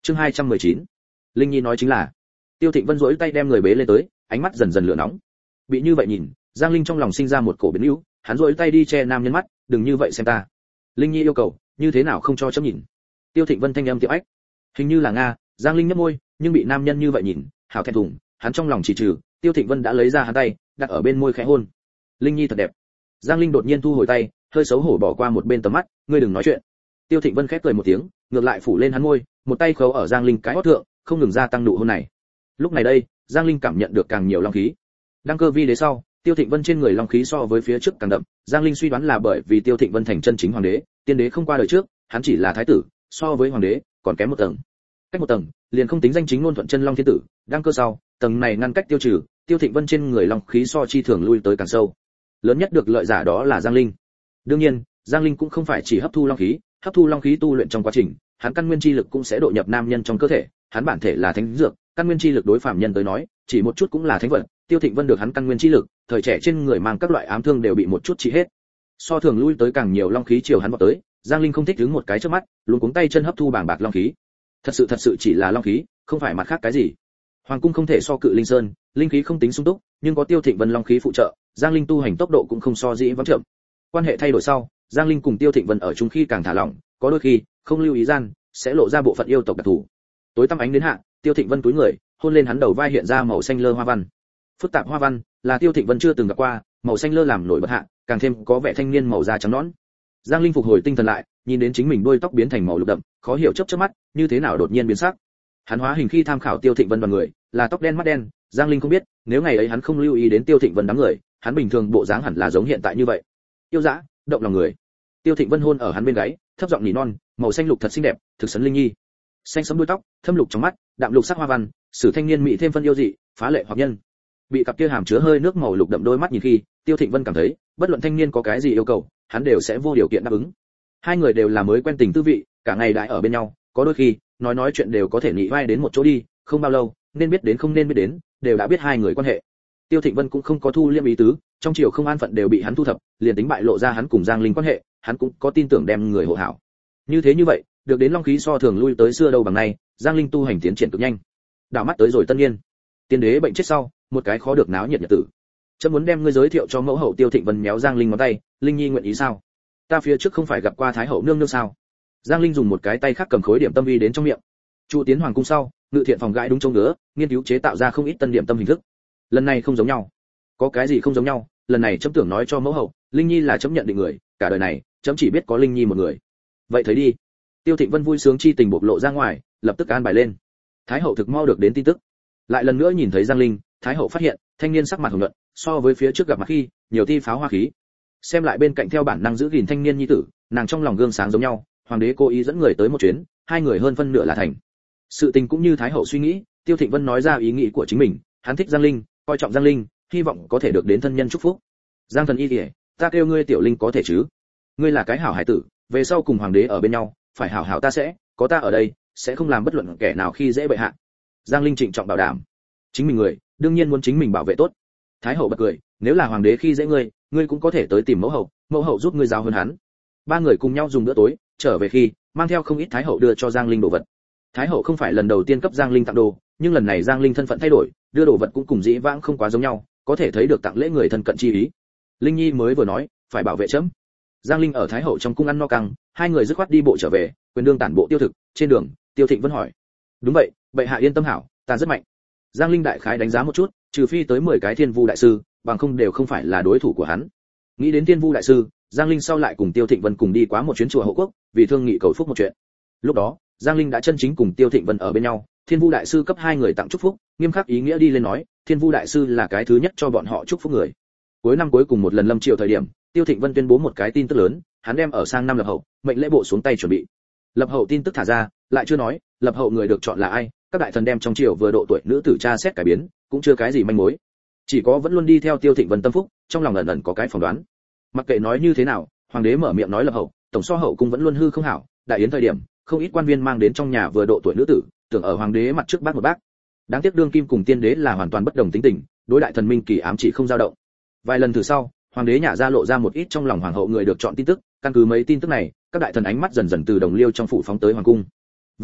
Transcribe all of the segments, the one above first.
Chương 219. Linh Nhi nói chính là. Tiêu Thịnh Vân duỗi tay đem người bế lên tới, ánh mắt dần dần lửa nóng. Bị như vậy nhìn, Giang Linh trong lòng sinh ra một cổ biến hữu, hắn duỗi tay đi che nam nhân mắt, đừng như vậy xem ta. Linh Nhi yêu cầu, như thế nào không cho chấm nhìn. Tiêu Thịnh Vân thanh âm tiệm ách. Hình như là Nga, Giang Linh nhếch môi, nhưng bị nam nhân như vậy nhìn, hảo thẹn thùng, hắn trong lòng chỉ trừ, Tiêu Thịnh Vân đã lấy ra hắn tay, đặt ở bên môi khẽ hôn. Linh Nhi thật đẹp. Giang Linh đột nhiên thu hồi tay, hơi xấu hổ bỏ qua một bên tầm mắt, ngươi đừng nói chuyện. Tiêu Thịnh Vân khép cười một tiếng, ngược lại phủ lên hắn môi, một tay khấu ở Giang Linh cái hót thượng, không ngừng gia tăng nụ hôn này. Lúc này đây, Giang Linh cảm nhận được càng nhiều long khí. Đăng cơ vi đế sau, Tiêu Thịnh Vân trên người long khí so với phía trước càng đậm, Giang Linh suy đoán là bởi vì Tiêu Thịnh Vân thành chân chính hoàng đế, tiên đế không qua đời trước, hắn chỉ là thái tử, so với hoàng đế còn kém một tầng. Cách một tầng, liền không tính danh chính ngôn thuận chân long thiên tử, đăng cơ sau, tầng này ngăn cách tiêu trừ, Tiêu Thịnh Vân trên người long khí so chi thường lui tới càng sâu. Lớn nhất được lợi giả đó là Giang Linh. Đương nhiên, Giang Linh cũng không phải chỉ hấp thu long khí tu luyện trong quá trình, hắn căn nguyên chi lực cũng sẽ độ nhập nam nhân trong cơ thể, hắn bản thể là thánh dược, căn nguyên chi lực đối phàm nhân tới nói, chỉ một chút cũng là thánh vật. Tiêu Thịnh Vân được hắn căn nguyên chi lực, thời trẻ trên người mang các loại ám thương đều bị một chút trị hết. So thường lui tới càng nhiều long khí chiều hắn vọt tới, Giang Linh không thích đứng một cái trước mắt, luống cuống tay chân hấp thu bàng bạc long khí. Thật sự chỉ là long khí, không phải mặt khác cái gì. Hoàng cung không thể so Cự Linh Sơn, linh khí không tính sung túc, nhưng có Tiêu Thịnh Vân long khí phụ trợ, Giang Linh tu hành tốc độ cũng không so dĩ vắng chậm. Quan hệ thay đổi sau, Giang Linh cùng Tiêu Thịnh Vân ở chung khi càng thả lỏng, có đôi khi không lưu ý gian, sẽ lộ ra bộ phận yêu tộc đặc thù. Tối tăm ánh đến hạ, Tiêu Thịnh Vân túi người, hôn lên hắn đầu vai hiện ra màu xanh lơ hoa văn. Phức tạp hoa văn là Tiêu Thịnh Vân chưa từng gặp qua, màu xanh lơ làm nổi bật hạ, càng thêm có vẻ thanh niên màu da trắng nõn. Giang Linh phục hồi tinh thần lại, nhìn đến chính mình đuôi tóc biến thành màu lục đậm, khó hiểu chớp mắt, như thế nào đột nhiên biến sắc. Hắn hóa hình khi tham khảo Tiêu Thịnh Vân đoàn người, là tóc đen mắt đen, Giang Linh không biết, nếu ngày ấy hắn không lưu ý đến Tiêu Thịnh Vân đám người, hắn bình thường bộ dáng hẳn là giống hiện tại như vậy. Yêu dã, động lòng người. Tiêu Thịnh Vân hôn ở hắn bên gáy, thấp giọng nỉ non, màu xanh lục thật xinh đẹp, thực sấn Linh Nhi. Xanh sẫm đuôi tóc, thâm lục trong mắt, đạm lục sắc hoa văn, sử thanh niên mỹ thêm phân yêu dị, phá lệ hoặc nhân. Bị cặp kia hàm chứa hơi nước màu lục đậm đôi mắt nhìn khi, Tiêu Thịnh Vân cảm thấy, bất luận thanh niên có cái gì yêu cầu, hắn đều sẽ vô điều kiện đáp ứng. Hai người đều là mới quen tình tư vị, cả ngày đãi ở bên nhau, có đôi khi, nói chuyện đều có thể nhị vai đến một chỗ đi, không bao lâu, nên biết đến không nên biết đến, đều đã biết hai người quan hệ. Tiêu Thịnh Vân cũng không có thu liêm ý tứ, trong triều không an phận đều bị hắn thu thập, liền tính bại lộ ra hắn cùng Giang Linh quan hệ, hắn cũng có tin tưởng đem người hộ hảo. Như vậy, được đến long khí so thường lui tới xưa đâu bằng nay, Giang Linh tu hành tiến triển cực nhanh. Đảo mắt tới rồi tân niên, tiên đế bệnh chết sau, một cái khó được náo nhiệt nhật tử. Chấm muốn đem ngươi giới thiệu cho mẫu hậu. Tiêu Thịnh Vân méo Giang Linh ngón tay, Linh Nhi nguyện ý sao? Ta phía trước không phải gặp qua thái hậu nương nương sao? Giang Linh dùng một cái tay khác cầm khối điểm tâm vi đến trong miệng. Chu tiến hoàng cung sau, ngự thiện phòng gãi đúng trông ngứa, nghiên cứu chế tạo ra không ít tân điểm tâm hình thức. Lần này không giống nhau. Có cái gì không giống nhau? Lần này chấm tưởng nói cho mẫu hậu, Linh Nhi là chấm nhận định người, cả đời này, chấm chỉ biết có Linh Nhi một người. Vậy thấy đi. Tiêu Thịnh Vân vui sướng chi tình bộc lộ ra ngoài, lập tức an bài lên. Thái hậu thực mau được đến tin tức. Lại lần nữa nhìn thấy Giang Linh, Thái hậu phát hiện, thanh niên sắc mặt hồng nhuận, so với phía trước gặp mặt khi, nhiều thi pháo hoa khí. Xem lại bên cạnh theo bản năng giữ gìn thanh niên nhi tử, nàng trong lòng gương sáng giống nhau, hoàng đế cố ý dẫn người tới một chuyến, hai người hơn phân nửa là thành. Sự tình cũng như Thái hậu suy nghĩ, Tiêu Thịnh Vân nói ra ý nghĩ của chính mình, hắn thích Giang Linh, coi trọng Giang Linh, hy vọng có thể được đến thân nhân chúc phúc. Giang thần y kìa, ta kêu ngươi Tiểu Linh có thể chứ? Ngươi là cái hảo hải tử, về sau cùng hoàng đế ở bên nhau, phải hảo hảo ta sẽ, có ta ở đây, sẽ không làm bất luận kẻ nào khi dễ bệ hạ. Giang Linh trịnh trọng bảo đảm. Chính mình người, đương nhiên muốn chính mình bảo vệ tốt. Thái hậu bật cười, nếu là hoàng đế khi dễ ngươi, ngươi cũng có thể tới tìm mẫu hậu giúp ngươi giáo hơn hắn. Ba người cùng nhau dùng bữa tối, trở về khi mang theo không ít Thái hậu đưa cho Giang Linh đồ vật. Thái hậu không phải lần đầu tiên cấp Giang Linh tặng đồ, nhưng lần này Giang Linh thân phận thay đổi, đưa đồ vật cũng cùng dĩ vãng không quá giống nhau, có thể thấy được tặng lễ người thân cận chi ý. Linh Nhi mới vừa nói, phải bảo vệ chấm. Giang Linh ở Thái hậu trong cung ăn no căng, hai người dứt khoát đi bộ trở về, quyền đương tản bộ tiêu thực. Trên đường, Tiêu Thịnh Vân hỏi, đúng vậy, bệ hạ yên tâm hảo, ta rất mạnh. Giang Linh đại khái đánh giá một chút, trừ phi tới 10 cái thiên vu đại sư, bằng không đều không phải là đối thủ của hắn. Nghĩ đến thiên vu đại sư, Giang Linh sau lại cùng Tiêu Thịnh Vân cùng đi quá một chuyến chùa Hậu Quốc, vì thương nghị cầu phúc một chuyện. Lúc đó, Giang Linh đã chân chính cùng Tiêu Thịnh Vân ở bên nhau, thiên vu đại sư cấp hai người tặng chúc phúc, nghiêm khắc ý nghĩa đi lên nói, thiên vu đại sư là cái thứ nhất cho bọn họ chúc phúc người. Cuối năm cuối cùng một lần lâm triều thời điểm, Tiêu Thịnh Vân tuyên bố một cái tin tức lớn, hắn đem ở sang năm lập hậu, mệnh lễ bộ xuống tay chuẩn bị. Lập hậu tin tức thả ra, lại chưa nói, lập hậu người được chọn là ai, các đại thần đem trong triều vừa độ tuổi nữ tử tra xét cải biến, cũng chưa cái gì manh mối. Chỉ có vẫn luôn đi theo Tiêu Thịnh Vân tâm phúc, trong lòng ẩn ẩn có cái phỏng đoán. Mặc kệ nói như thế nào, hoàng đế mở miệng nói lập hậu, tổng so hậu cung vẫn luôn hư không hảo, đại yến thời điểm, không ít quan viên mang đến trong nhà vừa độ tuổi nữ tử, tưởng ở hoàng đế mặt trước bác một bác. Đáng tiếc đương kim cùng tiên đế là hoàn toàn bất đồng tính tình, đối đại thần minh kỳ ám chỉ không dao động. Vài lần thử sau, hoàng đế nhả ra lộ ra một ít trong lòng hoàng hậu người được chọn tin tức, căn cứ mấy tin tức này, các đại thần ánh mắt dần dần từ đồng liêu trong phủ phóng tới hoàng cung. Vô hắn,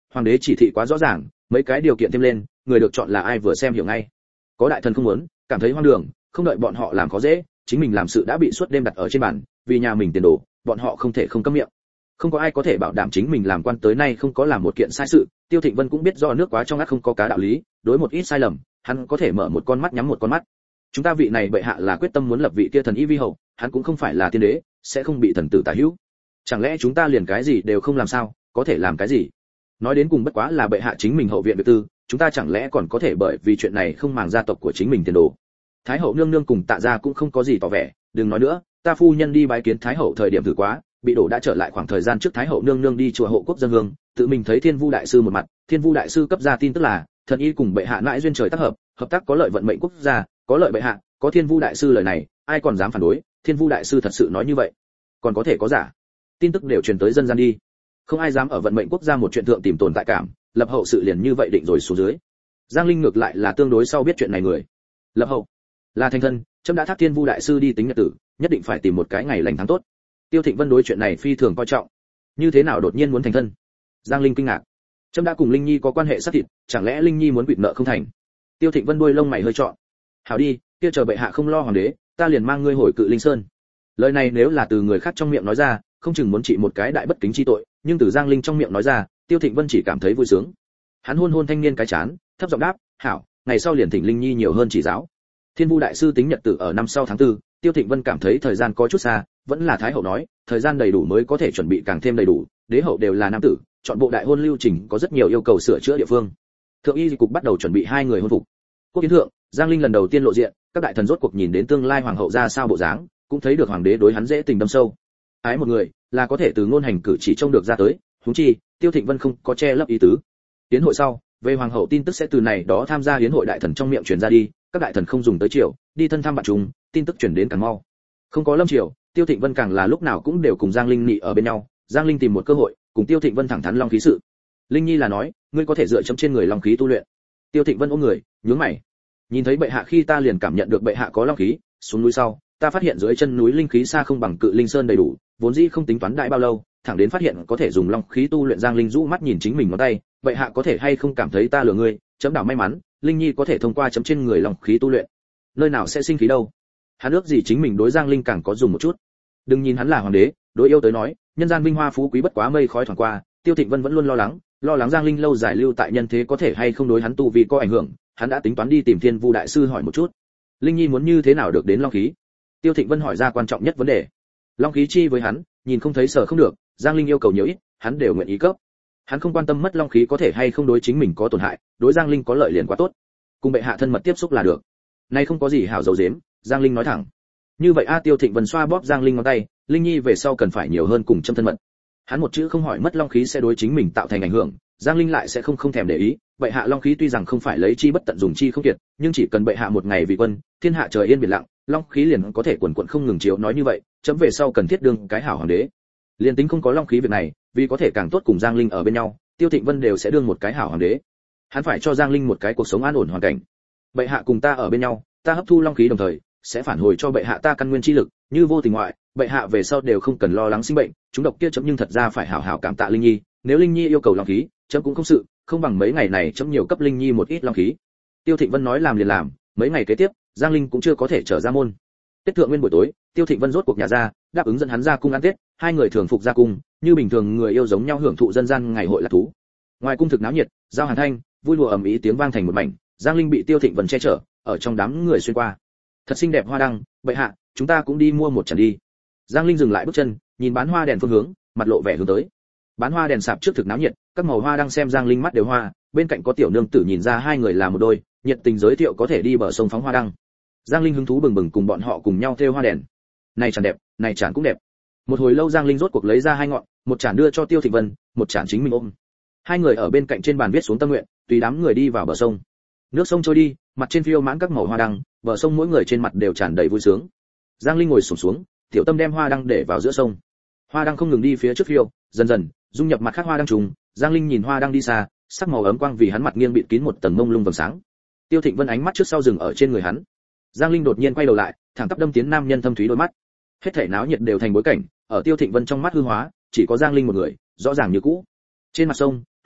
hoàng đế chỉ thị quá rõ ràng, mấy cái điều kiện thêm lên, người được chọn là ai vừa xem hiểu ngay. Có đại thần không muốn, cảm thấy hoang đường, không đợi bọn họ làm khó dễ, chính mình làm sự đã bị suốt đêm đặt ở trên bàn, vì nhà mình tiền đồ, bọn họ không thể không câm miệng. Không có ai có thể bảo đảm chính mình làm quan tới nay không có làm một kiện sai sự. Tiêu Thịnh Vân cũng biết do nước quá trong ngắt không có cá đạo lý, đối một ít sai lầm, hắn có thể mở một con mắt nhắm một con mắt. Chúng ta vị này bệ hạ là quyết tâm muốn lập vị kia thần y vi hậu, hắn cũng không phải là tiên đế, sẽ không bị thần tử tả hữu. Chẳng lẽ chúng ta liền cái gì đều không làm sao, có thể làm cái gì? Nói đến cùng bất quá là bệ hạ chính mình hậu viện việc tư, chúng ta chẳng lẽ còn có thể bởi vì chuyện này không màng gia tộc của chính mình tiền đồ. Thái hậu nương nương cùng Tạ gia cũng không có gì tỏ vẻ, đừng nói nữa, ta phu nhân đi bái kiến thái hậu thời điểm thử quá, bị đổ đã trở lại khoảng thời gian trước thái hậu nương nương đi chùa hộ quốc dân hương, tự mình thấy Thiên Vu đại sư một mặt, Thiên Vu đại sư cấp ra tin tức là thần y cùng bệ hạ mãi duyên trời tác hợp, hợp tác có lợi vận mệnh quốc gia, có lợi bệ hạ, có Thiên Vu đại sư lời này, ai còn dám phản đối, Thiên Vu đại sư thật sự nói như vậy. Còn có thể có giả. Tin tức đều truyền tới dân gian đi. Không ai dám ở vận mệnh quốc gia một chuyện thượng tìm tồn tại cảm, lập hậu sự liền như vậy định rồi xuống dưới. Giang Linh ngược lại là tương đối sau biết chuyện này người. Lập hậu là thành thân, trẫm đã thác Thiên Vu đại sư đi tính nhật tử, nhất định phải tìm một cái ngày lành tháng tốt. Tiêu Thịnh Vân đối chuyện này phi thường coi trọng. Như thế nào đột nhiên muốn thành thân? Giang Linh kinh ngạc. Trẫm đã cùng Linh Nhi có quan hệ sát thịt, chẳng lẽ Linh Nhi muốn quỵt nợ không thành? Tiêu Thịnh Vân đuôi lông mày hơi trọn. Hảo đi, kia chờ bệ hạ không lo hoàng đế, ta liền mang ngươi hồi Cự Linh Sơn. Lời này nếu là từ người khác trong miệng nói ra, không chừng muốn trị một cái đại bất kính chi tội, nhưng từ Giang Linh trong miệng nói ra, Tiêu Thịnh Vân chỉ cảm thấy vui sướng. Hắn hôn hôn thanh niên cái chán, thấp giọng đáp, "Hảo, ngày sau liền thỉnh Linh Nhi nhiều hơn chỉ giáo." Thiên Vu đại sư tính nhật tử ở năm sau tháng 4, Tiêu Thịnh Vân cảm thấy thời gian có chút xa, vẫn là thái hậu nói, thời gian đầy đủ mới có thể chuẩn bị càng thêm đầy đủ, đế hậu đều là nam tử, chọn bộ đại hôn lưu trình có rất nhiều yêu cầu sửa chữa địa phương. Thượng y cục bắt đầu chuẩn bị hai người hôn phục. Quốc kiến thượng, Giang Linh lần đầu tiên lộ diện, các đại thần rốt cuộc nhìn đến tương lai hoàng hậu ra sao bộ dáng, cũng thấy được hoàng đế đối hắn dễ tình đâm sâu. Ái một người, là có thể từ ngôn hành cử chỉ trông được ra tới, huống chi, Tiêu Thịnh Vân không có che lấp ý tứ. Tiến hội sau, về hoàng hậu tin tức sẽ từ này đó tham gia yến hội đại thần trong miệng truyền ra đi, các đại thần không dùng tới triều, đi thân thăm bạn chúng, tin tức truyền đến càng mau. Không có lâm triều, Tiêu Thịnh Vân càng là lúc nào cũng đều cùng Giang Linh nị ở bên nhau, Giang Linh tìm một cơ hội, cùng Tiêu Thịnh Vân thẳng thắn long khí sự. Linh Nhi là nói, ngươi có thể dựa chấm trên người long khí tu luyện. Tiêu Thịnh Vân ôm người, nhướng mày. Nhìn thấy bệ hạ khi ta liền cảm nhận được bệ hạ có long khí, xuống núi sau, ta phát hiện dưới chân núi linh khí xa không bằng Cự Linh Sơn đầy đủ, vốn dĩ không tính toán đại bao lâu, thẳng đến phát hiện có thể dùng long khí tu luyện. Giang Linh rũ mắt nhìn chính mình ngón tay, bệ hạ có thể hay không cảm thấy ta lừa ngươi, chấm đảo may mắn, Linh Nhi có thể thông qua chấm trên người long khí tu luyện. Nơi nào sẽ sinh khí đâu? Hắn ước gì chính mình đối Giang Linh càng có dùng một chút. Đừng nhìn hắn là hoàng đế, đối yêu tới nói, nhân gian vinh hoa phú quý bất quá mây khói thoảng qua, Tiêu Thịnh Vân vẫn luôn lo lắng Giang Linh lâu dài lưu tại nhân thế có thể hay không đối hắn tu vì có ảnh hưởng, hắn đã tính toán đi tìm Thiên Vu đại sư hỏi một chút. Linh Nhi muốn như thế nào được đến long khí? Tiêu Thịnh Vân hỏi ra quan trọng nhất vấn đề. Long khí chi với hắn, nhìn không thấy sở không được, Giang Linh yêu cầu nhiều ít, hắn đều nguyện ý cấp. Hắn không quan tâm mất long khí có thể hay không đối chính mình có tổn hại, đối Giang Linh có lợi liền quá tốt. Cùng bệ hạ thân mật tiếp xúc là được. Nay không có gì hảo dầu dếm, Giang Linh nói thẳng. Như vậy Tiêu Thịnh Vân xoa bóp Giang Linh ngón tay, Linh Nhi về sau cần phải nhiều hơn cùng châm thân mật. Hắn một chữ không hỏi mất long khí sẽ đối chính mình tạo thành ảnh hưởng, Giang Linh lại sẽ không thèm để ý. Bệ hạ long khí tuy rằng không phải lấy chi bất tận dùng chi không kiệt, nhưng chỉ cần bệ hạ một ngày vì quân, thiên hạ trời yên biển lặng, long khí liền có thể quần quật không ngừng chiếu. Nói như vậy, chấm về sau cần thiết đương cái hảo hoàng đế. Liên tính không có long khí việc này, vì có thể càng tốt cùng Giang Linh ở bên nhau, Tiêu Thịnh Vân đều sẽ đương một cái hảo hoàng đế. Hắn phải cho Giang Linh một cái cuộc sống an ổn hoàn cảnh. Bệ hạ cùng ta ở bên nhau, ta hấp thu long khí đồng thời sẽ phản hồi cho bệ hạ ta căn nguyên chi lực, như vô tình ngoại, bệ hạ về sau đều không cần lo lắng sinh bệnh. Chúng độc kia chấm nhưng thật ra phải hảo hảo cảm tạ Linh Nhi, nếu Linh Nhi yêu cầu long khí, chấm cũng không sự, không bằng mấy ngày này chấm nhiều cấp Linh Nhi một ít long khí. Tiêu Thịnh Vân nói làm liền làm, mấy ngày kế tiếp, Giang Linh cũng chưa có thể trở ra môn. Tết thượng nguyên buổi tối, Tiêu Thịnh Vân rốt cuộc nhà ra, đáp ứng dẫn hắn ra cung ăn Tết, hai người thường phục ra cung, như bình thường người yêu giống nhau hưởng thụ dân gian ngày hội lạc thú. Ngoài cung thực náo nhiệt, giao hàn thanh, vui đùa ầm ĩ tiếng vang thành một mảnh, Giang Linh bị Tiêu Thịnh Vân che chở, ở trong đám người xuyên qua. Thật xinh đẹp hoa đăng, bệ hạ, chúng ta cũng đi mua một chản đi. Giang Linh dừng lại bước chân, nhìn bán hoa đèn phương hướng, mặt lộ vẻ hướng tới. Bán hoa đèn sạp trước thực náo nhiệt, các màu hoa đăng xem Giang Linh mắt đều hoa, bên cạnh có tiểu nương tử nhìn ra hai người là một đôi, nhiệt tình giới thiệu có thể đi bờ sông phóng hoa đăng. Giang Linh hứng thú bừng bừng cùng bọn họ cùng nhau thêu hoa đèn. Này chản đẹp, này chản cũng đẹp. Một hồi lâu Giang Linh rốt cuộc lấy ra hai ngọn, một chản đưa cho Tiêu Thịnh Vân, một chản chính mình ôm. Hai người ở bên cạnh trên bàn viết xuống tâm nguyện, tùy đám người đi vào bờ sông. Nước sông trôi đi, mặt trên phiêu mãn các màu hoa đăng, bờ sông mỗi người trên mặt đều tràn đầy vui sướng. Giang Linh ngồi xổm xuống, tiểu tâm đem hoa đăng để vào giữa sông. Hoa đăng không ngừng đi phía trước phiêu, dần dần dung nhập mặt khác hoa đăng trùng. Giang Linh nhìn hoa đăng đi xa, sắc màu ấm quang vì hắn mặt nghiêng bịt kín một tầng mông lung vầng sáng. Tiêu Thịnh Vân ánh mắt trước sau dừng ở trên người hắn. Giang Linh đột nhiên quay đầu lại, thẳng tắp đâm tiến nam nhân thâm thúy đôi mắt. Hết thảy náo nhiệt đều thành bối cảnh, ở Tiêu Thịnh Vân trong mắt hư hóa, chỉ có Giang Linh một người, rõ ràng như cũ. Trên mặt sông,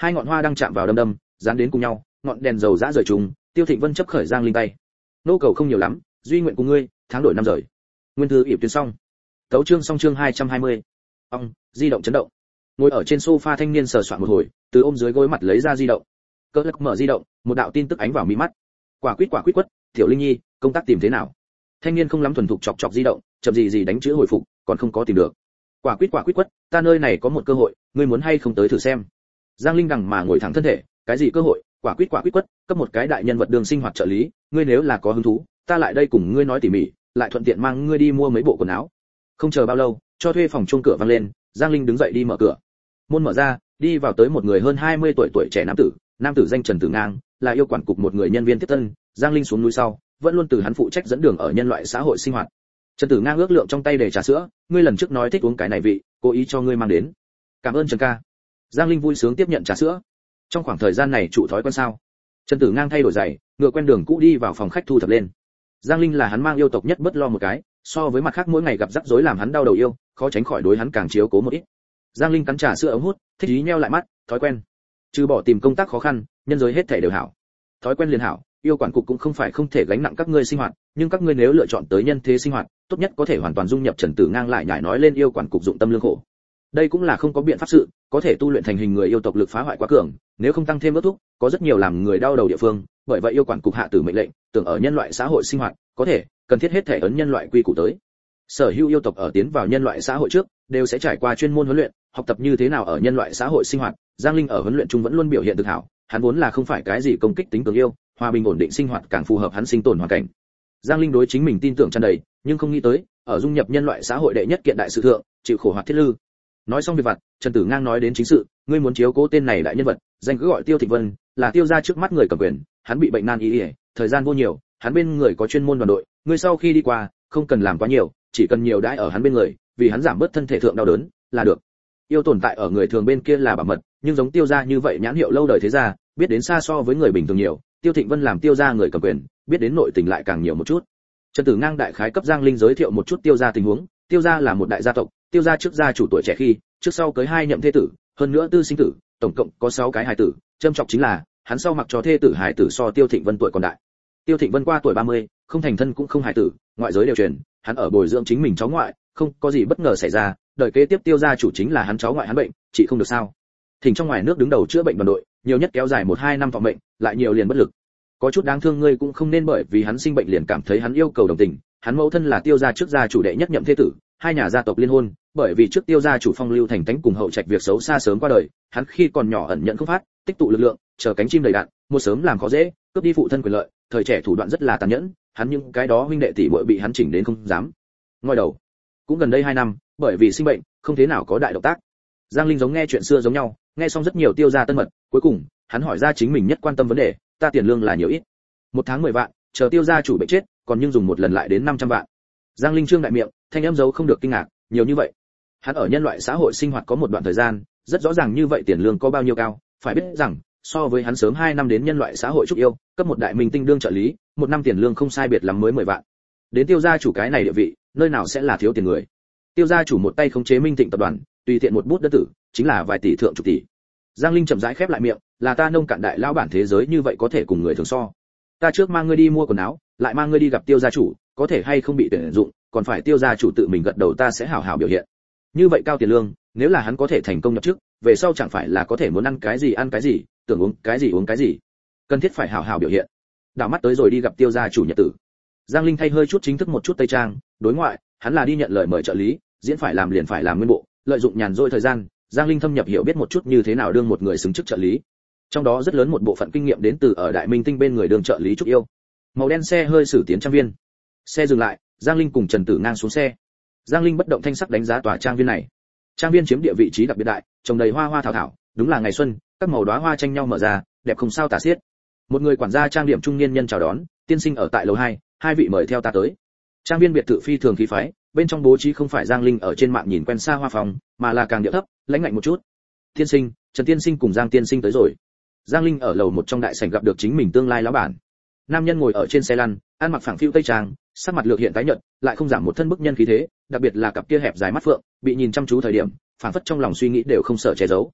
Hai ngọn hoa đang chạm vào đâm đâm, dán đến cùng nhau, ngọn đèn dầu rã rời trùng, Tiêu Thịnh Vân chấp khởi Giang Linh tay. Nô cầu không nhiều lắm, duy nguyện cùng ngươi, tháng đổi năm rời. Nguyên thư ỉm tuyên xong. Tấu chương xong chương 220. Ông, di động chấn động. Ngồi ở trên sofa thanh niên sờ soạn một hồi, từ ôm dưới gối mặt lấy ra di động. Cỡ lắc mở di động, một đạo tin tức ánh vào mi mắt. Quả quýt quất, Tiểu Linh Nhi, công tác tìm thế nào? Thanh niên không lắm thuần thục chọc chọc di động, chậm gì đánh chữ hồi phục, còn không có tìm được. Quả quýt quất, ta nơi này có một cơ hội, ngươi muốn hay không tới thử xem? Giang Linh đằng mà ngồi thẳng thân thể, cái gì cơ hội? Quả quýt quất, cấp một cái đại nhân vật đường sinh hoạt trợ lý, ngươi nếu là có hứng thú, ta lại đây cùng ngươi nói tỉ mỉ, lại thuận tiện mang ngươi đi mua mấy bộ quần áo. Không chờ bao lâu, cho thuê phòng chuông cửa vang lên, Giang Linh đứng dậy đi mở cửa. Môn mở ra, đi vào tới một người hơn 20 tuổi trẻ nam tử danh Trần Tử Ngang, là yêu quản cục một người nhân viên tiếp tân. Giang Linh xuống núi sau, vẫn luôn từ hắn phụ trách dẫn đường ở nhân loại xã hội sinh hoạt. Trần Tử Ngang ước lượng trong tay để trà sữa, ngươi lần trước nói thích uống cái này vị, cố ý cho ngươi mang đến. Cảm ơn Trần ca. Giang Linh vui sướng tiếp nhận trà sữa. Trong khoảng thời gian này trụ thói quen sao? Trần Tử Ngang thay đổi giày, ngựa quen đường cũ đi vào phòng khách thu thập lên. Giang Linh là hắn mang yêu tộc nhất bất lo một cái, so với mặt khác mỗi ngày gặp rắc rối làm hắn đau đầu yêu, khó tránh khỏi đối hắn càng chiếu cố một ít. Giang Linh cắn trà sữa ống hút, thích ý nheo lại mắt, thói quen. Trừ bỏ tìm công tác khó khăn, nhân giới hết thảy đều hảo. Thói quen liền hảo, yêu quản cục cũng không phải không thể gánh nặng các ngươi sinh hoạt, nhưng các ngươi nếu lựa chọn tới nhân thế sinh hoạt, tốt nhất có thể hoàn toàn dung nhập. Trần Tử Ngang lại nhảy nói lên yêu quản cục dụng tâm lương khổ. Đây cũng là không có biện pháp sự, có thể tu luyện thành hình người yêu tộc lực phá hoại quá cường, nếu không tăng thêm ước thúc, có rất nhiều làm người đau đầu địa phương, bởi vậy yêu quản cục hạ tử mệnh lệnh, tưởng ở nhân loại xã hội sinh hoạt, có thể, cần thiết hết thể ấn nhân loại quy củ tới. Sở hữu yêu tộc ở tiến vào nhân loại xã hội trước, đều sẽ trải qua chuyên môn huấn luyện, học tập như thế nào ở nhân loại xã hội sinh hoạt. Giang Linh ở huấn luyện chung vẫn luôn biểu hiện thực hảo, hắn vốn là không phải cái gì công kích tính cường yêu, hòa bình ổn định sinh hoạt càng phù hợp hắn sinh tồn hoàn cảnh. Giang Linh đối chính mình tin tưởng tràn đầy, nhưng không nghĩ tới, ở dung nhập nhân loại xã hội đệ nhất kiện đại sự thượng, chịu khổ hoạt thiết lư. Nói xong việc vặt, Trần Tử Ngang nói đến chính sự, ngươi muốn chiếu cố tên này đại nhân vật, danh cứ gọi Tiêu Thịnh Vân, là Tiêu gia trước mắt người cầm quyền, hắn bị bệnh nan y, thời gian vô nhiều, hắn bên người có chuyên môn đoàn đội, ngươi sau khi đi qua, không cần làm quá nhiều, chỉ cần nhiều đãi ở hắn bên người, vì hắn giảm bớt thân thể thượng đau đớn, là được. Yêu tồn tại ở người thường bên kia là bảo mật, nhưng giống Tiêu gia như vậy nhãn hiệu lâu đời thế gia, biết đến xa so với người bình thường nhiều, Tiêu Thịnh Vân làm Tiêu gia người cầm quyền, biết đến nội tình lại càng nhiều một chút. Trần Tử Ngang đại khái cấp Giang Linh giới thiệu một chút Tiêu gia tình huống, Tiêu gia là một đại gia tộc, Tiêu gia trước gia chủ tuổi trẻ khi, trước sau cưới 2 nhậm thê tử, hơn nữa tư sinh tử, tổng cộng có 6 cái hài tử, châm trọng chính là, hắn sau mặc cho thê tử hài tử so Tiêu Thịnh Vân tuổi còn đại. Tiêu Thịnh Vân qua tuổi 30, không thành thân cũng không hài tử, ngoại giới đều truyền, hắn ở bồi dưỡng chính mình cháu ngoại, không có gì bất ngờ xảy ra, đời kế tiếp Tiêu gia chủ chính là hắn cháu ngoại hắn bệnh, trị không được sao? Thỉnh trong ngoài nước đứng đầu chữa bệnh đoàn đội, nhiều nhất kéo dài 1-2 năm thọ mệnh, lại nhiều liền bất lực. Có chút đáng thương ngươi cũng không nên bởi vì hắn sinh bệnh liền cảm thấy hắn yêu cầu đồng tình, hắn mẫu thân là Tiêu gia trước gia chủ đệ nhất nhậm thế tử, hai nhà gia tộc liên hôn, bởi vì trước Tiêu gia chủ Phong Lưu Thành tánh cùng hậu trạch việc xấu xa sớm qua đời, hắn khi còn nhỏ ẩn nhận không phát, tích tụ lực lượng, chờ cánh chim đầy đạn, một sớm làm khó dễ, cướp đi phụ thân quyền lợi, thời trẻ thủ đoạn rất là tàn nhẫn, hắn những cái đó huynh đệ tỷ muội bị hắn chỉnh đến không dám. Ngoi đầu, cũng gần đây 2 năm, bởi vì sinh bệnh, không thế nào có đại động tác. Giang Linh giống nghe chuyện xưa giống nhau, nghe xong rất nhiều Tiêu gia tân mật, cuối cùng, hắn hỏi ra chính mình nhất quan tâm vấn đề, ta tiền lương là nhiều ít? 1 tháng 10 vạn, chờ Tiêu gia chủ bệnh chết, còn nhưng dùng một lần lại đến 500 vạn. Giang Linh trương đại miệng, thanh âm giấu không được kinh ngạc, nhiều như vậy. Hắn ở nhân loại xã hội sinh hoạt có một đoạn thời gian, rất rõ ràng như vậy tiền lương có bao nhiêu cao, phải biết rằng, so với hắn sớm 2 năm đến nhân loại xã hội trúc yêu, cấp một đại minh tinh đương trợ lý, 1 năm tiền lương không sai biệt lắm mới 10 vạn. Đến Tiêu gia chủ cái này địa vị, nơi nào sẽ là thiếu tiền người. Tiêu gia chủ một tay khống chế Minh Thịnh tập đoàn, tùy tiện một bút đất tử, chính là vài tỷ thượng chục tỷ. Giang Linh chậm rãi khép lại miệng, là ta nông cạn đại lão bản thế giới như vậy có thể cùng người thường so. Ta trước mang ngươi đi mua quần áo, lại mang ngươi đi gặp Tiêu gia chủ, có thể hay không bị tuyển dụng, còn phải Tiêu gia chủ tự mình gật đầu ta sẽ hảo hảo biểu hiện. Như vậy cao tiền lương, nếu là hắn có thể thành công nhập chức, về sau chẳng phải là có thể muốn ăn cái gì, tưởng uống cái gì. Cần thiết phải hảo hảo biểu hiện. Đảo mắt tới rồi đi gặp Tiêu gia chủ nhật tử. Giang Linh thay hơi chút chính thức một chút tây trang, đối ngoại, hắn là đi nhận lời mời trợ lý, diễn phải làm liền phải làm nguyên bộ, lợi dụng nhàn rỗi thời gian, Giang Linh thâm nhập hiểu biết một chút như thế nào đương một người xứng chức trợ lý. Trong đó rất lớn một bộ phận kinh nghiệm đến từ ở Đại Minh Tinh bên người đương trợ lý trúc yêu. Màu đen xe hơi xử tiến trang viên. Xe dừng lại, Giang Linh cùng Trần Tử Ngang xuống xe. Giang Linh bất động thanh sắc đánh giá tòa trang viên này. Trang viên chiếm địa vị trí đặc biệt đại, trồng đầy hoa hoa thảo thảo, đúng là ngày xuân, các màu đóa hoa tranh nhau mở ra, đẹp không sao tả xiết. Một người quản gia trang điểm trung niên nhân chào đón, tiên sinh ở tại lầu 2, 2 vị mời theo ta tới. Trang viên biệt thự phi thường khí phái, bên trong bố trí không phải Giang Linh ở trên mạng nhìn quen xa hoa phòng, mà là càng địa thấp, lãnh ngạnh một chút. Tiên sinh, Trần tiên sinh cùng Giang tiên sinh tới rồi. Giang Linh ở lầu 1 trong đại sảnh gặp được chính mình tương lai lão bản. Nam nhân ngồi ở trên xe lăn, ăn mặc phẳng phiu tây trang, sắc mặt lược hiện tái nhợt, lại không giảm một thân bức nhân khí thế, đặc biệt là cặp kia hẹp dài mắt phượng, bị nhìn chăm chú thời điểm, phảng phất trong lòng suy nghĩ đều không sợ che giấu.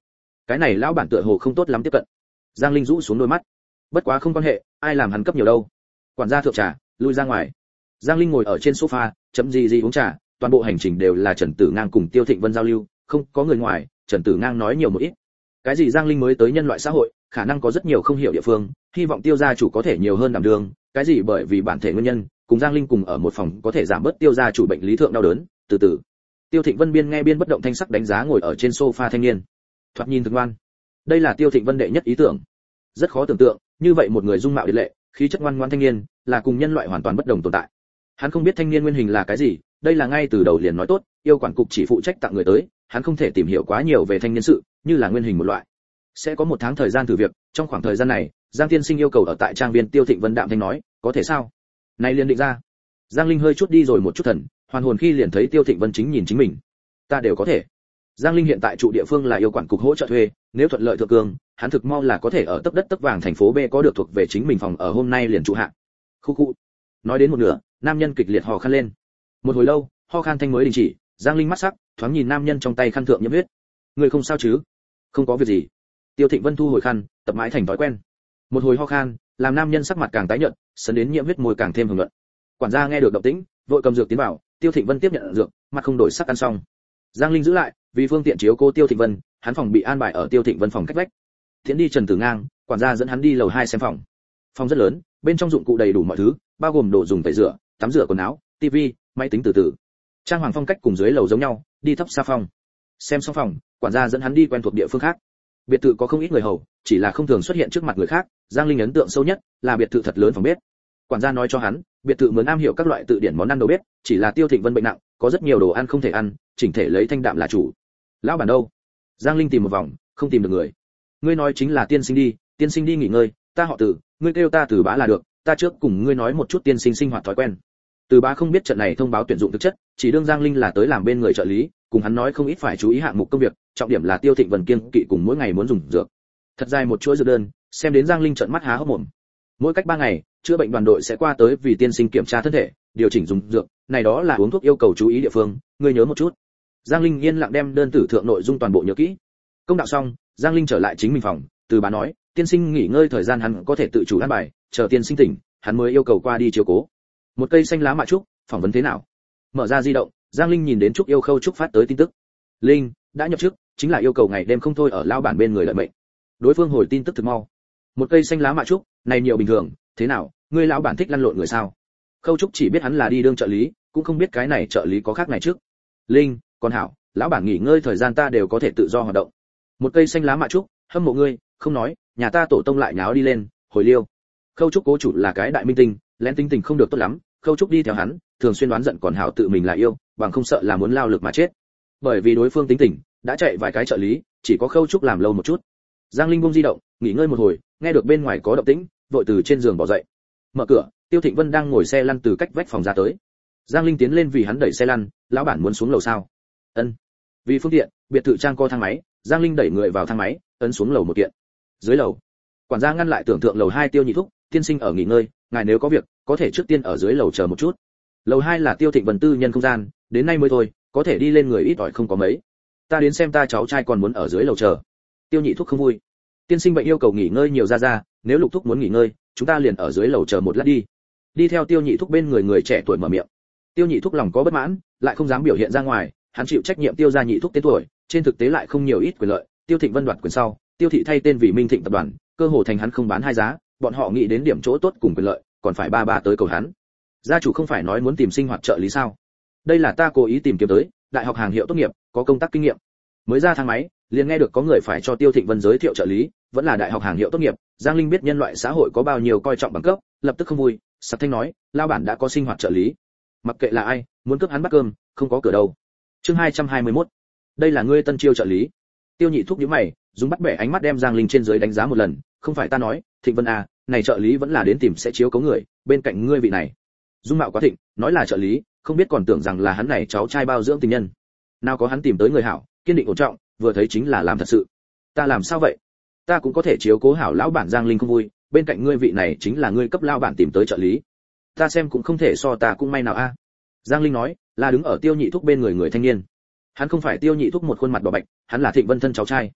cái này lão bản tựa hồ không tốt lắm tiếp cận. Giang Linh rũ xuống đôi mắt. Bất quá không quan hệ, ai làm hắn cấp nhiều đâu. Quản gia thượng trà, lui ra ngoài. Giang Linh ngồi ở trên sofa, chấm gì uống trà, toàn bộ hành trình đều là Trần Tử Ngang cùng Tiêu Thịnh Vân giao lưu, không có người ngoài, Trần Tử Ngang nói nhiều một ít. Cái gì Giang Linh mới tới nhân loại xã hội, khả năng có rất nhiều không hiểu địa phương, hy vọng Tiêu gia chủ có thể nhiều hơn đảm đương, cái gì bởi vì bản thể nguyên nhân, cùng Giang Linh cùng ở một phòng có thể giảm bớt Tiêu gia chủ bệnh lý thượng đau đớn, từ từ. Tiêu Thịnh Vân biên nghe biên bất động thanh sắc đánh giá ngồi ở trên sofa thanh niên. Thoạt nhìn thực ngoan. Đây là Tiêu Thịnh Vân đệ nhất ý tưởng. Rất khó tưởng tượng, như vậy một người dung mạo điệt lệ, khí chất ngoan ngoãn thanh niên, là cùng nhân loại hoàn toàn bất đồng tồn tại. Hắn không biết thanh niên nguyên hình là cái gì, đây là ngay từ đầu liền nói tốt, yêu quản cục chỉ phụ trách tặng người tới, hắn không thể tìm hiểu quá nhiều về thanh niên sự, như là nguyên hình một loại. Sẽ có 1 tháng thời gian thử việc, trong khoảng thời gian này, Giang tiên sinh yêu cầu ở tại trang viên. Tiêu Thịnh Vân đạm thanh nói, có thể sao? Này liền định ra. Giang Linh hơi chút đi rồi một chút thần, hoàn hồn khi liền thấy Tiêu Thịnh Vân chính nhìn chính mình. Ta đều có thể. Giang Linh hiện tại trụ địa phương là yêu quản cục hỗ trợ thuê, nếu thuận lợi thượng cường, hắn thực mau là có thể ở tấp đất tấp vàng thành phố B có được thuộc về chính mình phòng ở hôm nay liền trụ hạ. Khu khu. Nói đến một nửa, nam nhân kịch liệt ho khan lên. Một hồi lâu, ho khan thanh mới đình chỉ, Giang Linh mắt sắc, thoáng nhìn nam nhân trong tay khăn thượng nhiễm huyết. Người không sao chứ? Không có việc gì. Tiêu Thịnh Vân thu hồi khăn, tập mãi thành thói quen. Một hồi ho khan, làm nam nhân sắc mặt càng tái nhợt, sấn đến nhiễm huyết môi càng thêm hồng nhuận. Quản gia nghe được động tĩnh, vội cầm dược tiến vào, Tiêu Thịnh Vân tiếp nhận dược, mặt không đổi sắc ăn xong. Giang Linh giữ lại, vì phương tiện chiếu cô Tiêu Thịnh Vân, hắn phòng bị an bài ở Tiêu Thịnh Vân phòng cách vách. Thiện đi Trần Tử Ngang, quản gia dẫn hắn đi lầu 2 xem phòng. Phòng rất lớn, bên trong dụng cụ đầy đủ mọi thứ, bao gồm đồ dùng tẩy rửa, tắm rửa quần áo, tivi, máy tính từ từ. Trang hoàng phong cách cùng dưới lầu giống nhau, đi thấp xa phòng. Xem xong phòng, quản gia dẫn hắn đi quen thuộc địa phương khác. Biệt thự có không ít người hầu, chỉ là không thường xuất hiện trước mặt người khác. Giang Linh ấn tượng sâu nhất là biệt thự thật lớn phòng bếp. Quản gia nói cho hắn, biệt thự mướn am hiểu các loại tự điển món ăn đầu bếp, chỉ là Tiêu Thịnh Vân bệnh nặng, có rất nhiều đồ ăn không thể ăn, chỉnh thể lấy thanh đạm là chủ. Lão bản đâu? Giang Linh tìm một vòng, không tìm được người. Ngươi nói chính là tiên sinh đi nghỉ ngơi, ta họ Từ, ngươi kêu ta Từ Bá là được, ta trước cùng ngươi nói một chút tiên sinh sinh hoạt thói quen. Từ Bá không biết trận này thông báo tuyển dụng thực chất, chỉ đương Giang Linh là tới làm bên người trợ lý, cùng hắn nói không ít phải chú ý hạng mục công việc, trọng điểm là Tiêu Thịnh Vân kiêng kỵ cùng mỗi ngày muốn dùng dược. Thật dài một chuỗi dược đơn, xem đến Giang Linh trợn mắt há hốc mồm. Mỗi cách 3 ngày, chữa bệnh đoàn đội sẽ qua tới vì tiên sinh kiểm tra thân thể, điều chỉnh dùng dược, này đó là uống thuốc yêu cầu chú ý địa phương, ngươi nhớ một chút. Giang Linh yên lặng đem đơn tử thượng nội dung toàn bộ nhớ kỹ. Công đạo xong, Giang Linh trở lại chính mình phòng, Từ Bá nói, tiên sinh nghỉ ngơi thời gian hắn có thể tự chủ an bài, chờ tiên sinh tỉnh, hắn mới yêu cầu qua đi chiếu cố. Một cây xanh lá mạ trúc, phỏng vấn thế nào? Mở ra di động, Giang Linh nhìn đến Trúc Yêu Khâu Trúc phát tới tin tức. Linh đã nhập chức, chính là yêu cầu ngày đêm không thôi ở lao bản bên người lợi mệnh. Đối phương hồi tin tức thực mau. Một cây xanh lá mạ trúc, này nhiều bình thường, thế nào, ngươi lão bản thích lăn lộn người sao? Khâu Trúc chỉ biết hắn là đi đương trợ lý, cũng không biết cái này trợ lý có khác này trước. Linh, con hảo, lão bản nghỉ ngơi thời gian ta đều có thể tự do hoạt động. Một cây xanh lá mạ trúc, hâm mộ ngươi, không nói, nhà ta tổ tông lại nháo đi lên, hồi liêu. Khâu Trúc cố chủ là cái đại minh tinh, lén tinh tình không được tốt lắm, Khâu Trúc đi theo hắn, thường xuyên đoán giận còn hảo tự mình là yêu, bằng không sợ là muốn lao lực mà chết. Bởi vì đối phương tính tình, đã chạy vài cái trợ lý, chỉ có Khâu Trúc làm lâu một chút. Giang Linh buông di động, nghỉ ngơi một hồi, nghe được bên ngoài có động tĩnh, vội từ trên giường bỏ dậy. Mở cửa, Tiêu Thịnh Vân đang ngồi xe lăn từ cách vách phòng ra tới. Giang Linh tiến lên vì hắn đẩy xe lăn, lão bản muốn xuống lầu sao? Ân. Vì phương tiện, biệt thự trang co thang máy, Giang Linh đẩy người vào thang máy, ấn xuống lầu một kiện. Dưới lầu, quản gia ngăn lại tưởng tượng lầu 2 Tiêu Nhị Thúc, tiên sinh ở nghỉ ngơi, ngài nếu có việc, có thể trước tiên ở dưới lầu chờ một chút. Lầu 2 là Tiêu Thịnh Vân tư nhân không gian, đến nay mới thôi, có thể đi lên người ít ỏi không có mấy. Ta đến xem ta cháu trai còn muốn ở dưới lầu chờ. Tiêu Nhị Thúc không vui. Tiên sinh bệnh yêu cầu nghỉ ngơi nhiều ra, nếu Lục Thúc muốn nghỉ ngơi, chúng ta liền ở dưới lầu chờ một lát đi. Đi theo Tiêu Nhị Thúc bên người trẻ tuổi mở miệng. Tiêu Nhị Thúc lòng có bất mãn, lại không dám biểu hiện ra ngoài, hắn chịu trách nhiệm Tiêu gia Nhị Thúc tên tuổi, trên thực tế lại không nhiều ít quyền lợi. Tiêu Thịnh Vân đoạt quyền sau, Tiêu thị thay tên vì Minh Thịnh tập đoàn, cơ hồ thành hắn không bán hai giá, bọn họ nghĩ đến điểm chỗ tốt cùng quyền lợi, còn phải ba tới cầu hắn. Gia chủ không phải nói muốn tìm sinh hoạt trợ lý sao? Đây là ta cố ý tìm kiếm tới, đại học hàng hiệu tốt nghiệp, có công tác kinh nghiệm. Mới ra thang máy, liền nghe được có người phải cho Tiêu Thịnh Vân giới thiệu trợ lý, vẫn là đại học hàng hiệu tốt nghiệp. Giang Linh biết nhân loại xã hội có bao nhiêu coi trọng bằng cấp, lập tức không vui, sặc thanh nói, lao bản đã có sinh hoạt trợ lý. Mặc kệ là ai, muốn cướp hắn bắt cơm, không có cửa đâu. Chương 221. Đây là ngươi tân chiêu trợ lý. Tiêu Nhị Thúc nhíu mày, dùng bắt bẻ ánh mắt đem Giang Linh trên dưới đánh giá một lần, không phải ta nói, Thịnh Vân à, này trợ lý vẫn là đến tìm sẽ chiếu cố người, bên cạnh ngươi vị này. Dung mạo quá thịnh, nói là trợ lý, không biết còn tưởng rằng là hắn này cháu trai bao dưỡng tình nhân. Nào có hắn tìm tới người hảo, kiên định ổn trọng, vừa thấy chính là làm thật sự. Ta làm sao vậy? Ta cũng có thể chiếu cố hảo lão bản. Giang Linh không vui, bên cạnh ngươi vị này chính là ngươi cấp lão bản tìm tới trợ lý. Ta xem cũng không thể so ta cũng may nào a. Giang Linh nói, là đứng ở Tiêu Nhị Thúc bên người người thanh niên. Hắn không phải Tiêu Nhị Thúc một khuôn mặt đỏ bạch, hắn là Thịnh Vân thân cháu trai.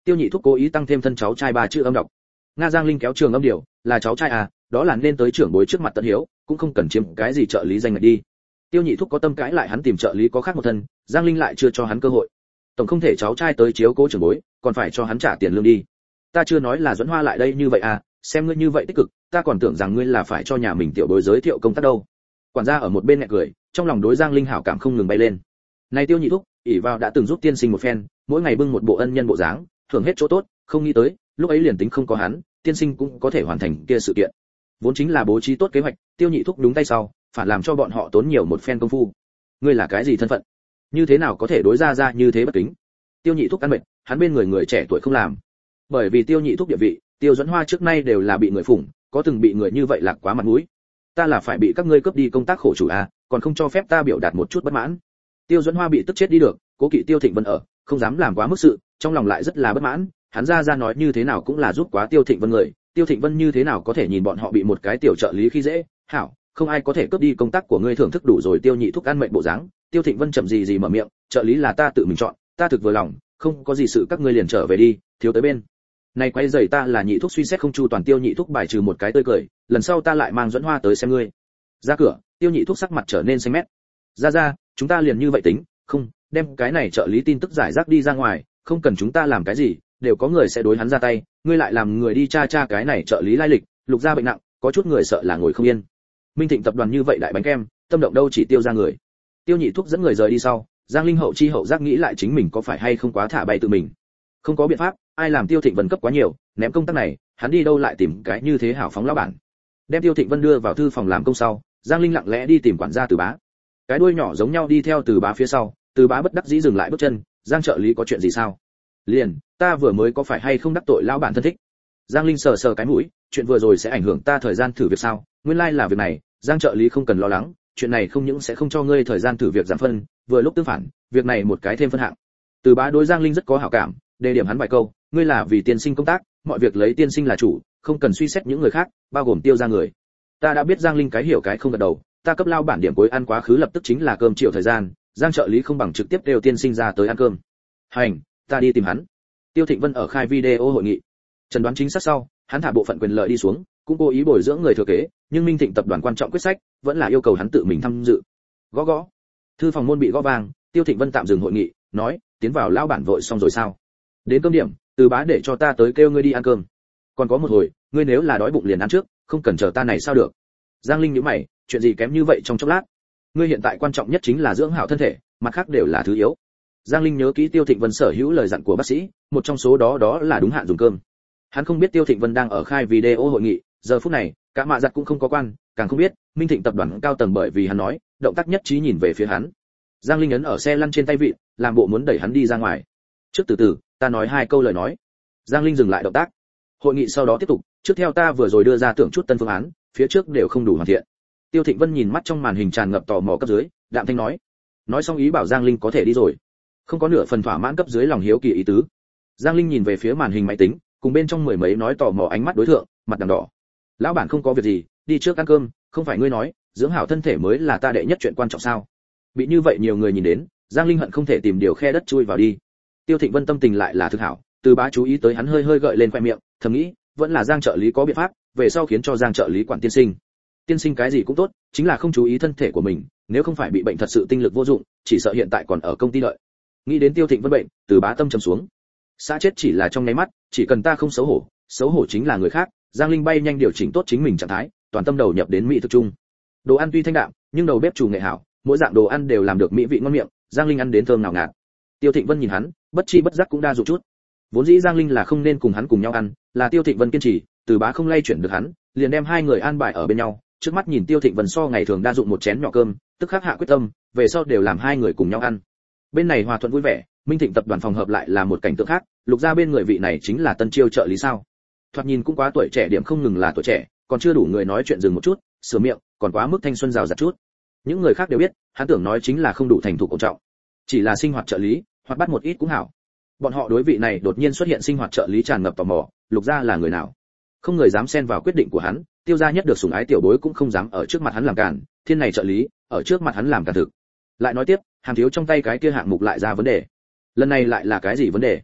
Tiêu Nhị Thúc cố ý tăng thêm thân cháu trai ba chữ âm đọc. Nga Giang Linh kéo trường âm điều, là cháu trai à, đó là nên tới trưởng bối trước mặt tận hiếu, cũng không cần chiếm cái gì trợ lý danh ngạch đi. Tiêu Nhị Thúc có tâm cãi lại hắn tìm trợ lý có khác một thân, Giang Linh lại chưa cho hắn cơ hội. Tổng không thể cháu trai tới chiếu cố trưởng bối, còn phải cho hắn trả tiền lương đi. Ta chưa nói là dẫn Hoa lại đây như vậy à, xem ngươi như vậy tích cực, ta còn tưởng rằng ngươi là phải cho nhà mình tiểu bối giới thiệu công tác đâu. Quản gia ở một bên nhẹ cười, trong lòng đối Giang Linh hảo cảm không ngừng bay lên. Này Tiêu Nhị Thúc, ỷ vào đã từng giúp tiên sinh một phen, mỗi ngày bưng một bộ ân nhân bộ dáng, thưởng hết chỗ tốt, không nghĩ tới, lúc ấy liền tính không có hắn, tiên sinh cũng có thể hoàn thành kia sự kiện. Vốn chính là bố trí tốt kế hoạch, Tiêu Nhị Thúc đúng tay sau, phản làm cho bọn họ tốn nhiều một phen công phu. Ngươi là cái gì thân phận? Như thế nào có thể đối ra như thế bất kính? Tiêu Nhị Thúc căn mệnh, hắn bên người trẻ tuổi không làm. Bởi vì Tiêu Nhị Thúc địa vị, Tiêu Dẫn Hoa trước nay đều là bị người phụng, có từng bị người như vậy lạc quá mặt mũi. Ta là phải bị các ngươi cướp đi công tác khổ chủ à, còn không cho phép ta biểu đạt một chút bất mãn. Tiêu Dẫn Hoa bị tức chết đi được, cố kỵ Tiêu Thịnh Vân ở, không dám làm quá mức sự, trong lòng lại rất là bất mãn, hắn ra nói như thế nào cũng là giúp quá Tiêu Thịnh Vân người, Tiêu Thịnh Vân như thế nào có thể nhìn bọn họ bị một cái tiểu trợ lý khi dễ, hảo, không ai có thể cướp đi công tác của ngươi thưởng thức đủ rồi. Tiêu Nhị Thúc ăn mệnh bộ dáng, Tiêu Thịnh Vân chậm gì mở miệng, trợ lý là ta tự mình chọn, ta thực vừa lòng, không có gì sự các ngươi liền trở về đi, thiếu tới bên này quay rầy ta là Nhị Thúc suy xét không chu toàn. Tiêu Nhị Thúc bài trừ một cái tươi cười, lần sau ta lại mang Dẫn Hoa tới xem ngươi. Ra cửa, Tiêu Nhị Thúc sắc mặt trở nên xanh mét. Ra, chúng ta liền như vậy tính, không, đem cái này trợ lý tin tức giải rác đi ra ngoài, không cần chúng ta làm cái gì, đều có người sẽ đối hắn ra tay, ngươi lại làm người đi tra cái này trợ lý lai lịch, Lục gia bệnh nặng, có chút người sợ là ngồi không yên. Minh Thịnh tập đoàn như vậy đại bánh kem, tâm động đâu chỉ Tiêu ra người. Tiêu Nhị Thúc dẫn người rời đi sau, Giang Linh hậu chi hậu giác nghĩ lại chính mình có phải hay không quá thả bay tự mình. Không có biện pháp, ai làm Tiêu Thịnh Vân cấp quá nhiều, ném công tác này, hắn đi đâu lại tìm cái như thế hảo phóng lão bản. Đem Tiêu Thịnh Vân đưa vào thư phòng làm công sau, Giang Linh lặng lẽ đi tìm quản gia Từ Bá. Cái đuôi nhỏ giống nhau đi theo Từ Bá phía sau, Từ Bá bất đắc dĩ dừng lại bước chân, Giang trợ lý có chuyện gì sao? Liền, ta vừa mới có phải hay không đắc tội lão bản thân thích? Giang Linh sờ cái mũi, chuyện vừa rồi sẽ ảnh hưởng ta thời gian thử việc sao? Nguyên lai là việc này, Giang trợ lý không cần lo lắng, chuyện này không những sẽ không cho ngươi thời gian thử việc giảm phân, vừa lúc tương phản, việc này một cái thêm phân hạng. Từ Bá đối Giang Linh rất có hảo cảm, đề điểm hắn vài câu, ngươi là vì tiên sinh công tác, mọi việc lấy tiên sinh là chủ, không cần suy xét những người khác, bao gồm Tiêu ra người. Ta đã biết. Giang Linh cái hiểu cái không gật đầu, ta cấp lao bản điểm cuối ăn quá khứ lập tức chính là cơm chiều thời gian, Giang trợ lý không bằng trực tiếp đều tiên sinh ra tới ăn cơm. Hành, ta đi tìm hắn. Tiêu Thịnh Vân ở khai video hội nghị, chẩn đoán chính xác sau, hắn thả bộ phận quyền lợi đi xuống, cũng cố ý bồi dưỡng người thừa kế, nhưng Minh Thịnh tập đoàn quan trọng quyết sách, vẫn là yêu cầu hắn tự mình tham dự. Gõ. Thư phòng môn bị gõ vang, Tiêu Thịnh Vân tạm dừng hội nghị, nói, tiến vào lão bản vội xong rồi sao? Đến cơm điểm, Từ Bá để cho ta tới kêu ngươi đi ăn cơm. Còn có một hồi, ngươi nếu là đói bụng liền ăn trước, không cần chờ ta này sao được? Giang Linh nhíu mày, chuyện gì kém như vậy trong chốc lát? Ngươi hiện tại quan trọng nhất chính là dưỡng hảo thân thể, mặt khác đều là thứ yếu. Giang Linh nhớ kỹ Tiêu Thịnh Vân sở hữu lời dặn của bác sĩ, một trong số đó là đúng hạn dùng cơm. Hắn không biết Tiêu Thịnh Vân đang ở khai video hội nghị, giờ phút này, cả mạ giặt cũng không có quan, càng không biết Minh Thịnh tập đoàn cao tầng bởi vì hắn nói, động tác nhất trí nhìn về phía hắn. Giang Linh ấn ở xe lăn trên tay vịn, làm bộ muốn đẩy hắn đi ra ngoài. Trước từ từ, ta nói hai câu lời nói. Giang Linh dừng lại động tác. Hội nghị sau đó tiếp tục, trước theo ta vừa rồi đưa ra tưởng chút tân phương án, phía trước đều không đủ hoàn thiện. Tiêu Thịnh Vân nhìn mắt trong màn hình tràn ngập tò mò cấp dưới, đạm thanh nói. Nói xong ý bảo Giang Linh có thể đi rồi. Không có nửa phần thỏa mãn cấp dưới lòng hiếu kỳ ý tứ. Giang Linh nhìn về phía màn hình máy tính, cùng bên trong mười mấy nói tò mò ánh mắt đối thượng, mặt đằng đỏ. Lão bản không có việc gì, đi trước ăn cơm, không phải ngươi nói, dưỡng hảo thân thể mới là ta đệ nhất chuyện quan trọng sao? Bị như vậy nhiều người nhìn đến, Giang Linh hận không thể tìm điều khe đất chui vào đi. Tiêu Thịnh Vân tâm tình lại là thực hảo, Từ Bá chú ý tới hắn hơi gợi lên khoe miệng, thầm nghĩ, vẫn là Giang trợ lý có biện pháp, về sau khiến cho Giang trợ lý quản tiên sinh. Tiên sinh cái gì cũng tốt, chính là không chú ý thân thể của mình, nếu không phải bị bệnh thật sự tinh lực vô dụng, chỉ sợ hiện tại còn ở công ty đợi. Nghĩ đến Tiêu Thịnh Vân bệnh, Từ Bá tâm trầm xuống. Xã chết chỉ là trong nháy mắt, chỉ cần ta không xấu hổ chính là người khác. Giang Linh bay nhanh điều chỉnh tốt chính mình trạng thái, toàn tâm đầu nhập đến mỹ thực chung. Đồ ăn tuy thanh đạm, nhưng đầu bếp chủ nghệ hảo, mỗi dạng đồ ăn đều làm được mỹ vị ngon miệng, Giang Linh ăn đến thơm nào ngạt. Tiêu Thịnh Vân nhìn hắn, bất chi bất giác cũng đa dụng chút. Vốn dĩ Giang Linh là không nên cùng hắn cùng nhau ăn, là Tiêu Thịnh Vân kiên trì, Từ Bá không lay chuyển được hắn, liền đem hai người an bài ở bên nhau. Trước mắt nhìn Tiêu Thịnh Vân so ngày thường đa dụng một chén nhỏ cơm, tức khắc hạ quyết tâm, về sau đều làm hai người cùng nhau ăn. Bên này hòa thuận vui vẻ, Minh Thịnh tập đoàn phòng hợp lại là một cảnh tượng khác, Lục gia bên người vị này chính là tân chiêu trợ lý sao? Thoạt nhìn cũng quá tuổi trẻ, điểm không ngừng là tuổi trẻ, còn chưa đủ người nói chuyện dừng một chút, sửa miệng, còn quá mức thanh xuân rào rạt chút. Những người khác đều biết, hắn tưởng nói chính là không đủ thành thục cổ trọng. Chỉ là sinh hoạt trợ lý, hoặc bắt một ít cũng hảo. Bọn họ đối vị này đột nhiên xuất hiện sinh hoạt trợ lý tràn ngập tò mò, Lục gia là người nào? Không người dám xen vào quyết định của hắn, Tiêu gia nhất được sủng ái tiểu bối cũng không dám ở trước mặt hắn làm cản, thiên này trợ lý, ở trước mặt hắn làm cản thực. Lại nói tiếp, Hàm Thiếu trong tay cái kia hạng mục lại ra vấn đề. Lần này lại là cái gì vấn đề?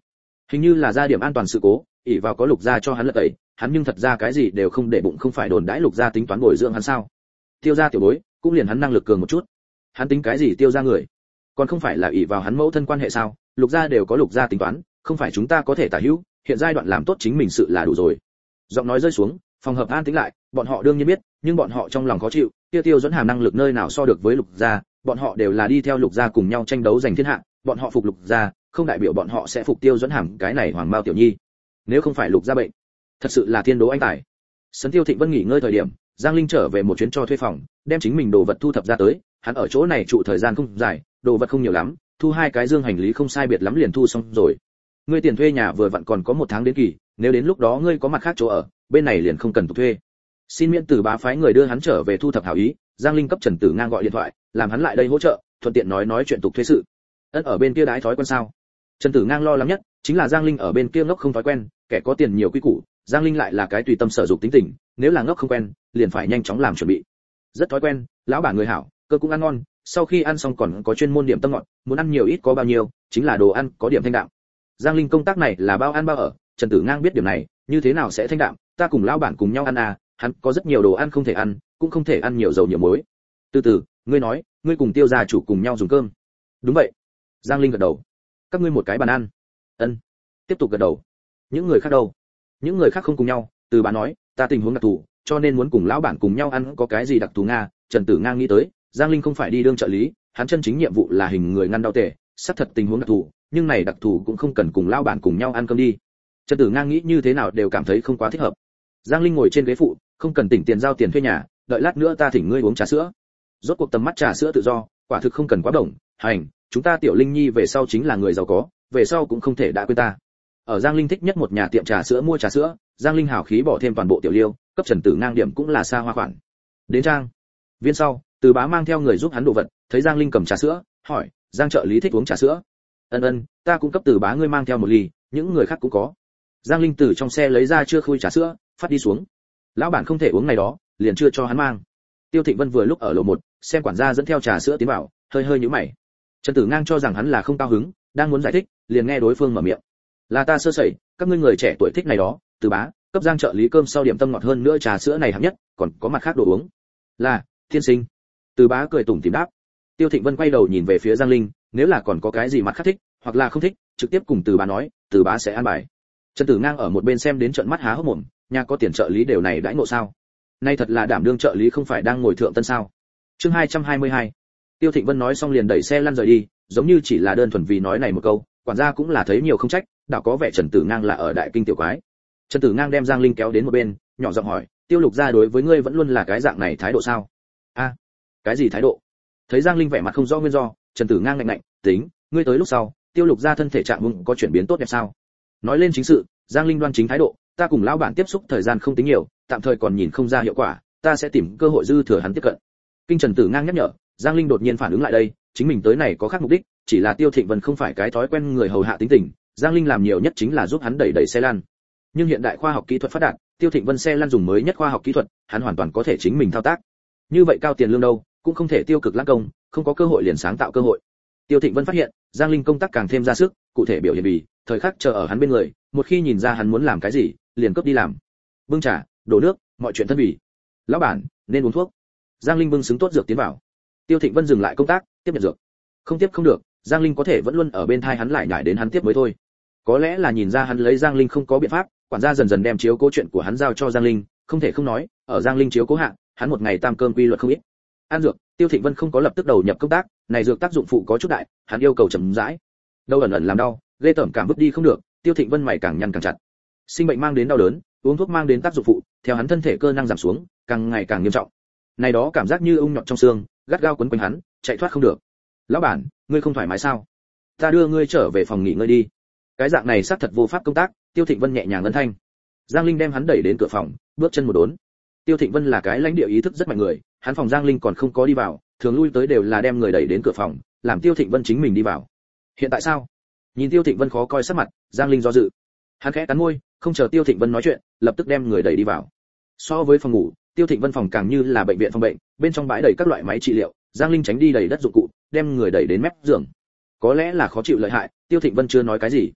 Hình như là ra điểm an toàn sự cố, ỷ vào có Lục gia cho hắn lật tẩy, hắn nhưng thật ra cái gì đều không để bụng, không phải đồn đãi Lục gia tính toán bồi dưỡng hắn sao? Tiêu gia tiểu bối, cũng liền hắn năng lực cường một chút. Hắn tính cái gì Tiêu gia người? Còn không phải là ỷ vào hắn mẫu thân quan hệ sao? Lục gia đều có Lục gia tính toán, không phải chúng ta có thể tả hữu, hiện giai đoạn làm tốt chính mình sự là đủ rồi. Giọng nói rơi xuống, phòng hợp an tĩnh lại, bọn họ đương nhiên biết, nhưng bọn họ trong lòng khó chịu, Tiêu Dẫn Hàm năng lực nơi nào so được với Lục gia, bọn họ đều là đi theo Lục gia cùng nhau tranh đấu giành thiên hạ, bọn họ phục Lục gia, không đại biểu bọn họ sẽ phục Tiêu Dẫn Hàm cái này hoàng mao tiểu nhi. Nếu không phải Lục gia bệnh, thật sự là thiên đố anh tài. Sấn Tiêu Thịnh Vân nghỉ ngơi thời điểm, Giang Linh trở về một chuyến cho thuê phòng, đem chính mình đồ vật thu thập ra tới, hắn ở chỗ này trụ thời gian không dài, đồ vật không nhiều lắm, thu 2 cái dương hành lý không sai biệt lắm liền thu xong rồi. Ngươi tiền thuê nhà vừa vặn còn có 1 tháng đến kỳ, nếu đến lúc đó ngươi có mặt khác chỗ ở, bên này liền không cần tục thuê. Xin miễn Từ Bá phái người đưa hắn trở về thu thập hảo ý, Giang Linh cấp Trần Tử Ngang gọi điện thoại, làm hắn lại đây hỗ trợ, thuận tiện nói chuyện tục thuê sự. Ân ở bên kia đái thói quen sao? Trần Tử Ngang lo lắng nhất chính là Giang Linh ở bên kia ngốc không thói quen, kẻ có tiền nhiều quy củ, Giang Linh lại là cái tùy tâm sở dục tính tình, nếu là ngốc không quen, liền phải nhanh chóng làm chuẩn bị. Rất thói quen, lão bản người hảo, cơ cũng ăn ngon, sau khi ăn xong còn có chuyên môn điểm tâm ngọt, muốn ăn nhiều ít có bao nhiêu, chính là đồ ăn có điểm thanh đạm. Giang Linh công tác này là bao ăn bao ở, Trần Tử Ngang biết điểm này, như thế nào sẽ thanh đạm, ta cùng lão bản cùng nhau ăn à, hắn có rất nhiều đồ ăn không thể ăn, cũng không thể ăn nhiều dầu nhiều muối. Từ từ, ngươi nói, ngươi cùng Tiêu gia chủ cùng nhau dùng cơm. Đúng vậy. Giang Linh gật đầu. Các ngươi một cái bàn ăn. Ân. Tiếp tục gật đầu. Những người khác đâu? Những người khác không cùng nhau, Từ Bá nói, ta tình huống đặc thù, cho nên muốn cùng lão bản cùng nhau ăn, có cái gì đặc thù nga? Trần Tử Ngang nghĩ tới, Giang Linh không phải đi đương trợ lý, hắn chân chính nhiệm vụ là hình người ngăn đau tệ, xác thật tình huống đặc thù, nhưng này đặc thù cũng không cần cùng lão bản cùng nhau ăn cơm đi. Trần Tử Ngang nghĩ như thế nào đều cảm thấy không quá thích hợp. Giang Linh ngồi trên ghế phụ, không cần tỉnh tiền giao tiền thuê nhà, đợi lát nữa ta thỉnh ngươi uống trà sữa. Rốt cuộc tầm mắt trà sữa tự do, quả thực không cần quá đồng, hành, chúng ta Tiểu Linh Nhi về sau chính là người giàu có, về sau cũng không thể đã quên ta. Ở Giang Linh thích nhất một nhà tiệm trà sữa mua trà sữa, Giang Linh hào khí bỏ thêm toàn bộ tiểu liêu, cấp Trần Tử Ngang điểm cũng là xa hoa khoản. Đến trang viên sau, Từ Bá mang theo người giúp hắn đồ vật, thấy Giang Linh cầm trà sữa, hỏi, Giang trợ lý thích uống trà sữa? Ân, ta cũng cấp Từ Bá ngươi mang theo một ly, những người khác cũng có. Giang Linh từ trong xe lấy ra chưa khui trà sữa, phát đi xuống. Lão bản không thể uống này đó, liền chưa cho hắn mang. Tiêu Thịnh Vân vừa lúc ở lầu 1, xem quản gia dẫn theo trà sữa tiến vào, hơi nhíu mày. Trần Tử Ngang cho rằng hắn là không cao hứng, đang muốn giải thích, liền nghe đối phương mở miệng. Là ta sơ sẩy, các ngươi người trẻ tuổi thích này đó, Từ Bá, cấp Giang trợ lý cơm sau điểm tâm ngọt hơn nữa trà sữa này hạng nhất, còn có mặt khác đồ uống. Là, thiên sinh. Từ Bá cười tủm tỉm đáp. Tiêu Thịnh Vân quay đầu nhìn về phía Giang Linh, nếu là còn có cái gì mặt khác thích, hoặc là không thích, trực tiếp cùng Từ Bá nói, Từ Bá sẽ an bài. Trần Tử Ngang ở một bên xem đến trợn mắt há hốc mồm, nhà có tiền trợ lý đều này đãi ngộ sao? Nay thật là đảm đương trợ lý không phải đang ngồi thượng tân sao? Chương 222. Tiêu Thịnh Vân nói xong liền đẩy xe lăn rời đi, giống như chỉ là đơn thuần vì nói này một câu, quản gia cũng là thấy nhiều không trách, đạo có vẻ Trần Tử Ngang là ở đại kinh tiểu quái. Trần Tử Ngang đem Giang Linh kéo đến một bên, nhỏ giọng hỏi, Tiêu Lục gia đối với ngươi vẫn luôn là cái dạng này thái độ sao? A, cái gì thái độ? Thấy Giang Linh vẻ mặt không rõ nguyên do, Trần Tử Ngang ngạnh, tính, ngươi tới lúc sau, Tiêu Lục gia thân thể trạng huống có chuyển biến tốt đẹp sao? Nói lên chính sự, Giang Linh đoan chính thái độ, ta cùng lão bản tiếp xúc thời gian không tính nhiều, tạm thời còn nhìn không ra hiệu quả, ta sẽ tìm cơ hội dư thừa hắn tiếp cận. Kinh Trần Tử Ngang nhắc nhở, Giang Linh đột nhiên phản ứng lại đây, chính mình tới này có khác mục đích, chỉ là Tiêu Thịnh Vân không phải cái thói quen người hầu hạ tính tình, Giang Linh làm nhiều nhất chính là giúp hắn đẩy xe lăn. Nhưng hiện đại khoa học kỹ thuật phát đạt, Tiêu Thịnh Vân xe lăn dùng mới nhất khoa học kỹ thuật, hắn hoàn toàn có thể chính mình thao tác. Như vậy cao tiền lương đâu, cũng không thể tiêu cực lãng công, không có cơ hội liền sáng tạo cơ hội. Tiêu Thịnh Vân phát hiện, Giang Linh công tác càng thêm ra sức, cụ thể biểu hiện vì, thời khắc chờ ở hắn bên người, một khi nhìn ra hắn muốn làm cái gì, liền cấp đi làm. Bưng trà, đổ nước, mọi chuyện thân vì. Lão bản, nên uống thuốc. Giang Linh bưng xứng tốt dược tiến vào. Tiêu Thịnh Vân dừng lại công tác, tiếp nhận dược. Không tiếp không được, Giang Linh có thể vẫn luôn ở bên thai hắn lại nhảy đến hắn tiếp mới thôi. Có lẽ là nhìn ra hắn lấy Giang Linh không có biện pháp, quản gia dần dần đem chiếu cố chuyện của hắn giao cho Giang Linh, không thể không nói, ở Giang Linh chiếu cố hạ, hắn một ngày tam cơm quy luật không ít. Ăn dược, Tiêu Thịnh Vân không có lập tức đầu nhập công tác, này dược tác dụng phụ có chút đại, hắn yêu cầu chậm rãi. Đâu ẩn làm đau, ghê tởm cảm vứt đi không được, Tiêu Thịnh Vân mày càng nhăn càng chặt. Sinh bệnh mang đến đau đớn, uống thuốc mang đến tác dụng phụ, theo hắn thân thể cơ năng giảm xuống, càng ngày càng nghiêm trọng. Này đó cảm giác như ung nhọt trong xương, gắt gao quấn quanh hắn, chạy thoát không được. Lão bản, ngươi không thoải mái sao? Ta đưa ngươi trở về phòng nghỉ ngơi đi. Cái dạng này xác thật vô pháp công tác, Tiêu Thịnh Vân nhẹ nhàng ấn thanh. Giang Linh đem hắn đẩy đến cửa phòng, bước chân một đốn. Tiêu Thịnh Vân là cái lãnh địa ý thức rất mạnh người, hắn phòng Giang Linh còn không có đi vào, thường lui tới đều là đem người đẩy đến cửa phòng, làm Tiêu Thịnh Vân chính mình đi vào. Hiện tại sao? Nhìn Tiêu Thịnh Vân khó coi sắc mặt, Giang Linh do dự. Hắn khẽ cắn môi, không chờ Tiêu Thịnh Vân nói chuyện, lập tức đem người đẩy đi vào. So với phòng ngủ, Tiêu Thịnh Vân phòng càng như là bệnh viện phòng bệnh, bên trong bãi đầy các loại máy trị liệu, Giang Linh tránh đi đầy đất dụng cụ, đem người đẩy đến mép giường. Có lẽ là khó chịu lợi hại, Tiêu Thịnh Vân chưa nói cái gì.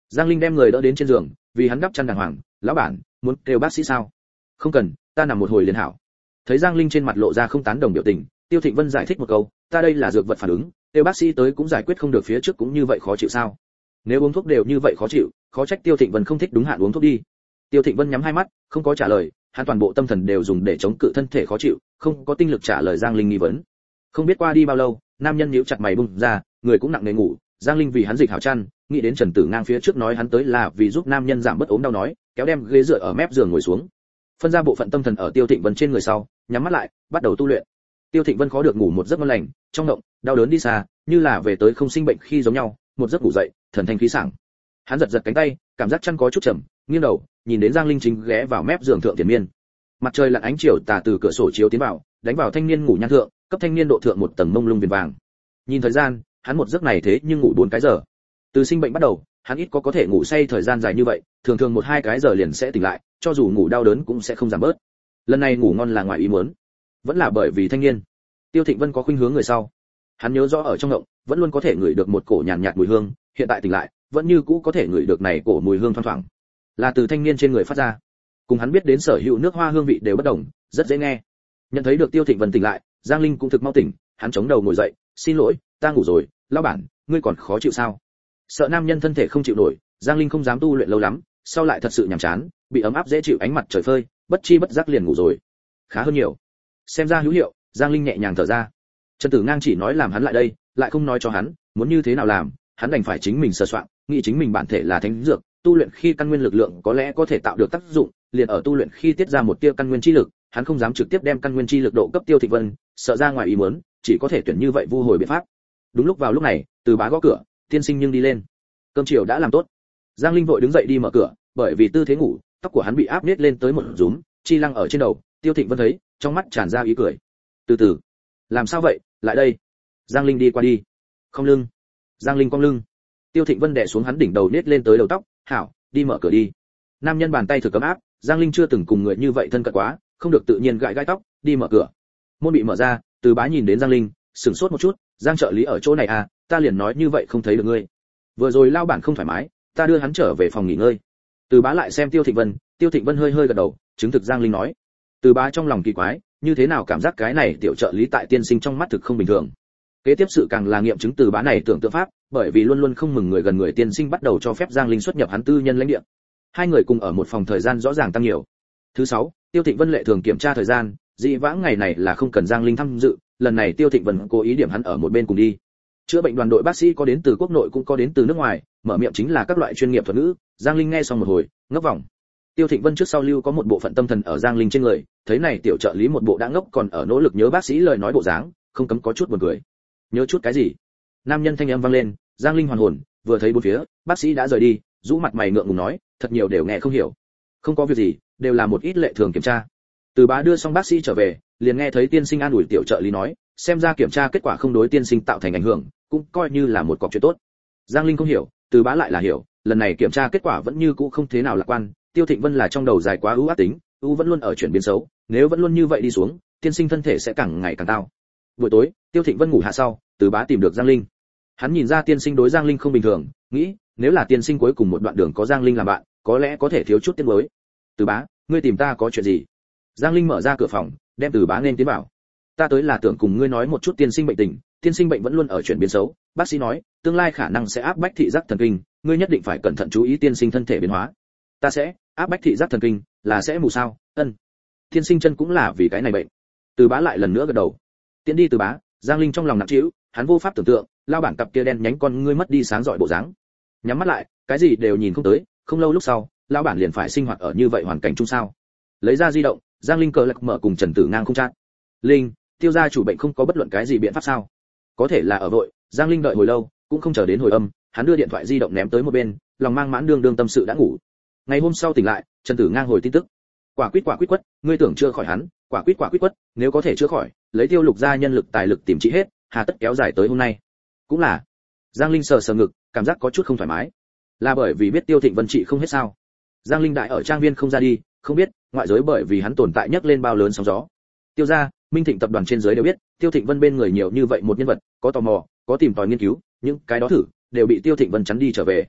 Giang Linh đem người đỡ đến trên giường, vì hắn đắp chăn đàng hoàng. Lão bản, muốn kêu bác sĩ sao? Không cần, ta nằm một hồi liền hảo. Thấy Giang Linh trên mặt lộ ra không tán đồng biểu tình, Tiêu Thịnh Vân giải thích một câu, ta đây là dược vật phản ứng, kêu bác sĩ tới cũng giải quyết không được, phía trước cũng như vậy khó chịu sao? Nếu uống thuốc đều như vậy khó chịu, khó trách Tiêu Thịnh Vân không thích đúng hạn uống thuốc đi. Tiêu Thịnh Vân nhắm hai mắt, không có trả lời, hắn toàn bộ tâm thần đều dùng để chống cự thân thể khó chịu, không có tinh lực trả lời Giang Linh nghi vấn. Không biết qua đi bao lâu, nam nhân nhíu chặt mày bung ra, người cũng nặng nề ngủ. Giang Linh vì hắn dịch hảo chăn, nghĩ đến Trần Tử Ngang phía trước nói hắn tới là vì giúp nam nhân giảm bớt ốm đau nói, kéo đem ghế dựa ở mép giường ngồi xuống. Phân ra bộ phận tâm thần ở Tiêu Thịnh Vân trên người sau, nhắm mắt lại, bắt đầu tu luyện. Tiêu Thịnh Vân khó được ngủ một giấc ngon lành, trong động, đau đớn đi xa, như là về tới không sinh bệnh khi giống nhau, một giấc ngủ dậy, thần thanh khí sảng. Hắn giật giật cánh tay, cảm giác chân có chút chậm, nghiêng đầu, nhìn đến Giang Linh chính ghé vào mép giường thượng Tiền Miên. Mặt trời lặn ánh chiều tà từ cửa sổ chiếu tiến vào, đánh vào thanh niên ngủ nhan thượng, cấp thanh niên độ thượng một tầng mông lung viền vàng. Nhìn thời gian, hắn một giấc này thế nhưng ngủ 4 cái giờ. Từ sinh bệnh bắt đầu, hắn ít có thể ngủ say thời gian dài như vậy, thường thường 1-2 cái giờ liền sẽ tỉnh lại, cho dù ngủ đau đớn cũng sẽ không giảm bớt. Lần này ngủ ngon là ngoài ý muốn, vẫn là bởi vì thanh niên. Tiêu Thịnh Vân có khuynh hướng người sau. Hắn nhớ rõ ở trong ngộng, vẫn luôn có thể ngửi được một cổ nhàn nhạt mùi hương, hiện tại tỉnh lại, vẫn như cũ có thể ngửi được này cổ mùi hương thoang thoảng, là từ thanh niên trên người phát ra. Cùng hắn biết đến sở hữu nước hoa hương vị đều bất đồng, rất dễ nghe. Nhận thấy được Tiêu Thịnh Vân tỉnh lại, Giang Linh cũng thực mau tỉnh, hắn chống đầu ngồi dậy, xin lỗi, ta ngủ rồi, lão bản, ngươi còn khó chịu sao? Sợ nam nhân thân thể không chịu nổi, Giang Linh không dám tu luyện lâu lắm, sau lại thật sự nhàm chán, bị ấm áp dễ chịu ánh mặt trời phơi, bất chi bất giác liền ngủ rồi. Khá hơn nhiều. Xem ra hữu hiệu, Giang Linh nhẹ nhàng thở ra. Trần Tử Ngang chỉ nói làm hắn lại đây, lại không nói cho hắn, muốn như thế nào làm, hắn đành phải chính mình sơ soạn, nghĩ chính mình bản thể là thánh dược, tu luyện khi căn nguyên lực lượng có lẽ có thể tạo được tác dụng, liền ở tu luyện khi tiết ra một tia căn nguyên chi lực, hắn không dám trực tiếp đem căn nguyên chi lực độ cấp Tiêu Thịnh Vân, sợ ra ngoài ý muốn, chỉ có thể tuyển như vậy vu hồi biện pháp. Đúng lúc vào lúc này, Từ Bá gõ cửa, tiên sinh nhưng đi lên. Cơm chiều đã làm tốt. Giang Linh vội đứng dậy đi mở cửa, bởi vì tư thế ngủ, tóc của hắn bị áp nết lên tới một rúm, chi lăng ở trên đầu. Tiêu Thịnh Vân thấy, trong mắt tràn ra ý cười. Từ từ, làm sao vậy, lại đây. Giang Linh đi qua đi. Không lưng. Giang Linh cong lưng. Tiêu Thịnh Vân đè xuống hắn đỉnh đầu nết lên tới đầu tóc, hảo, đi mở cửa đi. Nam nhân bàn tay thực cấm áp, Giang Linh chưa từng cùng người như vậy thân cận quá, không được tự nhiên gãi gãi tóc, đi mở cửa. Môn bị mở ra, Từ Bá nhìn đến Giang Linh, sửng sốt một chút, Giang trợ lý ở chỗ này à, ta liền nói như vậy không thấy được ngươi. Vừa rồi lao bản không thoải mái, ta đưa hắn trở về phòng nghỉ ngơi. Từ Bá lại xem Tiêu Thịnh Vân hơi hơi gật đầu, chứng thực Giang Linh nói. Từ Bá trong lòng kỳ quái, như thế nào cảm giác cái này tiểu trợ lý tại tiên sinh trong mắt thực không bình thường. Kế tiếp sự càng là nghiệm chứng Từ Bá này tưởng tượng pháp, bởi vì luôn luôn không mừng người gần người tiên sinh bắt đầu cho phép Giang Linh xuất nhập hắn tư nhân lãnh địa. Hai người cùng ở một phòng thời gian rõ ràng tăng nhiều. Thứ 6, Tiêu Thịnh Vân lệ thường kiểm tra thời gian, dị vãng ngày này là không cần Giang Linh tham dự, lần này Tiêu Thịnh Vân cố ý điểm hắn ở một bên cùng đi. Chữa bệnh đoàn đội bác sĩ có đến từ quốc nội cũng có đến từ nước ngoài, mở miệng chính là các loại chuyên nghiệp thuật ngữ, Giang Linh nghe xong một hồi, ngốc vòng. Tiêu Thịnh Vân trước sau lưu có một bộ phận tâm thần ở Giang Linh trên người, thấy này tiểu trợ lý một bộ đã ngốc còn ở nỗ lực nhớ bác sĩ lời nói bộ dáng, không cấm có chút buồn cười. Nhớ chút cái gì? Nam nhân thanh âm vang lên, Giang Linh hoàn hồn, vừa thấy bốn phía, bác sĩ đã rời đi, rũ mặt mày ngượng ngùng nói, thật nhiều đều nghe không hiểu. Không có việc gì, đều là một ít lệ thường kiểm tra. Từ Bá đưa xong bác sĩ trở về, liền nghe thấy tiên sinh an ủi tiểu trợ lý nói, xem ra kiểm tra kết quả không đối tiên sinh tạo thành ảnh hưởng, cũng coi như là một cọc chuyện tốt. Giang Linh không hiểu, Từ Bá lại là hiểu, lần này kiểm tra kết quả vẫn như cũ không thế nào lạc quan, Tiêu Thịnh Vân là trong đầu dài quá ưu ác tính, vẫn luôn ở chuyển biến xấu, nếu vẫn luôn như vậy đi xuống, tiên sinh thân thể sẽ càng ngày càng tao. Buổi tối, Tiêu Thịnh Vân ngủ hạ sau, Từ Bá tìm được Giang Linh. Hắn nhìn ra tiên sinh đối Giang Linh không bình thường, nghĩ, nếu là tiên sinh cuối cùng một đoạn đường có Giang Linh làm bạn, có lẽ có thể thiếu chút tiếc nuối. Từ Bá, ngươi tìm ta có chuyện gì? Giang Linh mở ra cửa phòng, đem Từ Bá nên tiến vào. Ta tới là tưởng cùng ngươi nói một chút tiên sinh bệnh tình, tiên sinh bệnh vẫn luôn ở chuyển biến xấu, bác sĩ nói, tương lai khả năng sẽ áp bách thị giác thần kinh, ngươi nhất định phải cẩn thận chú ý tiên sinh thân thể biến hóa. Ta sẽ áp bách thị giác thần kinh, là sẽ mù sao? Ân. Tiên sinh chân cũng là vì cái này bệnh. Từ Bá lại lần nữa gật đầu. Tiến đi Từ Bá, Giang Linh trong lòng nặng trĩu, hắn vô pháp tưởng tượng, lao bản cặp kia đen nhánh con ngươi mất đi sáng rọi bộ dáng. Nhắm mắt lại, cái gì đều nhìn không tới, không lâu lúc sau, lao bản liền phải sinh hoạt ở như vậy hoàn cảnh chung sao? Lấy ra di động, Giang Linh cờ lạc mở cùng Trần Tử Ngang không chat. Linh, Tiêu gia chủ bệnh không có bất luận cái gì biện pháp sao? Có thể là ở vội, Giang Linh đợi hồi lâu, cũng không chờ đến hồi âm, hắn đưa điện thoại di động ném tới một bên, lòng mang mãn đương tâm sự đã ngủ. Ngày hôm sau tỉnh lại, Trần Tử Ngang hồi tin tức. Quả quýt quất, ngươi tưởng chưa khỏi hắn, quả quýt quất, nếu có thể chữa khỏi, lấy Tiêu Lục gia nhân lực tài lực tìm trị hết, hà tất kéo dài tới hôm nay. Cũng là. Giang Linh sờ ngực, cảm giác có chút không thoải mái. Là bởi vì biết Tiêu Thịnh Vân trị không hết sao? Giang Linh đại ở trang viên không ra đi, không biết, ngoại giới bởi vì hắn tồn tại nhấc lên bao lớn sóng gió. Tiêu gia, Minh Thịnh tập đoàn trên dưới đều biết, Tiêu Thịnh Vân bên người nhiều như vậy một nhân vật, có tò mò, có tìm tòi nghiên cứu, những cái đó thử đều bị Tiêu Thịnh Vân chắn đi trở về.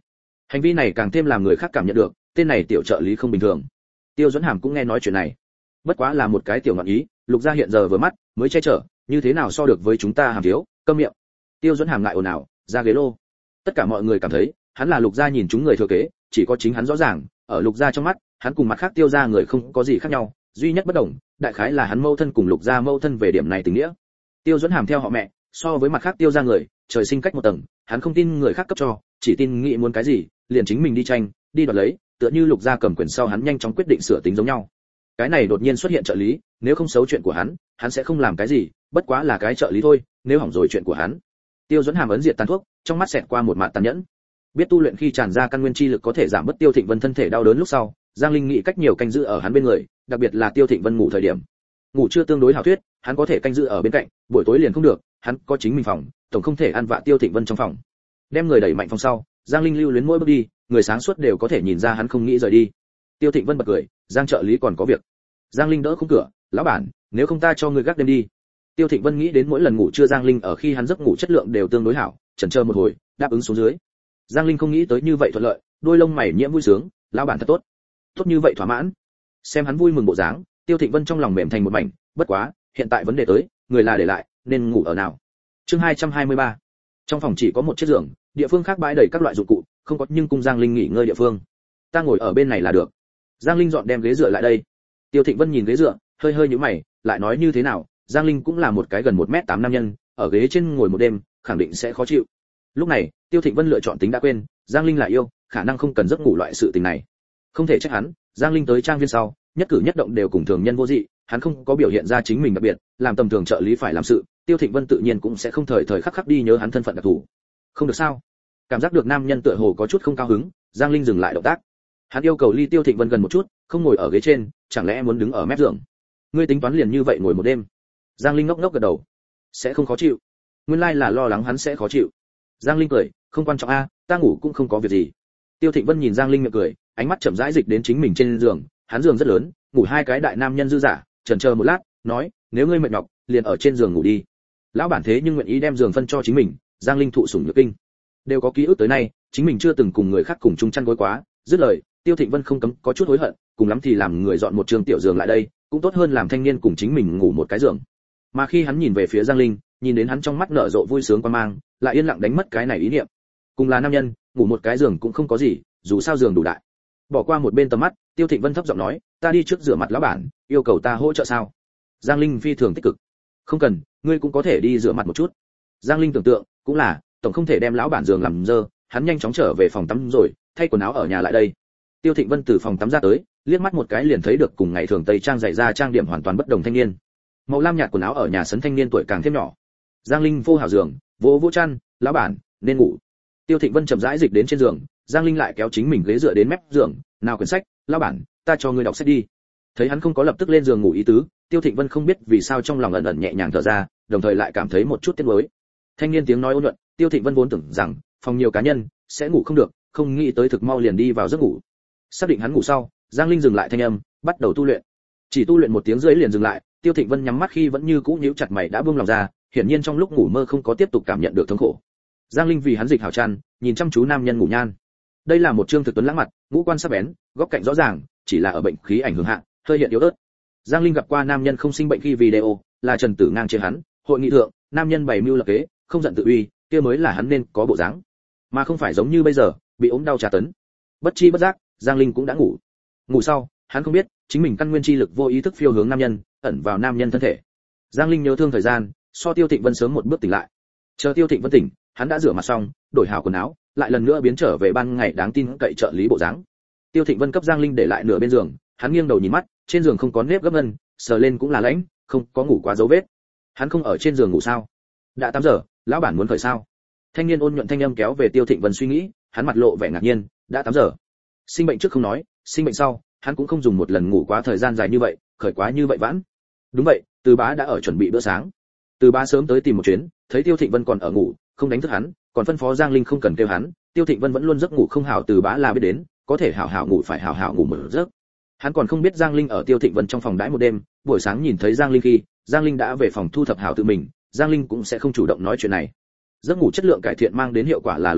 Hành vi này càng thêm làm người khác cảm nhận được tên này tiểu trợ lý không bình thường. Tiêu Duẫn Hàm cũng nghe nói chuyện này, bất quá là một cái tiểu ngọn ý, Lục gia hiện giờ vừa mắt mới che chở, như thế nào so được với chúng ta Hàm thiếu, câm miệng. Tiêu Duẫn Hàm ngại ồn ào, ra ghế lô. Tất cả mọi người cảm thấy hắn là Lục gia nhìn chúng người thừa kế, chỉ có chính hắn rõ ràng, ở Lục gia trong mắt, hắn cùng mặt khác Tiêu gia người không có gì khác nhau, duy nhất bất đồng, đại khái là hắn mâu thân cùng Lục gia mâu thân về điểm này tình nghĩa. Tiêu Duẫn Hàm theo họ mẹ, so với mặt khác Tiêu gia người, trời sinh cách một tầng, hắn không tin người khác cấp cho, chỉ tin nghĩ muốn cái gì, liền chính mình đi tranh, đi đoạt lấy, tựa như Lục gia cầm quyền sau hắn nhanh chóng quyết định sửa tính giống nhau. Cái này đột nhiên xuất hiện trợ lý, nếu không xấu chuyện của hắn sẽ không làm cái gì, bất quá là cái trợ lý thôi, nếu hỏng rồi chuyện của hắn. Tiêu Duẫn Hàm ấn diệt tàn thuốc, trong mắt xẹt qua một mạt tàn nhẫn. Biết tu luyện khi tràn ra căn nguyên chi lực có thể giảm bớt Tiêu Thịnh Vân thân thể đau đớn lúc sau, Giang Linh nghĩ cách nhiều canh giữ ở hắn bên người, đặc biệt là Tiêu Thịnh Vân ngủ thời điểm. Ngủ chưa tương đối hảo thuyết, hắn có thể canh giữ ở bên cạnh, buổi tối liền không được, hắn có chính mình phòng, tổng không thể ăn vạ Tiêu Thịnh Vân trong phòng. Đem người đẩy mạnh phòng sau, Giang Linh lưu luyến mỗi bước đi, người sáng suốt đều có thể nhìn ra hắn không nghĩ rời đi. Tiêu Thịnh Vân bật cười, Giang trợ lý còn có việc. Giang Linh đỡ khung cửa, lão bản, nếu không ta cho ngươi gác đêm đi. Tiêu Thịnh Vân nghĩ đến mỗi lần ngủ trưa Giang Linh ở khi hắn giấc ngủ chất lượng đều tương đối hảo, chần chờ một hồi, đáp ứng xuống dưới. Giang Linh không nghĩ tới như vậy thuận lợi, đôi lông mày nhiễm vui sướng, lão bản thật tốt. Tốt như vậy thỏa mãn. Xem hắn vui mừng bộ dáng, Tiêu Thịnh Vân trong lòng mềm thành một mảnh, bất quá, hiện tại vấn đề tới, người là để lại, nên ngủ ở nào. Chương 223. Trong phòng chỉ có một chiếc giường, địa phương khác bãi đầy các loại dụng cụ, không có nhưng cung Giang Linh nghỉ ngơi địa phương. Ta ngồi ở bên này là được. Giang Linh dọn đem ghế dựa lại đây. Tiêu Thịnh Vân nhìn ghế dựa, hơi hơi nhíu mày, lại nói như thế nào, Giang Linh cũng là một cái gần 1m8 nam nhân, ở ghế trên ngồi một đêm, khẳng định sẽ khó chịu. Lúc này, Tiêu Thịnh Vân lựa chọn tính đã quên, Giang Linh là yêu, khả năng không cần giấc ngủ loại sự tình này. Không thể trách hắn, Giang Linh tới trang viên sau, nhất cử nhất động đều cùng thường nhân vô dị, hắn không có biểu hiện ra chính mình đặc biệt, làm tầm thường trợ lý phải làm sự, Tiêu Thịnh Vân tự nhiên cũng sẽ không thời thời khắc khắc đi nhớ hắn thân phận đặc thù. Không được sao? Cảm giác được nam nhân tựa hồ có chút không cao hứng, Giang Linh dừng lại động tác. Hắn yêu cầu ly Tiêu Thịnh Vân gần một chút, không ngồi ở ghế trên, chẳng lẽ muốn đứng ở mép giường? Ngươi tính toán liền như vậy ngồi một đêm? Giang Linh ngốc ngốc gật đầu. Sẽ không khó chịu. Nguyên lai là lo lắng hắn sẽ khó chịu. Giang Linh cười, không quan trọng a, ta ngủ cũng không có việc gì. Tiêu Thịnh Vân nhìn Giang Linh miệng cười, ánh mắt chậm rãi dịch đến chính mình trên giường, hắn giường rất lớn, ngủ hai cái đại nam nhân dư dả, chần chờ một lát, nói, nếu ngươi mệt nhọc, liền ở trên giường ngủ đi. Lão bản thế nhưng nguyện ý đem giường phân cho chính mình, Giang Linh thụ sủng nhược kinh. Đều có ký ức tới nay, chính mình chưa từng cùng người khác cùng chung chăn gối quá, dứt lời, Tiêu Thịnh Vân không cấm có chút hối hận, cùng lắm thì làm người dọn một trường tiểu giường lại đây, cũng tốt hơn làm thanh niên cùng chính mình ngủ một cái giường. Mà khi hắn nhìn về phía Giang Linh, nhìn đến hắn trong mắt nở rộ vui sướng quan mang, lại yên lặng đánh mất cái này ý niệm. Cùng là nam nhân, ngủ một cái giường cũng không có gì, dù sao giường đủ đại. Bỏ qua một bên tầm mắt, Tiêu Thịnh Vân thấp giọng nói, ta đi trước rửa mặt lão bản, yêu cầu ta hỗ trợ sao? Giang Linh phi thường tích cực. Không cần, ngươi cũng có thể đi rửa mặt một chút. Giang Linh tưởng tượng, cũng là, tổng không thể đem lão bản giường làm dơ, hắn nhanh chóng trở về phòng tắm rồi, thay quần áo ở nhà lại đây. Tiêu Thịnh Vân từ phòng tắm ra tới, liếc mắt một cái liền thấy được cùng ngày thường tây trang dày da trang điểm hoàn toàn bất đồng thanh niên. Màu lam nhạt quần áo ở nhà sấn thanh niên tuổi càng thêm nhỏ. Giang Linh vô hảo giường, vô chăn, lão bản, nên ngủ. Tiêu Thịnh Vân chậm rãi dịch đến trên giường, Giang Linh lại kéo chính mình ghế dựa đến mép giường, nào quyển sách, lão bản, ta cho ngươi đọc sách đi. Thấy hắn không có lập tức lên giường ngủ ý tứ, Tiêu Thịnh Vân không biết vì sao trong lòng ẩn ẩn nhẹ nhàng thở ra, đồng thời lại cảm thấy một chút tiếc nuối. Thanh niên tiếng nói ôn nhuận, Tiêu Thịnh Vân vốn tưởng rằng phòng nhiều cá nhân sẽ ngủ không được, không nghĩ tới thực mau liền đi vào giấc ngủ. Xác định hắn ngủ sau, Giang Linh dừng lại thanh âm, bắt đầu tu luyện. Chỉ tu luyện 1 tiếng rưỡi liền dừng lại, Tiêu Thịnh Vân nhắm mắt khi vẫn như cũ nhíu chặt mày đã buông lòng ra, hiển nhiên trong lúc ngủ mơ không có tiếp tục cảm nhận được thống khổ. Giang Linh vì hắn dịch hảo chăn, nhìn chăm chú nam nhân ngủ nhan. Đây là một trương thực tuấn lãng mặt, ngũ quan sắc bén, góc cạnh rõ ràng, chỉ là ở bệnh khí ảnh hưởng hạ, hơi hiện yếu ớt. Giang Linh gặp qua nam nhân không sinh bệnh khi video, là Trần Tử ngang chế hắn, hội nghị thượng, nam nhân bày mưu lập kế, không giận tự uy, kia mới là hắn nên có bộ dáng, mà không phải giống như bây giờ, bị ốm đau tra tấn. Bất chi bất giác, Giang Linh cũng đã ngủ. Ngủ sau, hắn không biết, chính mình căn nguyên chi lực vô ý thức phiêu hướng nam nhân, ẩn vào nam nhân thân thể. Giang Linh nhớ thương thời gian, so Tiêu Thịnh Vân sớm một bước tỉnh lại. Chờ Tiêu Thịnh Vân tỉnh, hắn đã rửa mặt xong, đổi hảo quần áo, lại lần nữa biến trở về ban ngày đáng tin cậy trợ lý bộ dáng. Tiêu Thịnh Vân cấp Giang Linh để lại nửa bên giường, hắn nghiêng đầu nhìn mắt, trên giường không có nếp gấp ngân, sờ lên cũng là lãnh, không có ngủ quá dấu vết. Hắn không ở trên giường ngủ sao? Đã 8 giờ, lão bản muốn khởi sao? Thanh niên ôn nhuận thanh âm kéo về Tiêu Thịnh Vân suy nghĩ, hắn mặt lộ vẻ ngạc nhiên, đã 8 giờ. Sinh bệnh trước không nói, sinh bệnh sau, hắn cũng không dùng một lần ngủ quá thời gian dài như vậy, khởi quá như vậy vãn. Đúng vậy, Từ Bá đã ở chuẩn bị bữa sáng. Từ Bá sớm tới tìm một chuyến, thấy Tiêu Thịnh Vân còn ở ngủ, không đánh thức hắn, còn phân phó Giang Linh không cần kêu hắn. Tiêu Thịnh Vân vẫn luôn giấc ngủ không hảo, Từ Bá là biết đến, có thể hảo hảo ngủ phải hảo hảo ngủ một giấc. Hắn còn không biết Giang Linh ở Tiêu Thịnh Vân trong phòng đãi một đêm, buổi sáng nhìn thấy Giang Linh khi, Giang Linh đã về phòng thu thập hảo tự mình, Giang Linh cũng sẽ không chủ động nói chuyện này. Giấc ngủ chất lượng cải thiện mang đến hiệu quả là lộ rõ,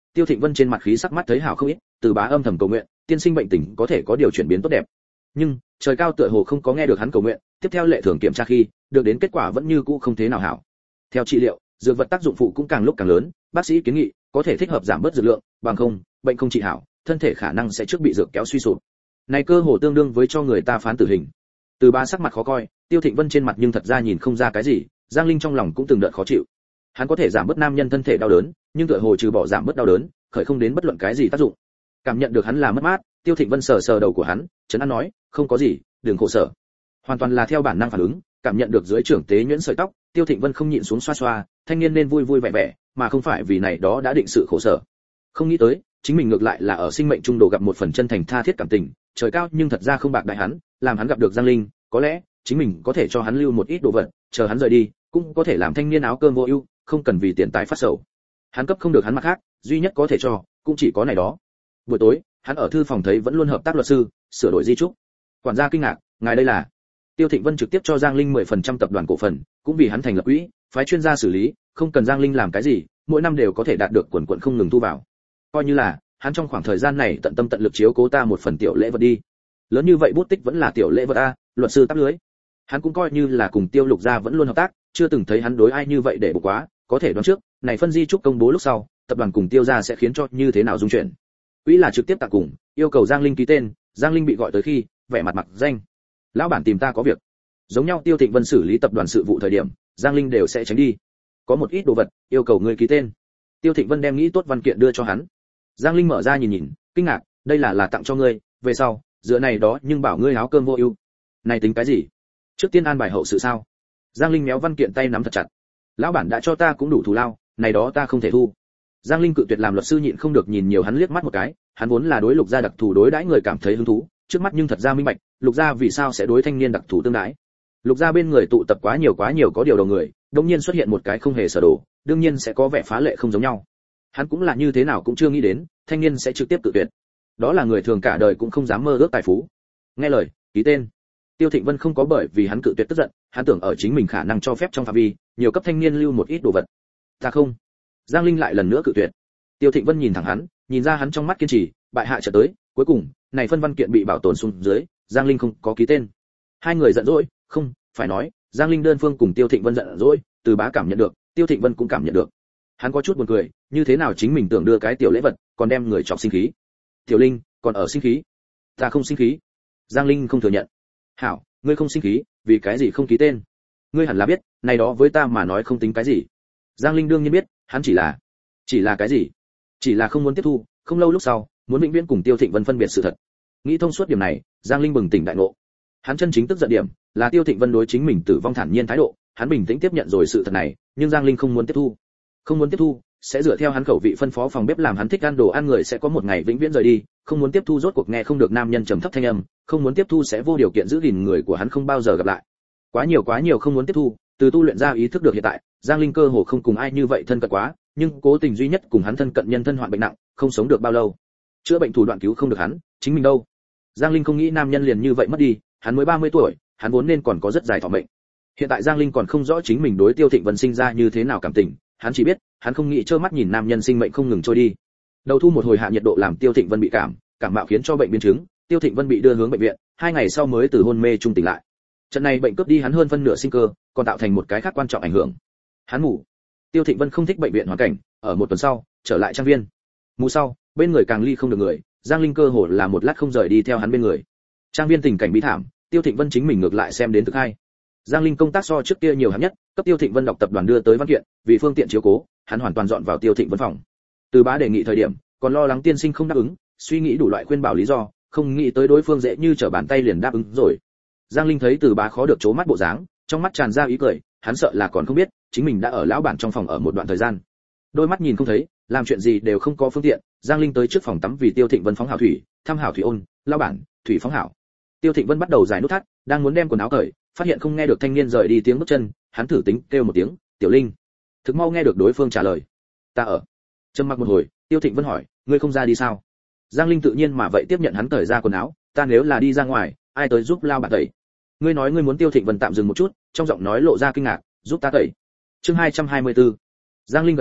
Tiêu Thịnh Vân trên mặt khí sắc mắt thấy hảo không ít, Từ Bá âm thầm cầu nguyện, tiên sinh bệnh tình có thể có điều chuyển biến tốt đẹp. Nhưng, trời cao tựa hồ không có nghe được hắn cầu nguyện, tiếp theo lệ thường kiểm tra khi, được đến kết quả vẫn như cũ không thế nào hảo. Theo trị liệu, dược vật tác dụng phụ cũng càng lúc càng lớn, bác sĩ kiến nghị có thể thích hợp giảm bớt dược lượng, bằng không, bệnh không trị hảo, thân thể khả năng sẽ trước bị dược kéo suy sụp. Này cơ hồ tương đương với cho người ta phán tử hình. Từ Bá sắc mặt khó coi, Tiêu Thịnh Vân trên mặt nhưng thật ra nhìn không ra cái gì, Giang Linh trong lòng cũng từng đợt khó chịu. Hắn có thể giảm bớt nam nhân thân thể đau đớn, nhưng tựa hồ trừ bỏ giảm bớt đau đớn, khởi không đến bất luận cái gì tác dụng. Cảm nhận được hắn là mất mát, Tiêu Thịnh Vân sờ sờ đầu của hắn, trấn an nói, không có gì, đừng khổ sở. Hoàn toàn là theo bản năng phản ứng, cảm nhận được dưới trưởng tế nhuyễn sợi tóc, Tiêu Thịnh Vân không nhịn xuống xoa xoa, thanh niên nên vui vui vẻ vẻ, mà không phải vì này đó đã định sự khổ sở. Không nghĩ tới, chính mình ngược lại là ở sinh mệnh trung đồ gặp một phần chân thành tha thiết cảm tình, trời cao nhưng thật ra không bạc đại hắn, làm hắn gặp được Giang Linh, có lẽ chính mình có thể cho hắn lưu một ít đồ vật, chờ hắn rời đi, cũng có thể làm thanh niên áo cơm vô ưu, không cần vì tiền tài phát sầu. Hắn cấp không được hắn mặt khác, duy nhất có thể cho, cũng chỉ có này đó. Buổi tối, hắn ở thư phòng thấy vẫn luôn hợp tác luật sư, sửa đổi di trúc. Quản gia kinh ngạc, ngài đây là? Tiêu Thịnh Vân trực tiếp cho Giang Linh 10% tập đoàn cổ phần, cũng vì hắn thành lập quỹ, phái chuyên gia xử lý, không cần Giang Linh làm cái gì, mỗi năm đều có thể đạt được quần quần không ngừng thu vào. Coi như là, hắn trong khoảng thời gian này tận tâm tận lực chiếu cố ta một phần tiểu lễ vật đi. Lớn như vậy bút tích vẫn là tiểu lễ vật a, luật sư tắp lưới. Hắn cũng coi như là cùng Tiêu Lục gia vẫn luôn hợp tác, chưa từng thấy hắn đối ai như vậy để bụng quá, có thể đoán trước, này phân di trúc công bố lúc sau, tập đoàn cùng Tiêu gia sẽ khiến cho như thế nào dung chuyển. Quỹ là trực tiếp tặng cùng, yêu cầu Giang Linh ký tên, Giang Linh bị gọi tới khi, vẻ mặt mặc danh. Lão bản tìm ta có việc. Giống nhau Tiêu Thịnh Vân xử lý tập đoàn sự vụ thời điểm, Giang Linh đều sẽ tránh đi. Có một ít đồ vật, yêu cầu người ký tên. Tiêu Thịnh Vân đem nghĩ tốt văn kiện đưa cho hắn. Giang Linh mở ra nhìn nhìn, kinh ngạc, đây là tặng cho ngươi, về sau, dựa này đó nhưng bảo ngươi áo cơm vô ưu. Này tính cái gì? Trước tiên an bài hậu sự sao? Giang Linh méo văn kiện tay nắm thật chặt. Lão bản đã cho ta cũng đủ thù lao, này đó ta không thể thu. Giang Linh cự tuyệt làm luật sư nhịn không được nhìn nhiều hắn liếc mắt một cái, hắn vốn là đối Lục gia đặc thù đối đãi người cảm thấy hứng thú, trước mắt nhưng thật ra minh bạch, Lục gia vì sao sẽ đối thanh niên đặc thù tương đãi. Lục gia bên người tụ tập quá nhiều có điều đầu người, đột nhiên xuất hiện một cái không hề sở đồ, đương nhiên sẽ có vẻ phá lệ không giống nhau. Hắn cũng là như thế nào cũng chưa nghĩ đến, thanh niên sẽ trực tiếp tự tuyệt. Đó là người thường cả đời cũng không dám mơ ước tài phú. Nghe lời, ký tên. Tiêu Thịnh Vân không có bởi vì hắn cự tuyệt tức giận, hắn tưởng ở chính mình khả năng cho phép trong phạm vi, nhiều cấp thanh niên lưu một ít đồ vật. Ta không. Giang Linh lại lần nữa cự tuyệt. Tiêu Thịnh Vân nhìn thẳng hắn, nhìn ra hắn trong mắt kiên trì, bại hạ trở tới, cuối cùng, này phân văn kiện bị bảo tồn xuống dưới, Giang Linh không có ký tên. Hai người giận dỗi, không, phải nói, Giang Linh đơn phương cùng Tiêu Thịnh Vân giận dỗi, Từ Bá cảm nhận được, Tiêu Thịnh Vân cũng cảm nhận được. Hắn có chút buồn cười, như thế nào chính mình tưởng đưa cái tiểu lễ vật, còn đem người chọc sinh khí. Tiểu Linh, còn ở sinh khí? Ta không sinh khí. Giang Linh không thừa nhận. Hảo, ngươi không sinh khí, vì cái gì không ký tên? Ngươi hẳn là biết, này đó với ta mà nói không tính cái gì. Giang Linh đương nhiên biết, hắn chỉ là cái gì? Chỉ là không muốn tiếp thu, không lâu lúc sau, muốn vĩnh viễn cùng Tiêu Thịnh Vân phân biệt sự thật. Nghĩ thông suốt điểm này, Giang Linh bừng tỉnh đại ngộ. Hắn chân chính tức giận điểm, là Tiêu Thịnh Vân đối chính mình tử vong thản nhiên thái độ, hắn bình tĩnh tiếp nhận rồi sự thật này, nhưng Giang Linh không muốn tiếp thu. Không muốn tiếp thu, sẽ dựa theo hắn khẩu vị phân phó phòng bếp làm hắn thích ăn đồ ăn người sẽ có một ngày vĩnh viễn rời đi, không muốn tiếp thu rốt cuộc nghe không được nam nhân trầm thấp thanh âm, không muốn tiếp thu sẽ vô điều kiện giữ gìn người của hắn không bao giờ gặp lại. Quá nhiều không muốn tiếp thu, từ tu luyện ra ý thức được hiện tại, Giang Linh cơ hồ không cùng ai như vậy thân cận quá, nhưng cố tình duy nhất cùng hắn thân cận nhân thân hoạn bệnh nặng, không sống được bao lâu. Chữa bệnh thủ đoạn cứu không được hắn, chính mình đâu? Giang Linh không nghĩ nam nhân liền như vậy mất đi, hắn mới 30 tuổi, hắn vốn nên còn có rất dài thọ mệnh. Hiện tại Giang Linh còn không rõ chính mình đối Tiêu Thịnh Vân sinh ra như thế nào cảm tình, hắn chỉ biết, hắn không nghĩ trơ mắt nhìn nam nhân sinh mệnh không ngừng trôi đi. Đầu thu một hồi hạ nhiệt độ làm Tiêu Thịnh Vân bị cảm mạo khiến cho bệnh biến chứng, Tiêu Thịnh Vân bị đưa hướng bệnh viện, 2 ngày sau mới từ hôn mê trung tỉnh lại. Trận này bệnh cướp đi hắn hơn phân nửa sinh cơ, còn tạo thành một cái khác quan trọng ảnh hưởng. Hắn ngủ. Tiêu Thịnh Vân không thích bệnh viện hoàn cảnh, ở một tuần sau, trở lại trang viên. Mù sau, bên người càng ly không được người, Giang Linh cơ hồ là một lát không rời đi theo hắn bên người. Trang viên tình cảnh bí thảm, Tiêu Thịnh Vân chính mình ngược lại xem đến thực hay. Giang Linh công tác so trước kia nhiều hạng nhất, cấp Tiêu Thịnh Vân đọc tập đoàn đưa tới văn kiện, vì phương tiện chiếu cố, hắn hoàn toàn dọn vào Tiêu Thịnh Vân phòng. Từ Bá đề nghị thời điểm, còn lo lắng tiên sinh không đáp ứng, suy nghĩ đủ loại khuyên bảo lý do, không nghĩ tới đối phương dễ như trở bàn tay liền đáp ứng rồi. Giang Linh thấy Từ Bá khó được chố mắt bộ dáng, trong mắt tràn ra ý cười, hắn sợ là còn không biết, chính mình đã ở lão bản trong phòng ở một đoạn thời gian. Đôi mắt nhìn không thấy, làm chuyện gì đều không có phương tiện, Giang Linh tới trước phòng tắm vì Tiêu Thịnh Vân phóng hảo thủy, thăm hảo thủy ôn, lão bản, thủy phóng hảo. Tiêu Thịnh Vân bắt đầu giải nút thắt, đang muốn đem quần áo cởi, phát hiện không nghe được thanh niên rời đi tiếng bước chân, hắn thử tính kêu một tiếng, "Tiểu Linh." Thực mau nghe được đối phương trả lời, "Ta ở." Trầm mặc một hồi, Tiêu Thịnh Vân hỏi, "Ngươi không ra đi sao?" Giang Linh tự nhiên mà vậy tiếp nhận hắn cởi ra quần áo, "Ta nếu là đi ra ngoài, ai tới giúp lao bạn tẩy?" "Ngươi nói ngươi muốn." Tiêu Thịnh Vân tạm dừng một chút, trong giọng nói lộ ra kinh ngạc, "Giúp ta tẩy." Chương 224. Giang Linh gật đầu,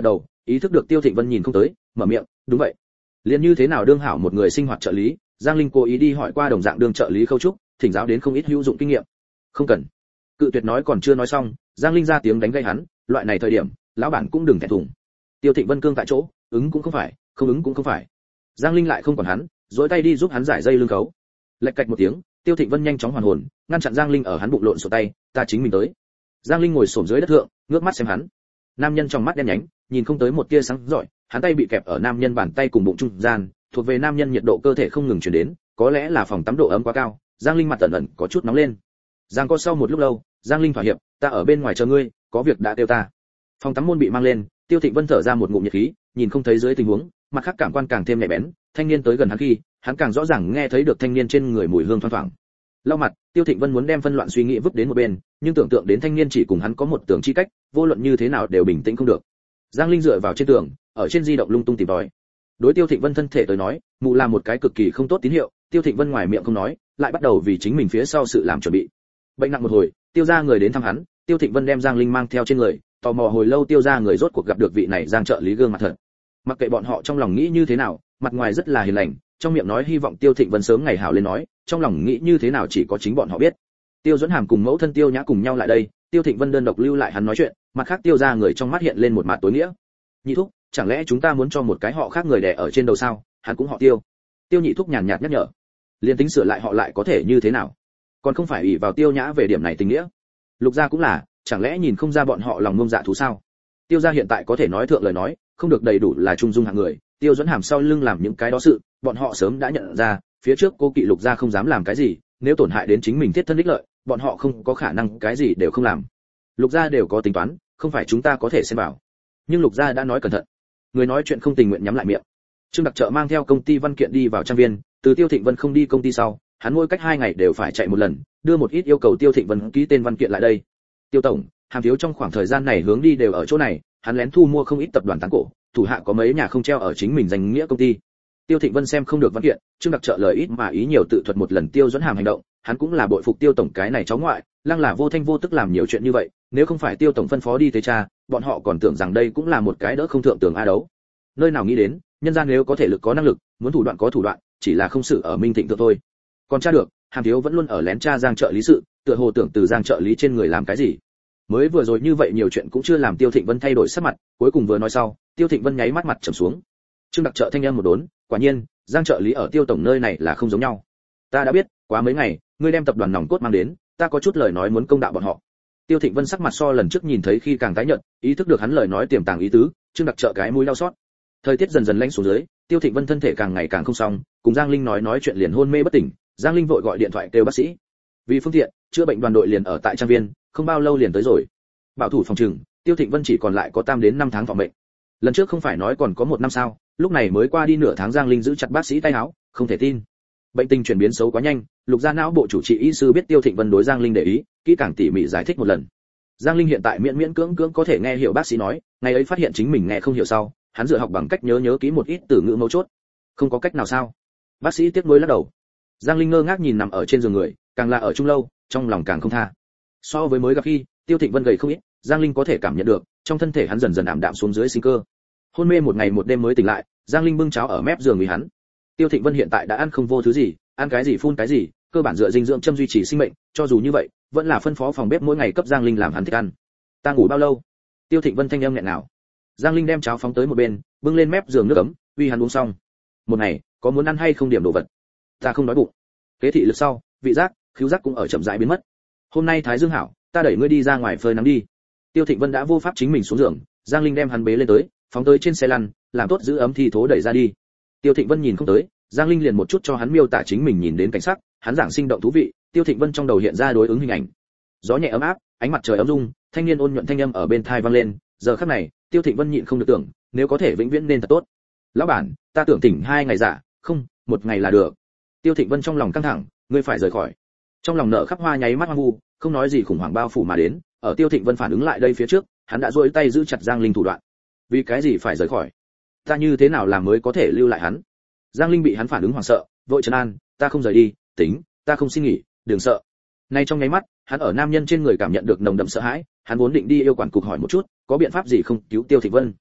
ý thức được Tiêu Thịnh Vân nhìn không tới, mở miệng, đúng vậy. Liên như thế nào đương hảo một người sinh hoạt trợ lý, Giang Linh cố ý đi hỏi qua đồng dạng đương trợ lý Khâu Trúc, thỉnh giáo đến không ít hữu dụng kinh nghiệm. Không cần. Cự tuyệt nói còn chưa nói xong, Giang Linh ra tiếng đánh gây hắn, loại này thời điểm, lão bản cũng đừng thẹn thùng. Tiêu Thịnh Vân cương tại chỗ, ứng cũng không phải, không ứng cũng không phải. Giang Linh lại không còn hắn, duỗi tay đi giúp hắn giải dây lưng khấu. Lệch cạch một tiếng, Tiêu Thịnh Vân nhanh chóng hoàn hồn, ngăn chặn Giang Linh ở hắn bụng lộn xộn tay, ta chính mình tới. Giang Linh ngồi xổm dưới đất thượng, ngước mắt xem hắn. Nam nhân trong mắt đen nhánh, nhìn không tới một tia sáng rọi, hắn tay bị kẹp ở nam nhân bàn tay cùng bụng trung gian, thuộc về nam nhân nhiệt độ cơ thể không ngừng chuyển đến, có lẽ là phòng tắm độ ấm quá cao, Giang Linh mặt ẩn ẩn có chút nóng lên. Giang có sau một lúc lâu, Giang Linh thỏa hiệp, ta ở bên ngoài chờ ngươi, có việc đã kêu ta. Phòng tắm môn bị mang lên, Tiêu Thịnh Vân thở ra một ngụm nhiệt khí, nhìn không thấy dưới tình huống, mặt khác cảm quan càng thêm nhạy bén, thanh niên tới gần hắn khi, hắn càng rõ ràng nghe thấy được thanh niên trên người mùi hương thoang thoảng. Lau mặt, Tiêu Thịnh Vân muốn đem phân loạn suy nghĩ vứt đến một bên, nhưng tưởng tượng đến thanh niên chỉ cùng hắn có một tưởng chi cách, vô luận như thế nào đều bình tĩnh không được. Giang Linh dựa vào trên tường, ở trên di động lung tung tìm tòi. Đối Tiêu Thịnh Vân thân thể tới nói, mụ là một cái cực kỳ không tốt tín hiệu, Tiêu Thịnh Vân ngoài miệng không nói, lại bắt đầu vì chính mình phía sau sự làm chuẩn bị. Bệnh nặng một hồi, Tiêu gia người đến thăm hắn, Tiêu Thịnh Vân đem Giang Linh mang theo trên người, tò mò hồi lâu Tiêu gia người rốt cuộc gặp được vị này Giang trợ lý gương mặt thật. Mặc kệ bọn họ trong lòng nghĩ như thế nào, mặt ngoài rất là hiền lành, trong miệng nói hy vọng Tiêu Thịnh Vân sớm ngày hảo lên nói, trong lòng nghĩ như thế nào chỉ có chính bọn họ biết. Tiêu Duẫn Hàm cùng mẫu thân Tiêu Nhã cùng nhau lại đây, Tiêu Thịnh Vân đơn độc lưu lại hắn nói chuyện, mặt khác Tiêu gia người trong mắt hiện lên một mặt tối nghĩa. Nhị thúc, chẳng lẽ chúng ta muốn cho một cái họ khác người đè ở trên đầu sao? Hắn cũng họ Tiêu. Tiêu Nhị thúc nhàn nhạt nhắc nhở. Liên tính sửa lại họ lại có thể như thế nào? Còn không phải ủy vào Tiêu Nhã về điểm này tình nghĩa. Lục gia cũng là, chẳng lẽ nhìn không ra bọn họ lòng ngông dạ thú sao? Tiêu gia hiện tại có thể nói thượng lời nói, không được đầy đủ là trung dung hạng người, Tiêu Duẫn Hàm sau lưng làm những cái đó sự, bọn họ sớm đã nhận ra, phía trước cô kỵ Lục gia không dám làm cái gì, nếu tổn hại đến chính mình thiết thân ích lợi, bọn họ không có khả năng cái gì đều không làm. Lục gia đều có tính toán, không phải chúng ta có thể xem vào. Nhưng Lục gia đã nói cẩn thận. Người nói chuyện không tình nguyện nhắm lại miệng. Trương Đặc Trợ mang theo công ty văn kiện đi vào trang viên, từ Tiêu Thịnh Vân không đi công ty sau, hắn mỗi cách 2 ngày đều phải chạy một lần, đưa một ít yêu cầu Tiêu Thịnh Vân ký tên văn kiện lại đây. Tiêu tổng, Hàm thiếu trong khoảng thời gian này hướng đi đều ở chỗ này, hắn lén thu mua không ít tập đoàn tán cổ, thủ hạ có mấy nhà không treo ở chính mình danh nghĩa công ty. Tiêu Thịnh Vân xem không được văn kiện, Trương Đặc Trợ lời ít mà ý nhiều tự thuật một lần Tiêu Duẫn Hàm hành động, hắn cũng là bội phục Tiêu tổng cái này cháu ngoại, lăng là vô thanh vô tức làm nhiều chuyện như vậy, nếu không phải Tiêu tổng phân phó đi tế tra, bọn họ còn tưởng rằng đây cũng là một cái đỡ không thượng tường a đấu. Nơi nào nghĩ đến, nhân gian nếu có thể lực có năng lực, muốn thủ đoạn có thủ đoạn, chỉ là không sự ở Minh Thịnh thượng thôi. Còn tra được, Hàm thiếu vẫn luôn ở lén tra Giang trợ lý sự, tựa hồ tưởng từ Giang trợ lý trên người làm cái gì. Mới vừa rồi như vậy nhiều chuyện cũng chưa làm Tiêu Thịnh Vân thay đổi sắc mặt, cuối cùng vừa nói sau, Tiêu Thịnh Vân nháy mắt mặt trầm xuống. Trương Đặc Trợ thanh âm một đốn, quả nhiên, Giang trợ lý ở Tiêu tổng nơi này là không giống nhau. Ta đã biết, quá mấy ngày, ngươi đem tập đoàn nòng cốt mang đến, ta có chút lời nói muốn công đạo bọn họ. Tiêu Thịnh Vân sắc mặt so lần trước nhìn thấy khi càng tái nhợt, ý thức được hắn lời nói tiềm tàng ý tứ, Trương Đặc Trợ cái mũi đau xót. Thời tiết dần dần lạnh xuống dưới, Tiêu Thịnh Vân thân thể càng ngày càng không xong, cùng Giang Linh nói chuyện liền hôn mê bất tỉnh, Giang Linh vội gọi điện thoại kêu bác sĩ. Vì phương tiện, chữa bệnh đoàn đội liền ở tại trang viên, không bao lâu liền tới rồi. Bảo thủ phòng trừng, Tiêu Thịnh Vân chỉ còn lại có 8 đến 5 tháng thọ mệnh. Lần trước không phải nói còn có 1 năm sao, lúc này mới qua đi nửa tháng Giang Linh giữ chặt bác sĩ tay áo, không thể tin. Bệnh tình chuyển biến xấu quá nhanh, Lục gia não bộ chủ trị y sư biết Tiêu Thịnh Vân đối Giang Linh để ý, kỹ càng tỉ mỉ giải thích một lần. Giang Linh hiện tại miễn miễn cưỡng cưỡng có thể nghe hiểu bác sĩ nói, ngày ấy phát hiện chính mình nghe không hiểu sau, hắn dựa học bằng cách nhớ kỹ một ít từ ngữ mấu chốt. Không có cách nào sao? Bác sĩ tiếc nuối lắc đầu. Giang Linh ngơ ngác nhìn nằm ở trên giường người, càng là ở chung lâu, trong lòng càng không tha. So với mới gặp khi, Tiêu Thịnh Vân gầy không ít, Giang Linh có thể cảm nhận được, trong thân thể hắn dần dần ảm đạm xuống dưới sinh cơ. Hôn mê một ngày một đêm mới tỉnh lại, Giang Linh bưng cháo ở mép giường vì hắn. Tiêu Thịnh Vân hiện tại đã ăn không vô thứ gì, ăn cái gì phun cái gì, cơ bản dựa dinh dưỡng châm duy trì sinh mệnh, cho dù như vậy, vẫn là phân phó phòng bếp mỗi ngày cấp Giang Linh làm hắn thích ăn. Ta ngủ bao lâu? Tiêu Thịnh Vân thanh âm nghẹn nào. Giang Linh đem cháo phóng tới một bên, bưng lên mép giường nước ấm, uy hắn uống xong. Một ngày, có muốn ăn hay không điểm đồ vật? Ta không đói bụng. Kế thị lực sau, vị giác, khứu giác cũng ở chậm rãi biến mất. Hôm nay Thái Dương hảo, ta đẩy ngươi đi ra ngoài phơi nắng đi. Tiêu Thịnh Vân đã vô pháp chính mình xuống giường, Giang Linh đem hắn bế lên tới, phóng tới trên xe lăn, làm tốt giữ ấm thì thố đẩy ra đi. Tiêu Thịnh Vân nhìn không tới, Giang Linh liền một chút cho hắn miêu tả chính mình nhìn đến cảnh sắc, hắn giảng sinh động thú vị, Tiêu Thịnh Vân trong đầu hiện ra đối ứng hình ảnh. Gió nhẹ ấm áp, ánh mặt trời ấm dung, thanh niên ôn nhuận thanh âm ở bên tai vang lên, giờ khắc này, Tiêu Thịnh Vân nhịn không được tưởng, nếu có thể vĩnh viễn nên thật tốt. Lão bản, ta tưởng tỉnh 2 ngày dạ, không, 1 ngày là được. Tiêu Thịnh Vân trong lòng căng thẳng, ngươi phải rời khỏi. Trong lòng nợ khắp hoa nháy mắt hoang vu, không nói gì khủng hoảng bao phủ mà đến, ở Tiêu Thịnh Vân phản ứng lại đây phía trước, hắn đã duỗi tay giữ chặt Giang Linh thủ đoạn. Vì cái gì phải rời khỏi? Ta như thế nào làm mới có thể lưu lại hắn? Giang Linh bị hắn phản ứng hoảng sợ, vội trấn an, ta không rời đi, tính, ta không xin nghỉ, đừng sợ. Nay trong nháy mắt, hắn ở nam nhân trên người cảm nhận được nồng đậm sợ hãi, hắn vốn định đi yêu quản cục hỏi một chút, có biện pháp gì không cứu Tiêu Thịnh Vân.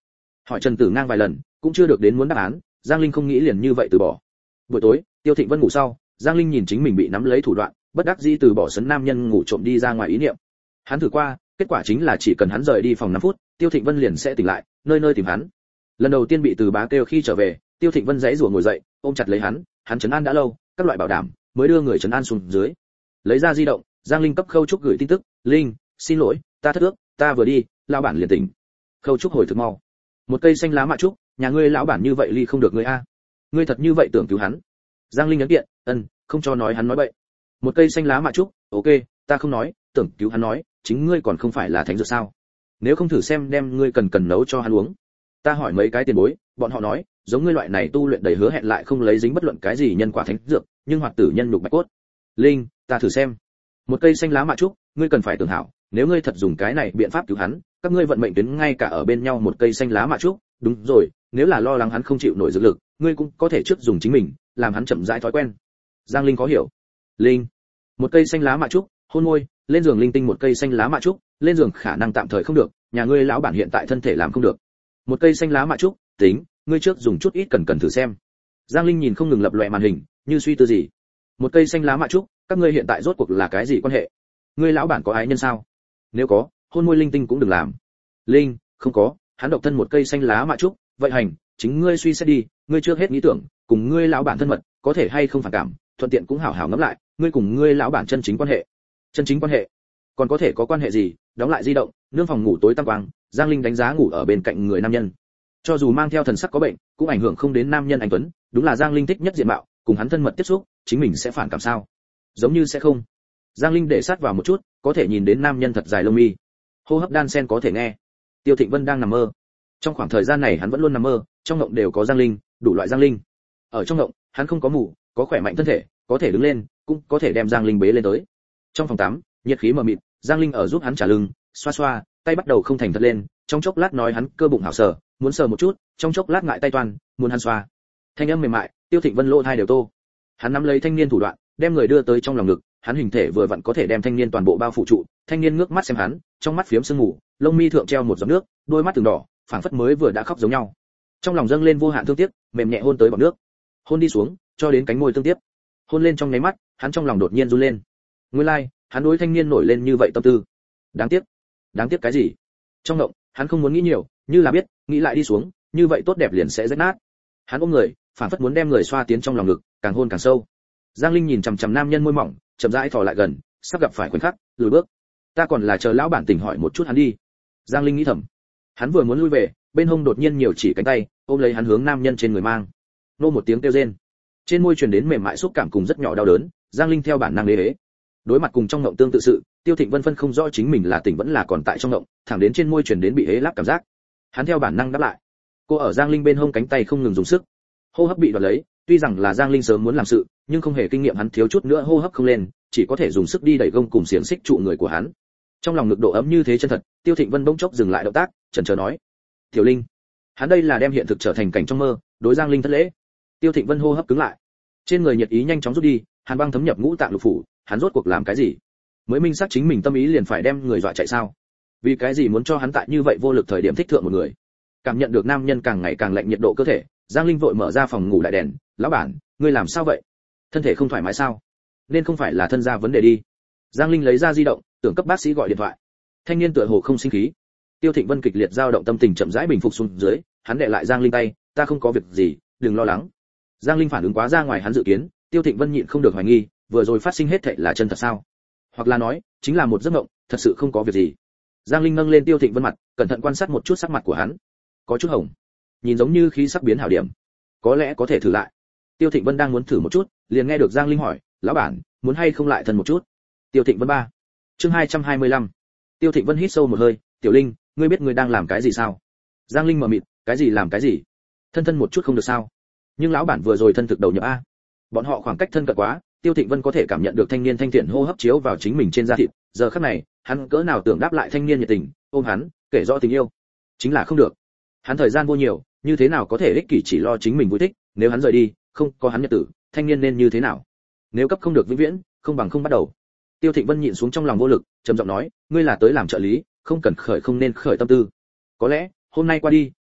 Hỏi Trần Tử Ngang vài lần, cũng chưa được đến muốn đáp án, Giang Linh không nghĩ liền như vậy từ bỏ. Buổi tối, Tiêu Thịnh Vân ngủ sau, Giang Linh nhìn chính mình bị nắm lấy thủ đoạn, bất đắc dĩ từ bỏ sấn nam nhân ngủ trộm đi ra ngoài ý niệm. Hắn thử qua, kết quả chính là chỉ cần hắn rời đi phòng 5 phút, Tiêu Thịnh Vân liền sẽ tỉnh lại, nơi nơi tìm hắn. Lần đầu tiên bị Từ Bá kêu khi trở về, Tiêu Thịnh Vân giãy giụa ngồi dậy, ôm chặt lấy hắn trấn an đã lâu, các loại bảo đảm, mới đưa người trấn an xuống dưới. Lấy ra di động, Giang Linh cấp Khâu Trúc gửi tin tức, "Linh, xin lỗi, ta thất ước, ta vừa đi, lão bản liền tỉnh." Khâu Trúc hồi thực mau. "Một cây xanh lá mạ trúc, nhà ngươi lão bản như vậy ly không được ngươi a. Ngươi thật như vậy tưởng cứu hắn?" Giang Linh nhấn kiện, "Không cho nói hắn nói bậy." "Một cây xanh lá mạ trúc, ok, ta không nói, tưởng cứu hắn nói, chính ngươi còn không phải là thánh dược sao? Nếu không thử xem đem ngươi cần nấu cho hắn uống." "Ta hỏi mấy cái tiền bối, bọn họ nói, giống ngươi loại này tu luyện đầy hứa hẹn lại không lấy dính bất luận cái gì nhân quả thánh dược, nhưng hoạt tử nhân nhục bạch cốt." "Linh, ta thử xem." "Một cây xanh lá mạ trúc, ngươi cần phải tưởng hảo, nếu ngươi thật dùng cái này biện pháp cứu hắn, các ngươi vận mệnh tuyến ngay cả ở bên nhau một cây xanh lá mạ trúc, đúng rồi, nếu là lo lắng hắn không chịu nổi dược lực, ngươi cũng có thể trước dùng chính mình, làm hắn chậm rãi thói quen." Giang Linh có hiểu. "Linh, một cây xanh lá mạ trúc, hôn môi, lên giường linh tinh một cây xanh lá mạ trúc, lên giường khả năng tạm thời không được, nhà ngươi lão bản hiện tại thân thể làm không được. Một cây xanh lá mạ trúc, tính, ngươi trước dùng chút ít cần thử xem." Giang Linh nhìn không ngừng lập lòe màn hình, như suy tư gì. "Một cây xanh lá mạ trúc, các ngươi hiện tại rốt cuộc là cái gì quan hệ? Ngươi lão bản có ái nhân sao? Nếu có, hôn môi linh tinh cũng đừng làm." "Linh, không có, hắn độc thân một cây xanh lá mạ trúc, vậy hành, chính ngươi suy xét đi, ngươi trước hết nghĩ tưởng, cùng ngươi lão bản thân mật, có thể hay không phản cảm, thuận tiện cũng hảo hảo ngẫm lại, ngươi cùng ngươi lão bản chân chính quan hệ." "Chân chính quan hệ? Còn có thể có quan hệ gì?" Đóng lại di động, nương phòng ngủ tối tăm quang, Giang Linh đánh giá ngủ ở bên cạnh người nam nhân. Cho dù mang theo thần sắc có bệnh, cũng ảnh hưởng không đến nam nhân anh tuấn, đúng là Giang Linh thích nhất diện mạo, cùng hắn thân mật tiếp xúc, chính mình sẽ phản cảm sao? Giống như sẽ không. Giang Linh để sát vào một chút, có thể nhìn đến nam nhân thật dài lông mi. Hô hấp đan sen có thể nghe. Tiêu Thịnh Vân đang nằm mơ. Trong khoảng thời gian này hắn vẫn luôn nằm mơ, trong mộng đều có Giang Linh, đủ loại Giang Linh. Ở trong mộng, hắn không có ngủ, có khỏe mạnh thân thể, có thể đứng lên, cũng có thể đem Giang Linh bế lên tới. Trong phòng tắm, nhiệt khí mờ mịt, Giang Linh ở giúp hắn trả lưng, xoa xoa, tay bắt đầu không thành thật lên, trong chốc lát nói hắn cơ bụng hảo sờ, muốn sờ một chút, trong chốc lát ngại tay toan, muốn hắn xoa. Thanh âm mềm mại, Tiêu Thịnh Vân lỗ tai đều tô. Hắn nắm lấy thanh niên thủ đoạn, đem người đưa tới trong lòng ngực, hắn hình thể vừa vặn có thể đem thanh niên toàn bộ bao phủ trụ. Thanh niên ngước mắt xem hắn, trong mắt phiếm sương mù, lông mi thượng treo một giọt nước, đôi mắt từng đỏ, phảng phất mới vừa đã khóc giống nhau. Trong lòng dâng lên vô hạn thương tiếc, mềm nhẹ hôn tới bọt nước. Hôn đi xuống, cho đến cánh môi tương tiếp. Hôn lên trong nháy mắt, hắn trong lòng đột nhiên run lên. Nguyên lai, like, hắn đối thanh niên nổi lên như vậy tâm tư. Đáng tiếc cái gì? Trong động, hắn không muốn nghĩ nhiều, như là biết, nghĩ lại đi xuống, như vậy tốt đẹp liền sẽ rách nát. Hắn ôm người, phảng phất muốn đem người xoa tiến trong lòng ngực, càng hôn càng sâu. Giang Linh nhìn chằm chằm nam nhân môi mỏng, chậm rãi thò lại gần, sắp gặp phải khoảnh khắc, lùi bước. Ta còn là chờ lão bản tỉnh hỏi một chút hắn đi. Giang Linh nghĩ thầm. Hắn vừa muốn lui về, bên hông đột nhiên nhiều chỉ cánh tay, ôm lấy hắn hướng nam nhân trên người mang. Nô một tiếng kêu rên. Trên môi truyền đến mềm mại xúc cảm cùng rất nhỏ đau đớn, Giang Linh theo bản năng ế. Đối mặt cùng trong ngộng tương tự sự, Tiêu Thịnh Vân phân không rõ chính mình là tỉnh vẫn là còn tại trong ngộng, thẳng đến trên môi truyền đến bị hế láp cảm giác. Hắn theo bản năng đáp lại. Cô ở Giang Linh bên hông cánh tay không ngừng dùng sức. Hô hấp bị đoạt lấy, tuy rằng là Giang Linh sớm muốn làm sự, nhưng không hề kinh nghiệm hắn thiếu chút nữa hô hấp không lên, chỉ có thể dùng sức đi đẩy gông cùng xiềng xích trụ người của hắn. Trong lòng ngực độ ấm như thế chân thật, Tiêu Thịnh Vân bỗng chốc dừng lại động tác, chần chờ nói: "Tiểu Linh." Hắn đây là đem hiện thực trở thành cảnh trong mơ, đối Giang Linh thất lễ. Tiêu Thịnh Vân hô hấp cứng lại, trên người nhiệt ý nhanh chóng rút đi, hàn băng thấm nhập ngũ tạng lục phủ, hắn rốt cuộc làm cái gì? Mới minh xác chính mình tâm ý liền phải đem người dọa chạy sao? Vì cái gì muốn cho hắn tại như vậy vô lực thời điểm thích thượng một người? Cảm nhận được nam nhân càng ngày càng lạnh nhiệt độ cơ thể, Giang Linh vội mở ra phòng ngủ lại đèn, "Lão bản, ngươi làm sao vậy? Thân thể không thoải mái sao? Nên không phải là thân gia vấn đề đi." Giang Linh lấy ra di động, tưởng cấp bác sĩ gọi điện thoại. Thanh niên tựa hồ không sinh khí. Tiêu Thịnh Vân kịch liệt dao động tâm tình chậm rãi bình phục xuống dưới, hắn đè lại Giang Linh tay, "Ta không có việc gì, đừng lo lắng." Giang Linh phản ứng quá ra ngoài hắn dự kiến, Tiêu Thịnh Vân nhịn không được hoài nghi, vừa rồi phát sinh hết thảy là chân thật sao? Hoặc là nói, chính là một giấc mộng, thật sự không có việc gì. Giang Linh nâng lên Tiêu Thịnh Vân mặt, cẩn thận quan sát một chút sắc mặt của hắn. Có chút hồng, nhìn giống như khí sắc biến hảo điểm. Có lẽ có thể thử lại. Tiêu Thịnh Vân đang muốn thử một chút, liền nghe được Giang Linh hỏi, "Lão bản, muốn hay không lại thân một chút?" Tiêu Thịnh Vân 3. Chương 225. Tiêu Thịnh Vân hít sâu một hơi, "Tiểu Linh, ngươi biết ngươi đang làm cái gì sao?" Giang Linh mở mịt, "Cái gì làm cái gì? Thân một chút không được sao?" Nhưng lão bản vừa rồi thân thực đầu nhập a. Bọn họ khoảng cách thân cận quá, Tiêu Thịnh Vân có thể cảm nhận được thanh niên thanh thiện hô hấp chiếu vào chính mình trên da thịt, giờ khắc này, hắn cỡ nào tưởng đáp lại thanh niên nhiệt tình, ôm hắn, kể rõ tình yêu. Chính là không được. Hắn thời gian vô nhiều, như thế nào có thể ích kỷ chỉ lo chính mình vui thích, nếu hắn rời đi, không có hắn nhật tử, thanh niên nên như thế nào? Nếu cấp không được vĩnh viễn, không bằng không bắt đầu. Tiêu Thịnh Vân nhịn xuống trong lòng vô lực, trầm giọng nói, "Ngươi là tới làm trợ lý, không cần khởi không nên khởi tâm tư. Có lẽ, hôm nay qua đi,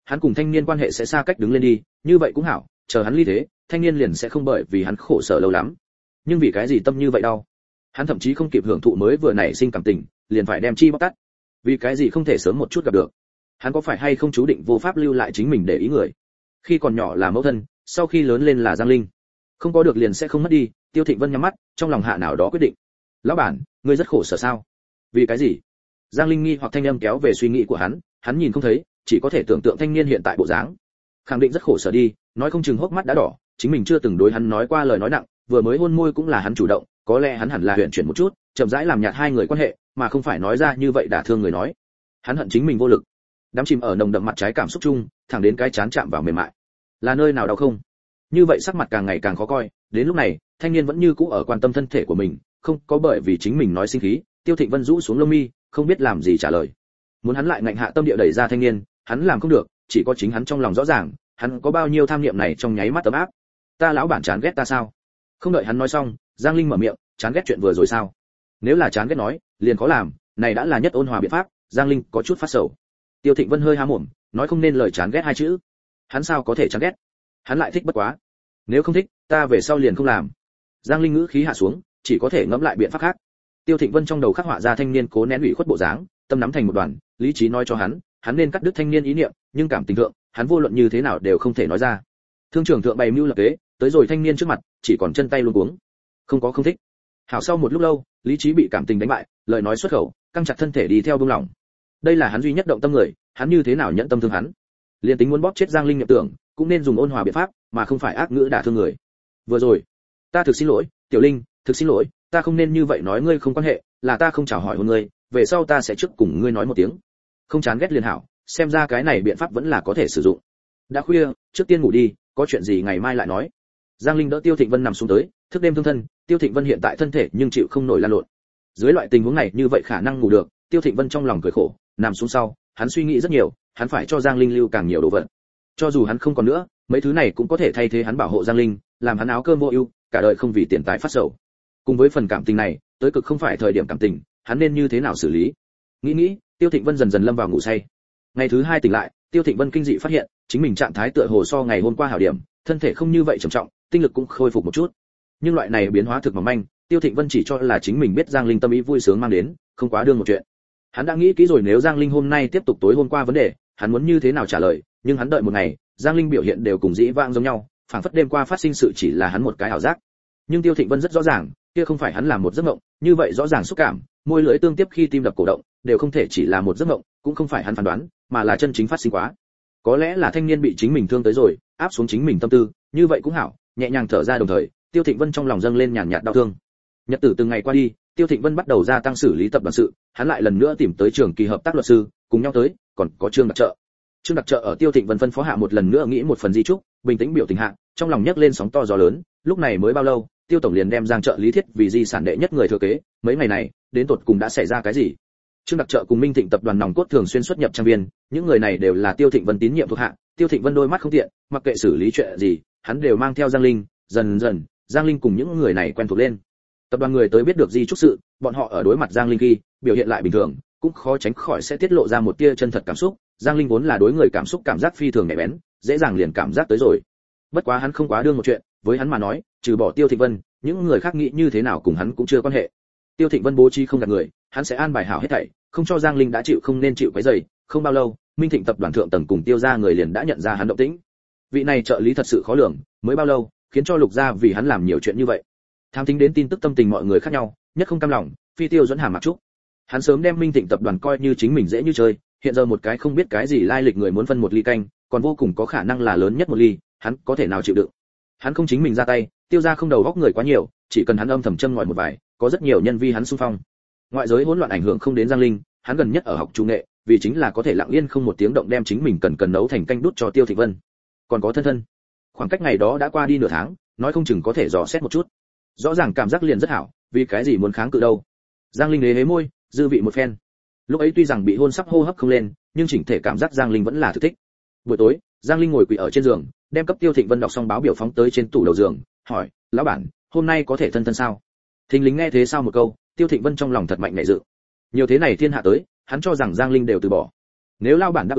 hắn cùng thanh niên quan hệ sẽ xa cách đứng lên đi, như vậy cũng hảo, chờ hắn ly thế, thanh niên liền sẽ không bởi vì hắn khổ sở lâu lắm. Nhưng vì cái gì tâm như vậy đau? Hắn thậm chí không kịp hưởng thụ mới vừa nảy sinh cảm tình, liền phải đem chi bóc tát. Vì cái gì không thể sớm một chút gặp được? Hắn có phải hay không chú định vô pháp lưu lại chính mình để ý người? Khi còn nhỏ là mẫu thân, sau khi lớn lên là Giang Linh. Không có được liền sẽ không mất đi, Tiêu Thịnh Vân nhắm mắt, trong lòng hạ nào đó quyết định. Lão bản, ngươi rất khổ sở sao? Vì cái gì? Giang Linh nghi hoặc thanh âm kéo về suy nghĩ của hắn nhìn không thấy, chỉ có thể tưởng tượng thanh niên hiện tại bộ dáng. Khẳng định rất khổ sở đi, nói không chừng hốc mắt đã đỏ, chính mình chưa từng đối hắn nói qua lời nói nặng, vừa mới hôn môi cũng là hắn chủ động, có lẽ hắn hẳn là huyền chuyển một chút, chậm rãi làm nhạt hai người quan hệ, mà không phải nói ra như vậy đả thương người nói. Hắn hận chính mình vô lực, đắm chìm ở nồng đậm mặt trái cảm xúc chung, thẳng đến cái chán chạm vào mềm mại. Là nơi nào đau không? Như vậy sắc mặt càng ngày càng khó coi, đến lúc này, thanh niên vẫn như cũ ở quan tâm thân thể của mình, không có bởi vì chính mình nói sinh khí, Tiêu Thịnh Vân rũ xuống lông mi, không biết làm gì trả lời. Muốn hắn lại ngạnh hạ tâm địa đẩy ra thanh niên, hắn làm không được, chỉ có chính hắn trong lòng rõ ràng, hắn có bao nhiêu tham niệm này trong nháy mắt ấm áp. Ta lão bản chán ghét ta sao? Không đợi hắn nói xong, Giang Linh mở miệng, chán ghét chuyện vừa rồi sao? Nếu là chán ghét nói, liền khó làm, này đã là nhất ôn hòa biện pháp. Giang Linh có chút phát sầu. Tiêu Thịnh Vân hơi há mồm, nói không nên lời chán ghét hai chữ. Hắn sao có thể chán ghét? Hắn lại thích bất quá. Nếu không thích, ta về sau liền không làm. Giang Linh ngữ khí hạ xuống, chỉ có thể ngẫm lại biện pháp khác. Tiêu Thịnh Vân trong đầu khắc họa ra thanh niên cố nén ủy khuất bộ dáng, tâm nắm thành một đoàn, lý trí nói cho hắn nên cắt đứt thanh niên ý niệm, nhưng cảm tình thượng, hắn vô luận như thế nào đều không thể nói ra. Thương trưởng thượng bày mưu lập kế, tới rồi thanh niên trước mặt, chỉ còn chân tay luống cuống. Không thích. Hảo, sau một lúc lâu, lý trí bị cảm tình đánh bại, lời nói xuất khẩu, căng chặt thân thể đi theo buông lỏng. Đây là hắn duy nhất động tâm người, hắn như thế nào nhẫn tâm thương hắn? Liên tính muốn bóp chết Giang Linh niệm tưởng, cũng nên dùng ôn hòa biện pháp, mà không phải ác ngữ đả thương người. Vừa rồi, ta thực xin lỗi, Tiểu Linh, thực xin lỗi, ta không nên như vậy nói ngươi không quan hệ, là ta không chào hỏi hôn ngươi, về sau ta sẽ trước cùng ngươi nói một tiếng. Không chán ghét liền hảo, xem ra cái này biện pháp vẫn là có thể sử dụng. Đã khuya, trước tiên ngủ đi, có chuyện gì ngày mai lại nói. Giang Linh đỡ Tiêu Thịnh Vân nằm xuống tới, thức đêm thương thân, Tiêu Thịnh Vân hiện tại thân thể nhưng chịu không nổi lan lộn. Dưới loại tình huống này như vậy khả năng ngủ được, Tiêu Thịnh Vân trong lòng cười khổ, nằm xuống sau, hắn suy nghĩ rất nhiều, hắn phải cho Giang Linh lưu càng nhiều đồ vật. Cho dù hắn không còn nữa, mấy thứ này cũng có thể thay thế hắn bảo hộ Giang Linh, làm hắn áo cơm vô ưu, cả đời không vì tiền tài phát sầu. Cùng với phần cảm tình này, tới cực không phải thời điểm cảm tình, hắn nên như thế nào xử lý? Nghĩ, Tiêu Thịnh Vân dần dần lâm vào ngủ say. Ngày thứ hai tỉnh lại, Tiêu Thịnh Vân kinh dị phát hiện, chính mình trạng thái tựa hồ so ngày hôm qua hảo điểm, thân thể không như vậy trầm trọng, tinh lực cũng khôi phục một chút. Nhưng loại này biến hóa thực mỏng manh, Tiêu Thịnh Vân chỉ cho là chính mình biết Giang Linh tâm ý vui sướng mang đến, không quá đương một chuyện. Hắn đã nghĩ kỹ rồi nếu Giang Linh hôm nay tiếp tục tối hôm qua vấn đề, hắn muốn như thế nào trả lời, nhưng hắn đợi một ngày, Giang Linh biểu hiện đều cùng dĩ vãng giống nhau, phảng phất đêm qua phát sinh sự chỉ là hắn một cái ảo giác. Nhưng Tiêu Thịnh Vân rất rõ ràng, kia không phải hắn làm một giấc mộng, như vậy rõ ràng xúc cảm, môi lưỡi tương tiếp khi tim đập cổ động, đều không thể chỉ là một giấc mộng, cũng không phải hắn phán đoán, mà là chân chính phát sinh quá. Có lẽ là thanh niên bị chính mình thương tới rồi, áp xuống chính mình tâm tư, như vậy cũng hảo, nhẹ nhàng thở ra đồng thời, Tiêu Thịnh Vân trong lòng dâng lên nhàn nhạt đau thương. Nhật tử từng ngày qua đi, Tiêu Thịnh Vân bắt đầu gia tăng xử lý tập đoàn sự, hắn lại lần nữa tìm tới Trường Kỳ hợp tác luật sư, cùng nhau tới, còn có Trương Đặc Trợ. Trương Đặc Trợ ở Tiêu Thịnh Vân phân phó hạ một lần nữa nghĩ một phần di chúc, bình tĩnh biểu tình hạ, trong lòng nhấc lên sóng to gió lớn, lúc này mới bao lâu, Tiêu tổng liền đem Giang Trợ lý thiết vì di sản đệ nhất người thừa kế, mấy ngày này, đến tột cùng đã xảy ra cái gì? Trương Đặc Trợ cùng Minh Thịnh tập đoàn nòng cốt thường xuyên xuất nhập trang viên, những người này đều là Tiêu Thịnh Vân tín nhiệm thuộc hạ, Tiêu Thịnh Vân đôi mắt không tiện, mặc kệ xử lý chuyện gì, hắn đều mang theo Giang Linh, dần dần, Giang Linh cùng những người này quen thuộc lên. Tập đoàn người tới biết được di chúc sự, bọn họ ở đối mặt Giang Linh khi, biểu hiện lại bình thường, cũng khó tránh khỏi sẽ tiết lộ ra một tia chân thật cảm xúc, Giang Linh vốn là đối người cảm xúc cảm giác phi thường nhạy bén, dễ dàng liền cảm giác tới rồi. Bất quá hắn không quá đương một chuyện, với hắn mà nói, trừ bỏ Tiêu Thịnh Vân, những người khác nghĩ như thế nào cùng hắn cũng chưa quan hệ. Tiêu Thịnh Vân bố trí không gạt người, hắn sẽ an bài hảo hết thảy, không cho Giang Linh đã chịu không nên chịu cái dày. Không bao lâu, Minh Thịnh tập đoàn thượng tầng cùng Tiêu gia người liền đã nhận ra hắn động tĩnh. Vị này trợ lý thật sự khó lường, mới bao lâu, khiến cho Lục gia vì hắn làm nhiều chuyện như vậy. Tham tính đến tin tức tâm tình mọi người khác nhau, nhất không cam lòng, phi Tiêu dẫn Hàm Mặc Trúc. Hắn sớm đem Minh Thịnh tập đoàn coi như chính mình dễ như chơi, hiện giờ một cái không biết cái gì lai lịch người muốn phân một ly canh, còn vô cùng có khả năng là lớn nhất một ly, hắn có thể nào chịu đựng? Hắn không chính mình ra tay, Tiêu gia không đầu góc người quá nhiều, chỉ cần hắn âm thầm châm ngòi một vài, có rất nhiều nhân vi hắn xung phong. Ngoại giới hỗn loạn ảnh hưởng không đến Giang Linh, hắn gần nhất ở học trung nghệ, vì chính là có thể lặng yên không một tiếng động đem chính mình cần nấu thành canh đút cho Tiêu Thịnh Vân. Còn có thân, khoảng cách ngày đó đã qua đi nửa tháng, nói không chừng có thể dò xét một chút. Rõ ràng cảm giác liền rất hảo, vì cái gì muốn kháng cự đâu? Giang Linh hé môi, dư vị một phen. Lúc ấy tuy rằng bị hôn sắp hô hấp không lên, nhưng chỉnh thể cảm giác Giang Linh vẫn là thực thích. Buổi tối, Giang Linh ngồi quỳ ở trên giường, đem cấp Tiêu Thịnh Vân đọc xong báo biểu phóng tới trên tủ đầu giường, hỏi: "Lão bản, hôm nay có thể thân sao?" Thình lình nghe thế sao một câu, Tiêu Thịnh Vân trong lòng thật mạnh nảy dự. Nhiều thế này thiên hạ tới, hắn cho rằng Giang Linh đều từ bỏ. Nếu lão bản đáp ứng,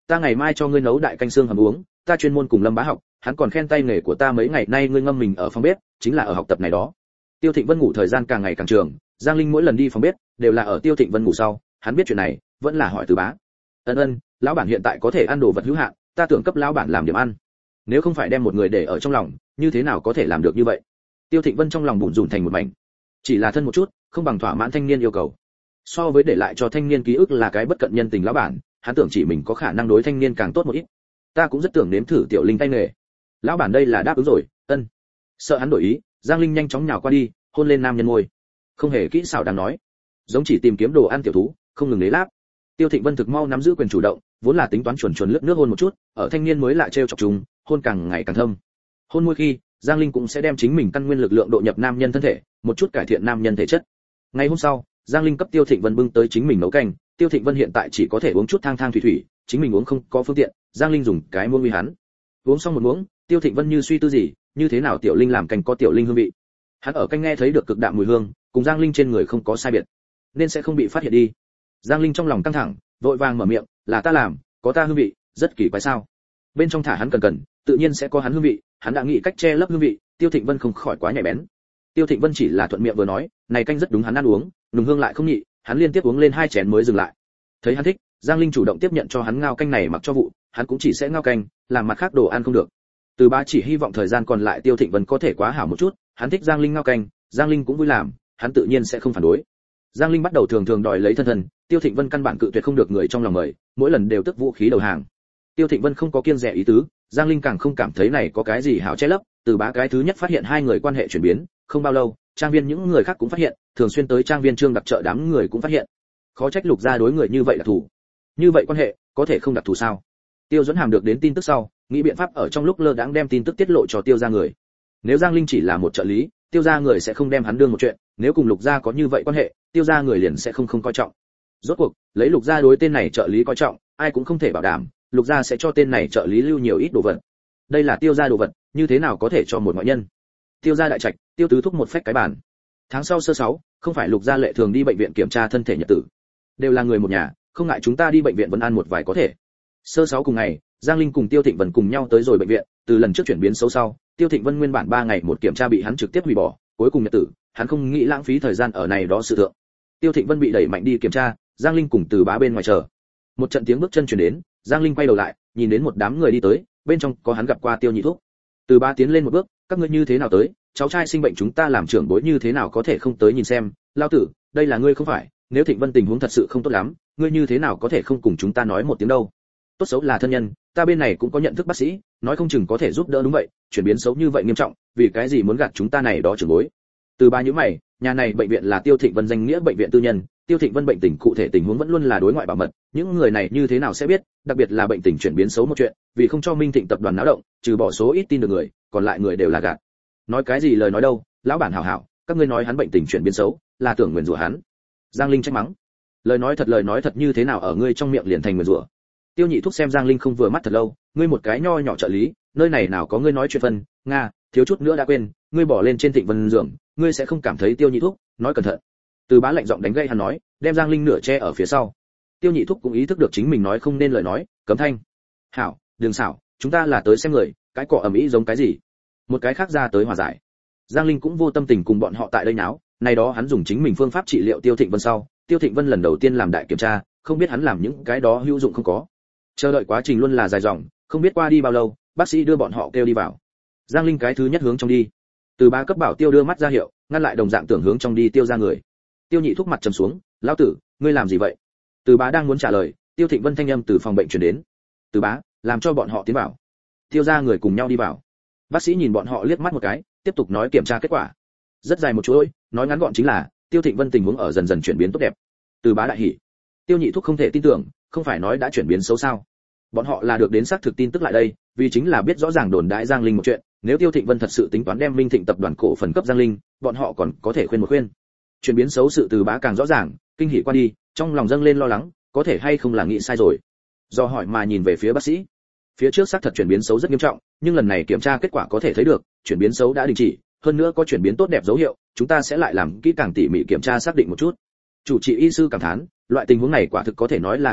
ta ngày mai cho ngươi nấu đại canh xương hầm uống, ta chuyên môn cùng Lâm Bá học, hắn còn khen tay nghề của ta mấy ngày nay ngươi ngâm mình ở phòng bếp, chính là ở học tập này đó. Tiêu Thịnh Vân ngủ thời gian càng ngày càng trường, Giang Linh mỗi lần đi phòng bếp đều là ở Tiêu Thịnh Vân ngủ sau, hắn biết chuyện này, vẫn là hỏi Từ Bá. Ân, lão bản hiện tại có thể ăn đồ vật hữu hạn, ta tưởng cấp lão bản làm điểm ăn. Nếu không phải đem một người để ở trong lòng, như thế nào có thể làm được như vậy? Tiêu Thịnh Vân trong lòng bủn rủn thành một mảnh. Chỉ là thân một chút, không bằng thỏa mãn thanh niên yêu cầu. So với để lại cho thanh niên ký ức là cái bất cận nhân tình lão bản, hắn tưởng chỉ mình có khả năng đối thanh niên càng tốt một ít. Ta cũng rất tưởng nếm thử Tiểu Linh tay nghề. Lão bản đây là đáp ứng rồi, ân. Sợ hắn đổi ý, Giang Linh nhanh chóng nhào qua đi, hôn lên nam nhân môi. Không hề kỹ xảo đang nói, giống chỉ tìm kiếm đồ ăn tiểu thú, không ngừng lấy láp. Tiêu Thịnh Vân thực mau nắm giữ quyền chủ động, vốn là tính toán chuẩn lướt nước hôn một chút, ở thanh niên mới lại trêu chọc chúng, hôn càng ngày càng thâm. Hôn môi khi, Giang Linh cũng sẽ đem chính mình căn nguyên lực lượng độ nhập nam nhân thân thể, một chút cải thiện nam nhân thể chất. Ngày hôm sau, Giang Linh cấp Tiêu Thịnh Vân bưng tới chính mình nấu canh, Tiêu Thịnh Vân hiện tại chỉ có thể uống chút thang thủy, chính mình uống không có phương tiện, Giang Linh dùng cái muỗng uy hắn. Uống xong một muỗng, Tiêu Thịnh Vân như suy tư gì, như thế nào Tiểu Linh làm canh có Tiểu Linh hương vị. Hắn ở canh nghe thấy được cực đạm mùi hương, cùng Giang Linh trên người không có sai biệt, nên sẽ không bị phát hiện đi. Giang Linh trong lòng căng thẳng, vội vàng mở miệng, là ta làm, có ta hương vị, rất kỳ quái sao? Bên trong thả hắn cần, tự nhiên sẽ có hắn hương vị, hắn đã nghĩ cách che lấp hương vị, Tiêu Thịnh Vân không khỏi quá nhạy bén. Tiêu Thịnh Vân chỉ là thuận miệng vừa nói, này canh rất đúng hắn ăn uống, nùng hương lại không nhị, hắn liên tiếp uống lên 2 chén mới dừng lại. Thấy hắn thích, Giang Linh chủ động tiếp nhận cho hắn ngao canh này mặc cho vụ, hắn cũng chỉ sẽ ngao canh, làm mặt khác đồ ăn không được. Từ Bá chỉ hy vọng thời gian còn lại Tiêu Thịnh Vân có thể quá hảo một chút, hắn thích Giang Linh ngao canh, Giang Linh cũng vui làm, hắn tự nhiên sẽ không phản đối. Giang Linh bắt đầu thường đòi lấy thân, Tiêu Thịnh Vân căn bản cự tuyệt không được người trong lòng mời, mỗi lần đều tức vũ khí đầu hàng. Tiêu Thịnh Vân không có kiêng dè ý tứ, Giang Linh càng không cảm thấy này có cái gì hảo che lấp, Từ Bá cái thứ nhất phát hiện hai người quan hệ chuyển biến, không bao lâu, trang viên những người khác cũng phát hiện, thường xuyên tới trang viên Trương đặc trợ đám người cũng phát hiện. Khó trách Lục gia đối người như vậy là thủ. Như vậy quan hệ, có thể không đặc thù sao? Tiêu Duẫn Hàm được đến tin tức sau, nghĩ biện pháp ở trong lúc lơ đãng đem tin tức tiết lộ cho Tiêu gia người. Nếu Giang Linh chỉ là một trợ lý, Tiêu gia người sẽ không đem hắn đương một chuyện, nếu cùng Lục gia có như vậy quan hệ, Tiêu gia người liền sẽ không coi trọng. Rốt cuộc, lấy Lục gia đối tên này trợ lý coi trọng, ai cũng không thể bảo đảm, Lục gia sẽ cho tên này trợ lý lưu nhiều ít đồ vật. Đây là Tiêu gia đồ vật, như thế nào có thể cho một ngoại nhân? Tiêu gia đại trạch, Tiêu tứ thúc một phách cái bàn. Tháng sau sơ 6, không phải Lục gia lệ thường đi bệnh viện kiểm tra thân thể nhật tử. Đều là người một nhà, không ngại chúng ta đi bệnh viện vẫn ăn một vài có thể. Sơ 6 cùng ngày, Giang Linh cùng Tiêu Thịnh Vân cùng nhau tới rồi bệnh viện, từ lần trước chuyển biến xấu sau, Tiêu Thịnh Vân nguyên bản 3 ngày một kiểm tra bị hắn trực tiếp hủy bỏ, cuối cùng nhật tử, hắn không nghĩ lãng phí thời gian ở này đó sự thượng. Tiêu Thịnh Vân bị đẩy mạnh đi kiểm tra, Giang Linh cùng Từ Bá bên ngoài chờ. Một trận tiếng bước chân truyền đến, Giang Linh quay đầu lại, nhìn đến một đám người đi tới, bên trong có hắn gặp qua Tiêu Nhị Thúc. Từ Bá tiến lên một bước, các ngươi như thế nào tới, cháu trai sinh bệnh chúng ta làm trưởng bối như thế nào có thể không tới nhìn xem, lão tử, đây là ngươi không phải, nếu Thịnh Vân tình huống thật sự không tốt lắm, ngươi như thế nào có thể không cùng chúng ta nói một tiếng đâu? Tốt xấu là thân nhân, ta bên này cũng có nhận thức bác sĩ, nói không chừng có thể giúp đỡ đúng vậy, chuyển biến xấu như vậy nghiêm trọng, vì cái gì muốn gạt chúng ta này đó trưởng bối? Từ Bá nhíu mày, nhà này bệnh viện là Tiêu Thịnh Vân danh nghĩa bệnh viện tư nhân, Tiêu Thịnh Vân bệnh tình cụ thể tình huống vẫn luôn là đối ngoại bảo mật, những người này như thế nào sẽ biết, đặc biệt là bệnh tình chuyển biến xấu một chuyện, vì không cho Minh Thịnh tập đoàn náo động, trừ bỏ số ít tin được người, còn lại người đều là gạt. Nói cái gì lời nói đâu, lão bản hảo hảo, các ngươi nói hắn bệnh tình chuyển biến xấu, là tưởng nguyền rủa hắn. Giang Linh trách mắng. Lời nói thật như thế nào ở ngươi trong miệng liền thành nguyền rủa. Tiêu Nhị Thúc xem Giang Linh không vừa mắt thật lâu, ngươi một cái nho nhỏ trợ lý, nơi này nào có ngươi nói chuyện phân, nga, thiếu chút nữa đã quên, ngươi bỏ lên trên Thịnh Vân giường, ngươi sẽ không cảm thấy Tiêu Nhị Thúc, nói cẩn thận. Từ Bá lạnh giọng đánh gây hắn nói, đem Giang Linh nửa che ở phía sau. Tiêu Nhị Thúc cũng ý thức được chính mình nói không nên lời nói, cấm thanh. Hảo, đừng xảo, chúng ta là tới xem người, cái cọ ầm ĩ giống cái gì? Một cái khác ra tới hòa giải. Giang Linh cũng vô tâm tình cùng bọn họ tại đây náo, này đó hắn dùng chính mình phương pháp trị liệu Tiêu Thịnh Vân sau, Tiêu Thịnh Vân lần đầu tiên làm đại kiểm tra, không biết hắn làm những cái đó hữu dụng không có. Chờ đợi quá trình luôn là dài dòng, không biết qua đi bao lâu, bác sĩ đưa bọn họ kêu đi vào. Giang Linh cái thứ nhất hướng trong đi. Từ Bá cấp bảo Tiêu đưa mắt ra hiệu, ngăn lại đồng dạng tưởng hướng trong đi Tiêu ra người. Tiêu Nhị Thúc mặt trầm xuống, lão tử, ngươi làm gì vậy? Từ Bá đang muốn trả lời, Tiêu Thịnh Vân thanh âm từ phòng bệnh truyền đến. Từ Bá, làm cho bọn họ tiến vào. Tiêu ra người cùng nhau đi vào. Bác sĩ nhìn bọn họ liếc mắt một cái, tiếp tục nói kiểm tra kết quả. Rất dài một chuỗi, nói ngắn gọn chính là, Tiêu Thịnh Vân tình huống ở dần dần chuyển biến tốt đẹp. Từ Bá đại hỉ. Tiêu Nhị Thúc không thể tin tưởng, không phải nói đã chuyển biến xấu sao? Bọn họ là được đến xác thực tin tức lại đây, vì chính là biết rõ ràng đồn đại Giang Linh một chuyện, nếu Tiêu Thịnh Vân thật sự tính toán đem Minh Thịnh tập đoàn cổ phần cấp Giang Linh, bọn họ còn có thể khuyên một khuyên. Chuyển biến xấu sự Từ Bá càng rõ ràng, kinh hỉ qua đi, trong lòng dâng lên lo lắng, có thể hay không là nghĩ sai rồi. Do hỏi mà nhìn về phía bác sĩ. Phía trước xác thật chuyển biến xấu rất nghiêm trọng, nhưng lần này kiểm tra kết quả có thể thấy được, chuyển biến xấu đã đình chỉ, hơn nữa có chuyển biến tốt đẹp dấu hiệu, chúng ta sẽ lại làm kỹ càng tỉ mỉ kiểm tra xác định một chút. Chủ trị y sư cảm thán, loại tình huống này quả thực có thể nói là kỳ tích,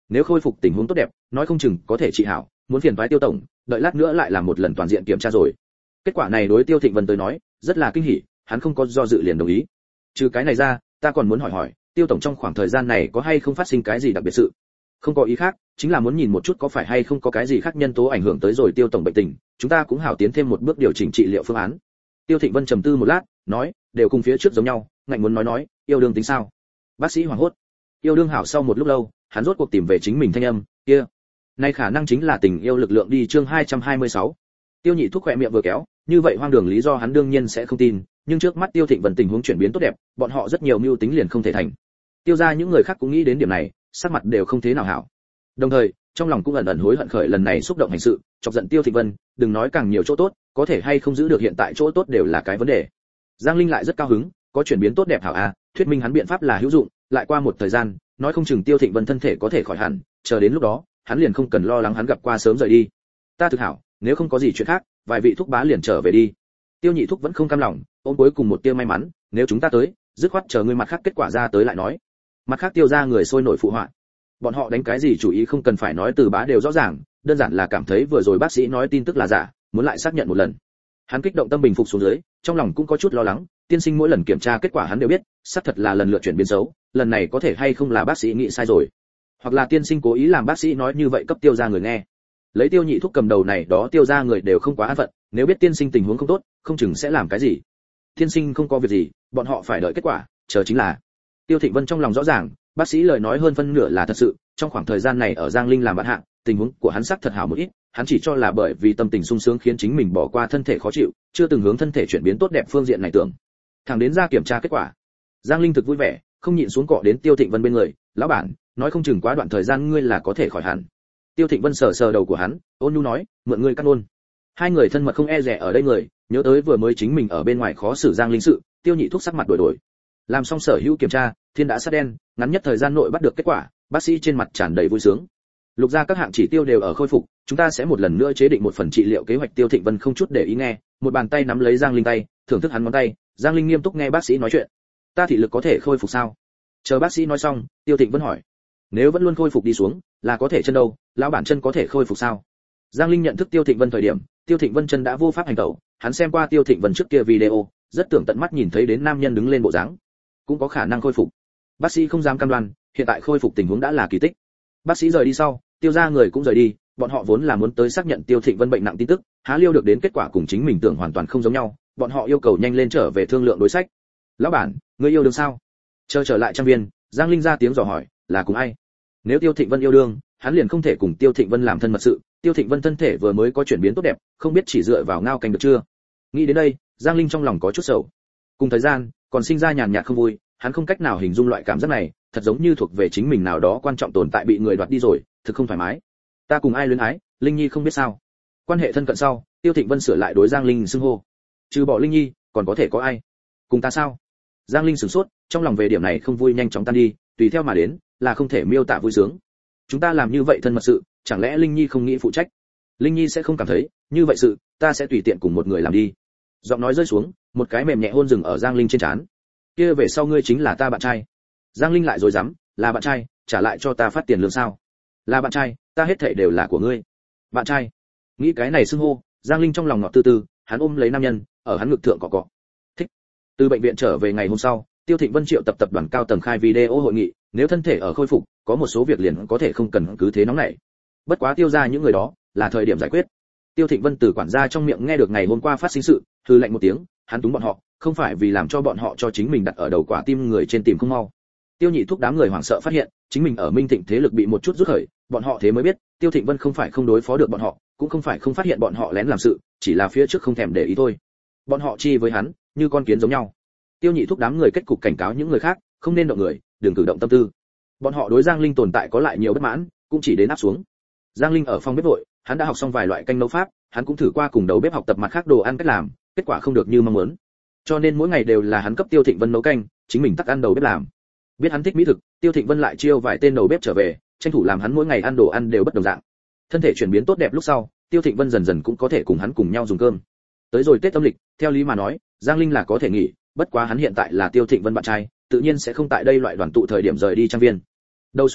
nếu khôi phục tình huống tốt đẹp nói không chừng có thể trị hảo, muốn phiền toái Tiêu tổng, đợi lát nữa lại làm một lần toàn diện kiểm tra rồi. Kết quả này đối Tiêu Thịnh Vân tới nói rất là kinh hỉ, hắn không có do dự liền đồng ý. Trừ cái này ra, ta còn muốn hỏi Tiêu tổng trong khoảng thời gian này có hay không phát sinh cái gì đặc biệt sự? Không có ý khác, chính là muốn nhìn một chút có phải hay không có cái gì khác nhân tố ảnh hưởng tới rồi Tiêu tổng bệnh tình, chúng ta cũng hảo tiến thêm một bước điều chỉnh trị liệu phương án. Tiêu Thịnh Vân trầm tư một lát, nói, đều cùng phía trước giống nhau, ngạnh muốn nói, yêu đương tính sao? Bác sĩ hoảng hốt. Yêu đương hảo sau một lúc lâu, hắn rốt cuộc tìm về chính mình thanh âm, kia, nay khả năng chính là tình yêu lực lượng đi chương 226. Tiêu Nhị Thúc khỏe miệng vừa kéo, như vậy hoang đường lý do hắn đương nhiên sẽ không tin, nhưng trước mắt Tiêu Thịnh Vân tình huống chuyển biến tốt đẹp, bọn họ rất nhiều mưu tính liền không thể thành. Tiêu gia những người khác cũng nghĩ đến điểm này, sắc mặt đều không thế nào hảo. Đồng thời, trong lòng cũng ẩn ẩn hối hận khởi lần này xúc động hành sự, chọc giận Tiêu Thịnh Vân, đừng nói càng nhiều chỗ tốt, có thể hay không giữ được hiện tại chỗ tốt đều là cái vấn đề. Giang Linh lại rất cao hứng, có chuyển biến tốt đẹp hảo a, thuyết minh hắn biện pháp là hữu dụng, lại qua một thời gian, nói không chừng Tiêu Thịnh Vân thân thể có thể khỏi hẳn, chờ đến lúc đó, hắn liền không cần lo lắng hắn gặp qua sớm rời đi. Ta thực hảo, nếu không có gì chuyện khác, vài vị thúc bá liền trở về đi. Tiêu Nhị Thúc vẫn không cam lòng, ôm cuối cùng một tia may mắn, nếu chúng ta tới, dứt khoát chờ ngươi mặt khác kết quả ra tới lại nói. Mặt khác Tiêu gia người sôi nổi phụ họa. Bọn họ đánh cái gì chủ ý không cần phải nói từ bá đều rõ ràng, đơn giản là cảm thấy vừa rồi bác sĩ nói tin tức là giả, muốn lại xác nhận một lần. Hắn kích động tâm bình phục xuống dưới, trong lòng cũng có chút lo lắng, tiên sinh mỗi lần kiểm tra kết quả hắn đều biết, xác thật là lần lượt chuyển biến xấu, lần này có thể hay không là bác sĩ nghĩ sai rồi, hoặc là tiên sinh cố ý làm bác sĩ nói như vậy cấp Tiêu gia người nghe. Lấy Tiêu Nhị Thúc cầm đầu này đó Tiêu gia người đều không quá an phận, nếu biết tiên sinh tình huống không tốt, không chừng sẽ làm cái gì. Tiên sinh không có việc gì, bọn họ phải đợi kết quả, chờ chính là. Tiêu Thịnh Vân trong lòng rõ ràng, bác sĩ lời nói hơn phân nửa là thật sự, trong khoảng thời gian này ở Giang Linh làm bạn hạng, tình huống của hắn sắc thật hảo một ít, hắn chỉ cho là bởi vì tâm tình sung sướng khiến chính mình bỏ qua thân thể khó chịu, chưa từng hướng thân thể chuyển biến tốt đẹp phương diện này tưởng. Thẳng đến ra kiểm tra kết quả, Giang Linh thực vui vẻ, không nhịn xuống cọ đến Tiêu Thịnh Vân bên người, "Lão bản, nói không chừng quá đoạn thời gian ngươi là có thể khỏi hẳn." Tiêu Thịnh Vân sờ sờ đầu của hắn, ôn nhu nói, "Mượn ngươi cắt ôn." Hai người thân mật không e dè ở đây người, nhớ tới vừa mới chính mình ở bên ngoài khó xử Giang Linh sự, Tiêu Nhị Thúc sắc mặt đổi đổi. Làm xong sở hữu kiểm tra, thiên đã sát đen, ngắn nhất thời gian nội bắt được kết quả, bác sĩ trên mặt tràn đầy vui sướng. Lục ra các hạng chỉ tiêu đều ở khôi phục, chúng ta sẽ một lần nữa chế định một phần trị liệu kế hoạch. Tiêu Thịnh Vân không chút để ý nghe, một bàn tay nắm lấy Giang Linh tay, thưởng thức hắn ngón tay. Giang Linh nghiêm túc nghe bác sĩ nói chuyện. Ta thị lực có thể khôi phục sao? Chờ bác sĩ nói xong, Tiêu Thịnh Vân hỏi. Nếu vẫn luôn khôi phục đi xuống, là có thể chân đâu, lão bản chân có thể khôi phục sao? Giang Linh nhận thức Tiêu Thịnh Vân thời điểm, Tiêu Thịnh Vân chân đã vô pháp hành tẩu, hắn xem qua Tiêu Thịnh Vân trước kia video, rất tưởng tận mắt nhìn thấy đến nam nhân đứng lên bộ dáng, cũng có khả năng khôi phục. Bác sĩ không dám cam đoan, hiện tại khôi phục tình huống đã là kỳ tích. Bác sĩ rời đi sau, Tiêu gia người cũng rời đi, bọn họ vốn là muốn tới xác nhận Tiêu Thịnh Vân bệnh nặng tin tức, há liêu được đến kết quả cùng chính mình tưởng hoàn toàn không giống nhau, bọn họ yêu cầu nhanh lên trở về thương lượng đối sách. Lão bản, ngươi yêu đương sao? Chờ trở lại trang viên, Giang Linh ra tiếng dò hỏi, là cùng ai? Nếu Tiêu Thịnh Vân yêu đương, hắn liền không thể cùng Tiêu Thịnh Vân làm thân mật sự. Tiêu Thịnh Vân thân thể vừa mới có chuyển biến tốt đẹp, không biết chỉ dựa vào ngao canh được chưa? Nghĩ đến đây, Giang Linh trong lòng có chút sầu. Cùng thời gian, còn sinh ra nhàn nhạt không vui, hắn không cách nào hình dung loại cảm giác này, thật giống như thuộc về chính mình nào đó quan trọng tồn tại bị người đoạt đi rồi, thực không thoải mái. Ta cùng ai luyến ái, Linh Nhi không biết sao? Quan hệ thân cận sau, Tiêu Thịnh Vân sửa lại đối Giang Linh xưng hô. Trừ bỏ Linh Nhi, còn có thể có ai? Cùng ta sao? Giang Linh sửng sốt, trong lòng về điểm này không vui nhanh chóng tan đi, tùy theo mà đến, là không thể miêu tả vui sướng. Chúng ta làm như vậy thân mật sự, chẳng lẽ Linh Nhi không nghĩ phụ trách? Linh Nhi sẽ không cảm thấy, như vậy sự, ta sẽ tùy tiện cùng một người làm đi. Giọng nói rơi xuống, một cái mềm nhẹ hôn dừng ở Giang Linh trên trán. Kia về sau ngươi chính là ta bạn trai. Giang Linh lại rồi dám, là bạn trai, trả lại cho ta phát tiền lương sao? Là bạn trai, ta hết thảy đều là của ngươi. Bạn trai? Nghĩ cái này xưng hô, Giang Linh trong lòng ngọt tư tư, hắn ôm lấy nam nhân, ở hắn ngực thượng cọ cọ. Thích. Từ bệnh viện trở về ngày hôm sau, Tiêu Thịnh Vân triệu tập đoàn cao tầng khai video hội nghị, nếu thân thể ở khôi phục, có một số việc liền có thể không cần cứ thế nóng nảy. Bất quá Tiêu gia những người đó, là thời điểm giải quyết. Tiêu Thịnh Vân từ quản gia trong miệng nghe được ngày hôm qua phát sinh sự, hừ lạnh một tiếng, hắn túng bọn họ, không phải vì làm cho bọn họ cho chính mình đặt ở đầu quả tim người trên tìm không mau. Tiêu Nhị Thúc đám người hoảng sợ phát hiện, chính mình ở Minh Thịnh thế lực bị một chút rút khởi, bọn họ thế mới biết, Tiêu Thịnh Vân không phải không đối phó được bọn họ, cũng không phải không phát hiện bọn họ lén làm sự, chỉ là phía trước không thèm để ý thôi. Bọn họ chi với hắn, như con kiến giống nhau. Tiêu Nhị Thúc đám người kết cục cảnh cáo những người khác, không nên động người, đừng cử động tâm tư. Bọn họ đối Giang Linh tồn tại có lại nhiều bất mãn, cũng chỉ đến áp xuống. Giang Linh ở phòng bếp vội, hắn đã học xong vài loại canh nấu pháp, hắn cũng thử qua cùng đầu bếp học tập mặt khác đồ ăn cách làm, kết quả không được như mong muốn. Cho nên mỗi ngày đều là hắn cấp Tiêu Thịnh Vân nấu canh, chính mình tắc ăn đầu bếp làm. Biết hắn thích mỹ thực, Tiêu Thịnh Vân lại chiêu vài tên đầu bếp trở về, tranh thủ làm hắn mỗi ngày ăn đồ ăn đều bất đồng dạng. Thân thể chuyển biến tốt đẹp lúc sau, Tiêu Thịnh Vân dần dần cũng có thể cùng hắn cùng nhau dùng cơm. Tới rồi Tết âm lịch, theo lý mà nói, Giang Linh là có thể nghỉ, bất quá hắn hiện tại là Tiêu Thịnh Vân bạn trai, tự nhiên sẽ không tại đây loại đoàn tụ thời điểm rời đi trang viên. Đầu xuân sau,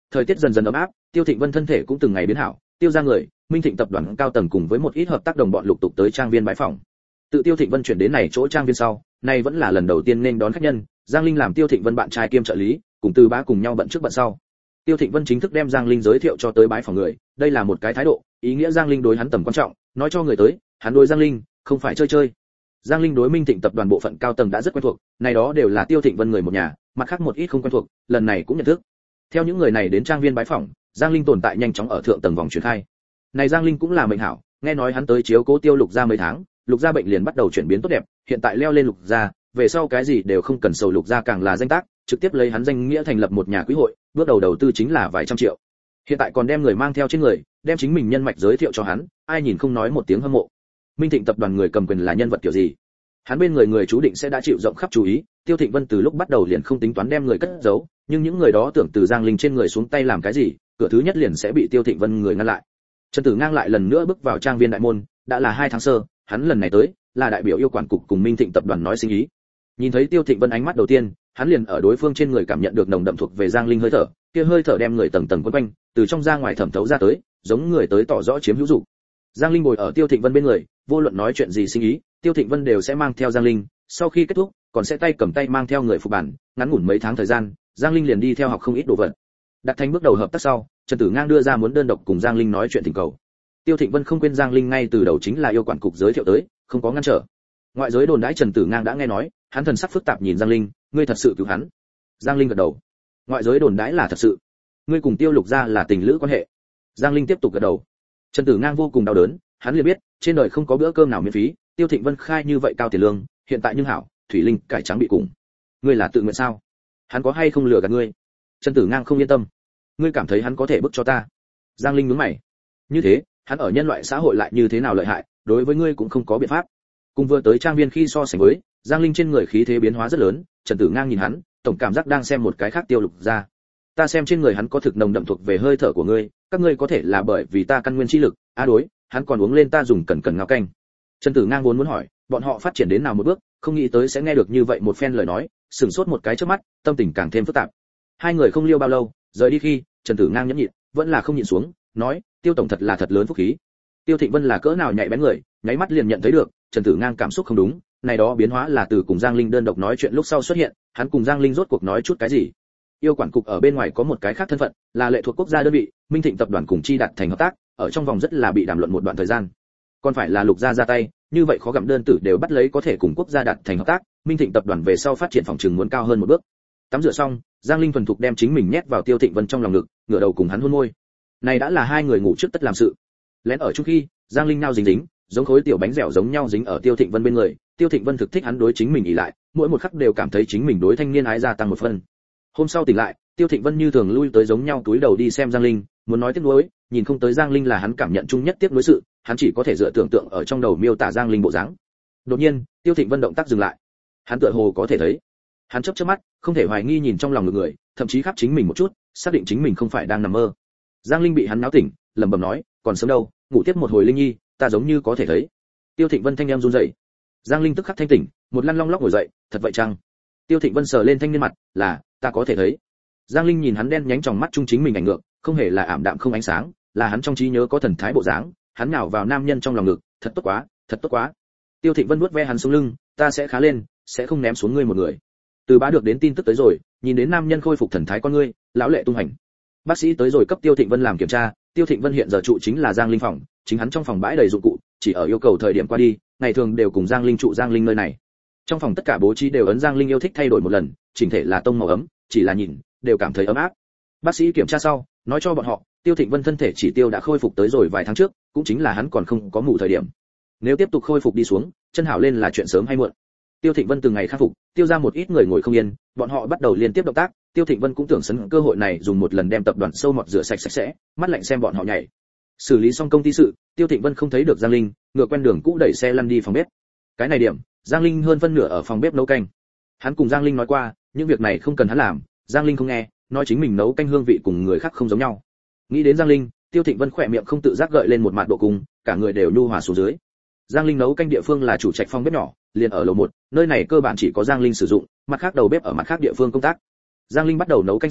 Thời tiết dần dần ấm áp, Tiêu Thịnh Vân thân thể cũng từng ngày biến hảo, Tiêu gia người, Minh Thịnh tập đoàn cao tầng cùng với một ít hợp tác đồng bọn lục tục tới trang viên bãi phòng. Tự Tiêu Thịnh Vân chuyển đến này chỗ trang viên sau, này vẫn là lần đầu tiên nên đón khách nhân, Giang Linh làm Tiêu Thịnh Vân bạn trai kiêm trợ lý, cùng Từ Bá cùng nhau bận trước bận sau. Tiêu Thịnh Vân chính thức đem Giang Linh giới thiệu cho tới bãi phòng người, đây là một cái thái độ, ý nghĩa Giang Linh đối hắn tầm quan trọng, nói cho người tới, hắn đối Giang Linh không phải chơi chơi. Giang Linh đối Minh Thịnh tập đoàn bộ phận cao tầng đã rất quen thuộc, này đó đều là Tiêu Thịnh Vân người một nhà, mặt khác một ít không quen thuộc, lần này cũng nhận thức. Theo những người này đến trang viên bái phỏng, Giang Linh tồn tại nhanh chóng ở thượng tầng vòng truyền khai. Này Giang Linh cũng là mệnh hảo, nghe nói hắn tới chiếu cố Tiêu Lục gia mấy tháng, Lục gia bệnh liền bắt đầu chuyển biến tốt đẹp, hiện tại leo lên Lục gia, về sau cái gì đều không cần sầu, Lục gia càng là danh tác, trực tiếp lấy hắn danh nghĩa thành lập một nhà quý hội, bước đầu đầu tư chính là vài trăm triệu. Hiện tại còn đem người mang theo trên người, đem chính mình nhân mạch giới thiệu cho hắn, ai nhìn không nói một tiếng hâm mộ. Minh Thịnh tập đoàn người cầm quyền là nhân vật kiểu gì? Hắn bên người chú định sẽ đã chịu rộng khắp chú ý, Tiêu Thịnh Vân từ lúc bắt đầu liền không tính toán đem người cất giấu, nhưng những người đó tưởng từ Giang Linh trên người xuống tay làm cái gì, cửa thứ nhất liền sẽ bị Tiêu Thịnh Vân người ngăn lại. Trần Tử Ngang lại lần nữa bước vào trang viên đại môn, đã là 2 tháng sơ, hắn lần này tới là đại biểu yêu quản cục cùng Minh Thịnh tập đoàn nói sinh ý. Nhìn thấy Tiêu Thịnh Vân ánh mắt đầu tiên, hắn liền ở đối phương trên người cảm nhận được nồng đậm thuộc về Giang Linh hơi thở, kia hơi thở đem người tầng tầng quấn quanh, từ trong ra ngoài thẩm thấu ra tới, giống người tới tỏ rõ chiếm hữu dục. Giang Linh ngồi ở Tiêu Thịnh Vân bên người, vô luận nói chuyện gì sinh ý, Tiêu Thịnh Vân đều sẽ mang theo Giang Linh, sau khi kết thúc, còn sẽ tay cầm tay mang theo người phục bản, ngắn ngủn mấy tháng thời gian, Giang Linh liền đi theo học không ít đồ vật. Đặt thành bước đầu hợp tác sau, Trần Tử Ngang đưa ra muốn đơn độc cùng Giang Linh nói chuyện thỉnh cầu. Tiêu Thịnh Vân không quên Giang Linh ngay từ đầu chính là yêu quản cục giới thiệu tới, không có ngăn trở. Ngoại giới đồn đãi Trần Tử Ngang đã nghe nói, hắn thần sắc phức tạp nhìn Giang Linh, ngươi thật sự cứu hắn? Giang Linh gật đầu. Ngoại giới đồn đãi là thật sự. Ngươi cùng Tiêu Lục gia là tình lữ quan hệ. Giang Linh tiếp tục gật đầu. Trần Tử Ngang vô cùng đau đớn, hắn liền biết, trên đời không có bữa cơm nào miễn phí, Tiêu Thịnh Vân khai như vậy cao tiền lương, hiện tại nhưng hảo, Thủy Linh cải trắng bị cùng. Ngươi là tự nguyện sao? Hắn có hay không lừa gạt ngươi? Trần Tử Ngang không yên tâm. Ngươi cảm thấy hắn có thể bức cho ta? Giang Linh nhướng mày. Như thế, hắn ở nhân loại xã hội lại như thế nào lợi hại, đối với ngươi cũng không có biện pháp. Cùng vừa tới trang viên khi so sánh với, Giang Linh trên người khí thế biến hóa rất lớn, Trần Tử Ngang nhìn hắn, tổng cảm giác đang xem một cái khác Tiêu Lục gia. Ta xem trên người hắn có thực nồng đậm thuộc về hơi thở của ngươi, các ngươi có thể là bởi vì ta căn nguyên chi lực, đối, hắn còn uống lên ta dùng cần ngao canh. Trần Tử Ngang vốn muốn hỏi, bọn họ phát triển đến nào một bước, không nghĩ tới sẽ nghe được như vậy một phen lời nói, sửng sốt một cái trước mắt, tâm tình càng thêm phức tạp. Hai người không liêu bao lâu, rời đi khi, Trần Tử Ngang nhẫn nhịn, vẫn là không nhịn xuống, nói, Tiêu tổng thật là thật lớn phúc khí. Tiêu Thịnh Vân là cỡ nào nhạy bén người, nháy mắt liền nhận thấy được, Trần Tử Ngang cảm xúc không đúng, này đó biến hóa là từ cùng Giang Linh đơn độc nói chuyện lúc sau xuất hiện, hắn cùng Giang Linh rốt cuộc nói chút cái gì? Yêu quản cục ở bên ngoài có một cái khác thân phận, là lệ thuộc quốc gia đơn vị, Minh Thịnh tập đoàn cùng chi đạt thành hợp tác, ở trong vòng rất là bị đàm luận một đoạn thời gian. Còn phải là Lục gia ra tay, như vậy khó gặm đơn tử đều bắt lấy có thể cùng quốc gia đạt thành hợp tác, Minh Thịnh tập đoàn về sau phát triển phòng trường muốn cao hơn một bước. Tắm rửa xong, Giang Linh thuần thục đem chính mình nhét vào Tiêu Thịnh Vân trong lòng ngực, ngửa đầu cùng hắn hôn môi. Này đã là hai người ngủ trước tất làm sự. Lén ở chung khi, Giang Linh nao dính dính, giống khối tiểu bánh dẻo giống nhau dính ở Tiêu Thịnh Vân bên người, Tiêu Thịnh Vân thực thích hắn đối chính mình ỷ lại, mỗi một khắc đều cảm thấy chính mình đối thanh niên ái gia tăng một phần. Hôm sau tỉnh lại, Tiêu Thịnh Vân như thường lui tới giống nhau túi đầu đi xem Giang Linh, muốn nói tiếc nuối, nhìn không tới Giang Linh là hắn cảm nhận chung nhất tiếc nuối sự, hắn chỉ có thể dựa tưởng tượng ở trong đầu miêu tả Giang Linh bộ dáng. Đột nhiên, Tiêu Thịnh Vân động tác dừng lại. Hắn tựa hồ có thể thấy. Hắn chớp chớp mắt, không thể hoài nghi nhìn trong lòng người, thậm chí khắp chính mình một chút, xác định chính mình không phải đang nằm mơ. Giang Linh bị hắn náo tỉnh, lẩm bẩm nói, còn sớm đâu, ngủ tiếp một hồi Linh Nhi, ta giống như có thể thấy. Tiêu Thịnh Vân thanh em run rẩy. Giang Linh tức khắc thanh tỉnh, một lăn long lóc ngồi dậy, thật vậy chăng? Tiêu Thịnh Vân sờ lên thanh niên mặt, là, ta có thể thấy. Giang Linh nhìn hắn đen nhánh trong mắt trung chính mình ảnh ngược, không hề là ảm đạm không ánh sáng, là hắn trong trí nhớ có thần thái bộ dáng, hắn nhào vào nam nhân trong lòng ngực, thật tốt quá, thật tốt quá. Tiêu Thịnh Vân vuốt ve hắn xuống lưng, ta sẽ khá lên, sẽ không ném xuống ngươi một người. Từ Bá được đến tin tức tới rồi, nhìn đến nam nhân khôi phục thần thái con ngươi, lão lệ tung hành. Bác sĩ tới rồi cấp Tiêu Thịnh Vân làm kiểm tra, Tiêu Thịnh Vân hiện giờ trụ chính là Giang Linh phòng, chính hắn trong phòng bãi đầy dụng cụ, chỉ ở yêu cầu thời điểm qua đi, ngày thường đều cùng Giang Linh trụ Giang Linh nơi này. Trong phòng tất cả bố trí đều ấn Giang Linh yêu thích thay đổi một lần, chỉnh thể là tông màu ấm, chỉ là nhìn đều cảm thấy ấm áp. Bác sĩ kiểm tra sau, nói cho bọn họ, Tiêu Thịnh Vân thân thể chỉ tiêu đã khôi phục tới rồi vài tháng trước, cũng chính là hắn còn không có ngủ thời điểm. Nếu tiếp tục khôi phục đi xuống, chân hảo lên là chuyện sớm hay muộn. Tiêu Thịnh Vân từng ngày khắc phục, tiêu ra một ít người ngồi không yên, bọn họ bắt đầu liên tiếp động tác, Tiêu Thịnh Vân cũng tưởng sấn cơ hội này dùng một lần đem tập đoàn sâu mọt rửa sạch sạch sẽ, mắt lạnh xem bọn họ nhảy. Xử lý xong công ty sự, Tiêu Thịnh Vân không thấy được Giang Linh, ngựa quen đường cũ đẩy xe lăn đi phòng bếp. Cái này điểm, Giang Linh hơn phân nửa ở phòng bếp nấu canh. Hắn cùng Giang Linh nói qua, những việc này không cần hắn làm, Giang Linh không nghe, nói chính mình nấu canh hương vị cùng người khác không giống nhau. Nghĩ đến Giang Linh, Tiêu Thịnh Vân khỏe miệng không tự giác gợi lên một mạt độ cùng, cả người đều nhu hòa xuống dưới. Giang Linh nấu canh địa phương là chủ trạch phòng bếp nhỏ, liền ở lầu 1, nơi này cơ bản chỉ có Giang Linh sử dụng, mặt khác đầu bếp ở mặt khác địa phương công tác. Giang Linh bắt đầu nấu canh sau,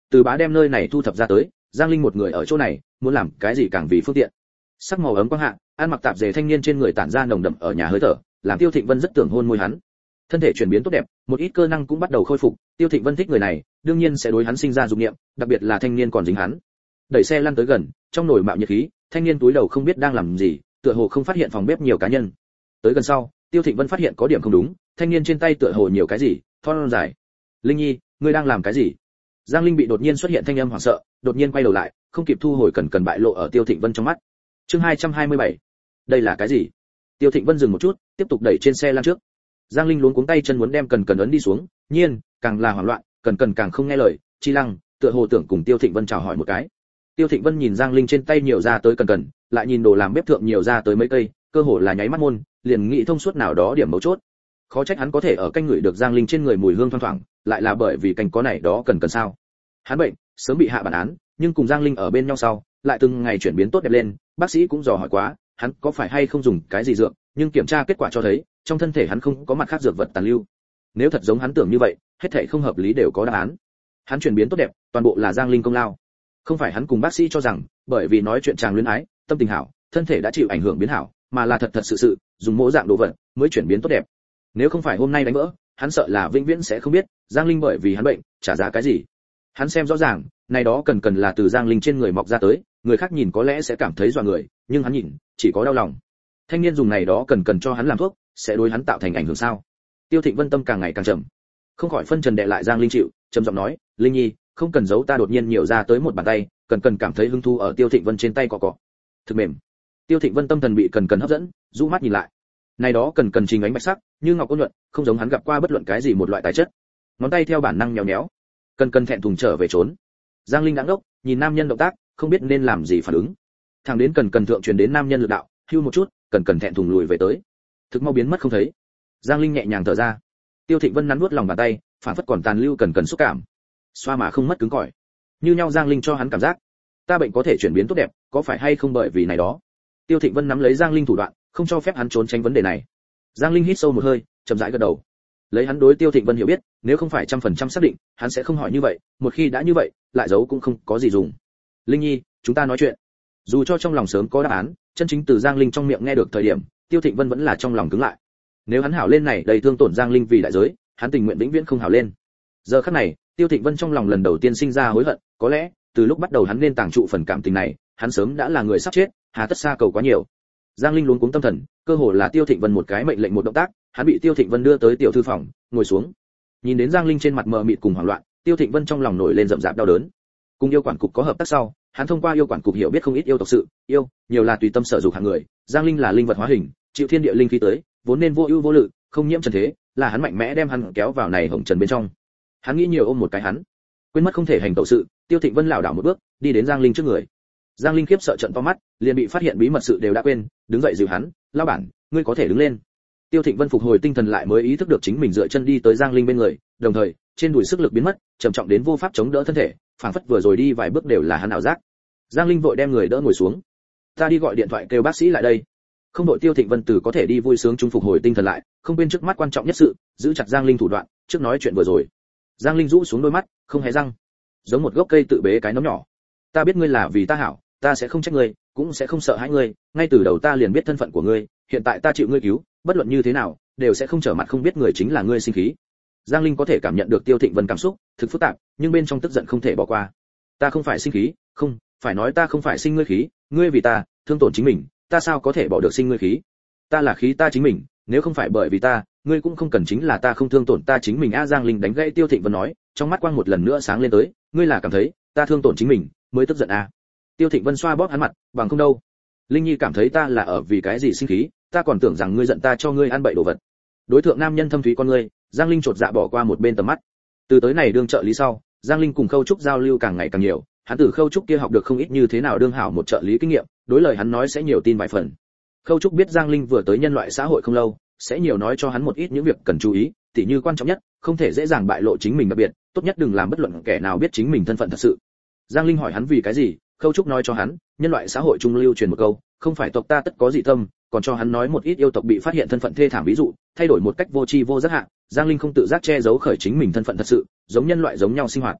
Từ Bá đem nơi này thu thập ra tới, Giang Linh một người ở chỗ này, muốn làm cái gì càng vì phương tiện. Sắc màu ấm quang hạ, ăn mặc tạp dề thanh niên trên người tản ra nồng đậm ở nhà hơi thở, làm Tiêu Thịnh Vân rất tưởng hôn môi hắn. Thân thể chuyển biến tốt đẹp, một ít cơ năng cũng bắt đầu khôi phục, Tiêu Thịnh Vân thích người này, đương nhiên sẽ đối hắn sinh ra dục niệm, đặc biệt là thanh niên còn dính hắn. Đẩy xe lăn tới gần, trong nồi mạo nhiệt khí, thanh niên túi đầu không biết đang làm gì, tựa hồ không phát hiện phòng bếp nhiều cá nhân. Tới gần sau, Tiêu Thịnh Vân phát hiện có điểm không đúng, thanh niên trên tay tựa hồ nhiều cái gì, thon dài. Linh Nhi, ngươi đang làm cái gì? Giang Linh bị đột nhiên xuất hiện thanh âm hoảng sợ, đột nhiên quay đầu lại, không kịp thu hồi cần bại lộ ở Tiêu Thịnh Vân trong mắt. Chương 227. Đây là cái gì? Tiêu Thịnh Vân dừng một chút, tiếp tục đẩy trên xe lăn trước. Giang Linh luống cuống tay chân muốn đem cần ấn đi xuống, nhiên, càng là hoảng loạn, cần càng không nghe lời, chi lăng, tựa hồ tưởng cùng Tiêu Thịnh Vân chào hỏi một cái. Tiêu Thịnh Vân nhìn Giang Linh trên tay nhiều ra tới cần, lại nhìn đồ làm bếp thượng nhiều ra tới mấy cây, cơ hồ là nháy mắt môn, liền nghĩ thông suốt nào đó điểm mấu chốt. Khó trách hắn có thể ở canh ngửi được Giang Linh trên người mùi hương thoang thoảng, lại là bởi vì canh có này đó cần sao? Hắn bệnh, sớm bị hạ bản án, nhưng cùng Giang Linh ở bên nhau sau, lại từng ngày chuyển biến tốt đẹp lên, bác sĩ cũng dò hỏi quá, hắn có phải hay không dùng cái gì dược, nhưng kiểm tra kết quả cho thấy, trong thân thể hắn không có mặt khác dược vật tàn lưu. Nếu thật giống hắn tưởng như vậy, hết thảy không hợp lý đều có đáp án. Hắn chuyển biến tốt đẹp, toàn bộ là Giang Linh công lao. Không phải hắn cùng bác sĩ cho rằng, bởi vì nói chuyện chàng luyến ái, tâm tình hảo, thân thể đã chịu ảnh hưởng biến hảo, mà là thật sự, dùng mỗi dạng đồ vật mới chuyển biến tốt đẹp. Nếu không phải hôm nay đánh vỡ, hắn sợ là vĩnh viễn sẽ không biết, Giang Linh bởi vì hắn bệnh, trả giá cái gì. Hắn xem rõ ràng, này đó cần là từ Giang Linh trên người mọc ra tới, người khác nhìn có lẽ sẽ cảm thấy dọa người, nhưng hắn nhìn, chỉ có đau lòng. Thanh niên dùng này đó cần cho hắn làm thuốc, sẽ đối hắn tạo thành ảnh hưởng sao? Tiêu Thịnh Vân tâm càng ngày càng trầm, không khỏi phân trần đè lại Giang Linh chịu, trầm giọng nói, Linh Nhi, không cần giấu ta đột nhiên nhiều ra tới một bàn tay, cần cảm thấy hứng thú ở Tiêu Thịnh Vân trên tay cọ, thực mềm. Tiêu Thịnh Vân tâm thần bị cần hấp dẫn, rũ mắt nhìn lại. Này đó cần trình ánh bạch sắc, như ngọc ôn nhuận, không giống hắn gặp qua bất luận cái gì một loại tài chất. Ngón tay theo bản năng nhéo nhéo, cần thẹn thùng trở về trốn. Giang Linh đáng đốc, nhìn nam nhân động tác, không biết nên làm gì phản ứng. Thằng đến cần thượng truyền đến nam nhân lực đạo, hưu một chút, cần thẹn thùng lùi về tới, thực mau biến mất không thấy. Giang Linh nhẹ nhàng thở ra. Tiêu Thịnh Vân nắn nuốt lòng bàn tay, phản phất còn tàn lưu cần xúc cảm, xoa mà không mất cứng cỏi. Như nhau Giang Linh cho hắn cảm giác, ta bệnh có thể chuyển biến tốt đẹp, có phải hay không bởi vì này đó? Tiêu Thịnh Vân nắm lấy Giang Linh thủ đoạn, không cho phép hắn trốn tránh vấn đề này. Giang Linh hít sâu một hơi, chậm rãi gật đầu. Lấy hắn đối Tiêu Thịnh Vân hiểu biết, nếu không phải 100% xác định, hắn sẽ không hỏi như vậy, một khi đã như vậy, lại giấu cũng không có gì dùng. Linh Nhi, chúng ta nói chuyện. Dù cho trong lòng sớm có đáp án, chân chính từ Giang Linh trong miệng nghe được thời điểm, Tiêu Thịnh Vân vẫn là trong lòng cứng lại. Nếu hắn hảo lên này đầy thương tổn Giang Linh vì đại giới, hắn tình nguyện vĩnh viễn không hảo lên. Giờ khắc này, Tiêu Thịnh Vân trong lòng lần đầu tiên sinh ra hối hận, có lẽ, từ lúc bắt đầu hắn nên tàng trụ phần cảm tình này, hắn sớm đã là người sắp chết, hà tất xa cầu quá nhiều. Giang Linh luống cuống tâm thần, cơ hồ là Tiêu Thịnh Vân một cái mệnh lệnh một động tác, hắn bị Tiêu Thịnh Vân đưa tới tiểu thư phòng, ngồi xuống. Nhìn đến Giang Linh trên mặt mờ mịt cùng hoảng loạn, Tiêu Thịnh Vân trong lòng nổi lên rậm rạp đau đớn. Cùng yêu quản cục có hợp tác sau, hắn thông qua yêu quản cục hiểu biết không ít yêu tộc sự, yêu, nhiều là tùy tâm sở dục hạng người, Giang Linh là linh vật hóa hình, chịu thiên địa linh khí tới, vốn nên vô ưu vô lự, không nhiễm trần thế, là hắn mạnh mẽ đem hắn kéo vào này hồng trần bên trong. Hắn nghĩ nhiều ôm một cái hắn, quên mất không thể hành tẩu sự, Tiêu Thịnh Vân lảo đảo một bước, đi đến Giang Linh trước người. Giang Linh khiếp sợ trợn to mắt, liền bị phát hiện bí mật sự đều đã quên, đứng dậy dìu hắn, "Lão bản, ngươi có thể đứng lên." Tiêu Thịnh Vân phục hồi tinh thần lại mới ý thức được chính mình dựa chân đi tới Giang Linh bên người, đồng thời, trên đùi sức lực biến mất, trầm trọng đến vô pháp chống đỡ thân thể, phảng phất vừa rồi đi vài bước đều là hắn ảo giác. Giang Linh vội đem người đỡ ngồi xuống. "Ta đi gọi điện thoại kêu bác sĩ lại đây." Không đội Tiêu Thịnh Vân từ có thể đi vui sướng chung phục hồi tinh thần lại, không quên trước mắt quan trọng nhất sự, giữ chặt Giang Linh thủ đoạn, trước nói chuyện vừa rồi. Giang Linh rũ xuống đôi mắt, không hé răng, giống một gốc cây tự bế cái nấm nhỏ. "Ta biết ngươi là vì ta hảo, ta sẽ không trách ngươi, cũng sẽ không sợ hãi ngươi, ngay từ đầu ta liền biết thân phận của ngươi, hiện tại ta chịu ngươi cứu, bất luận như thế nào, đều sẽ không trở mặt không biết người chính là ngươi sinh khí." Giang Linh có thể cảm nhận được Tiêu Thịnh Vân cảm xúc, thực phức tạp, nhưng bên trong tức giận không thể bỏ qua. "Ta không phải sinh khí, không, phải nói ta không phải sinh ngươi khí, ngươi vì ta, thương tổn chính mình, ta sao có thể bỏ được sinh ngươi khí? Ta là khí ta chính mình, nếu không phải bởi vì ta, ngươi cũng không cần chính là ta không thương tổn ta chính mình." Giang Linh đánh gãy Tiêu Thịnh Vân nói, trong mắt quang một lần nữa sáng lên tới, "Ngươi là cảm thấy ta thương tổn chính mình mới tức giận à?" Tiêu Thịnh Vân xoa bóp hắn mặt, "Bằng không đâu. Linh Nhi cảm thấy ta là ở vì cái gì sinh khí, ta còn tưởng rằng ngươi giận ta cho ngươi ăn bậy đồ vật." Đối tượng nam nhân thâm thúy con ngươi, Giang Linh chột dạ bỏ qua một bên tầm mắt. Từ tới này đương trợ lý sau, Giang Linh cùng Khâu Trúc giao lưu càng ngày càng nhiều, hắn từ Khâu Trúc kia học được không ít như thế nào đương hảo một trợ lý kinh nghiệm, đối lời hắn nói sẽ nhiều tin vài phần. Khâu Trúc biết Giang Linh vừa tới nhân loại xã hội không lâu, sẽ nhiều nói cho hắn một ít những việc cần chú ý, tỉ như quan trọng nhất, không thể dễ dàng bại lộ chính mình đặc biệt, tốt nhất đừng làm bất luận kẻ nào biết chính mình thân phận thật sự. Giang Linh hỏi hắn vì cái gì, Khâu Trúc nói cho hắn, nhân loại xã hội trung lưu truyền một câu, không phải tộc ta tất có dị tâm, còn cho hắn nói một ít yêu tộc bị phát hiện thân phận thê thảm ví dụ, thay đổi một cách vô tri vô giác hạ, Giang Linh không tự giác che giấu khởi chính mình thân phận thật sự, giống nhân loại giống nhau sinh hoạt.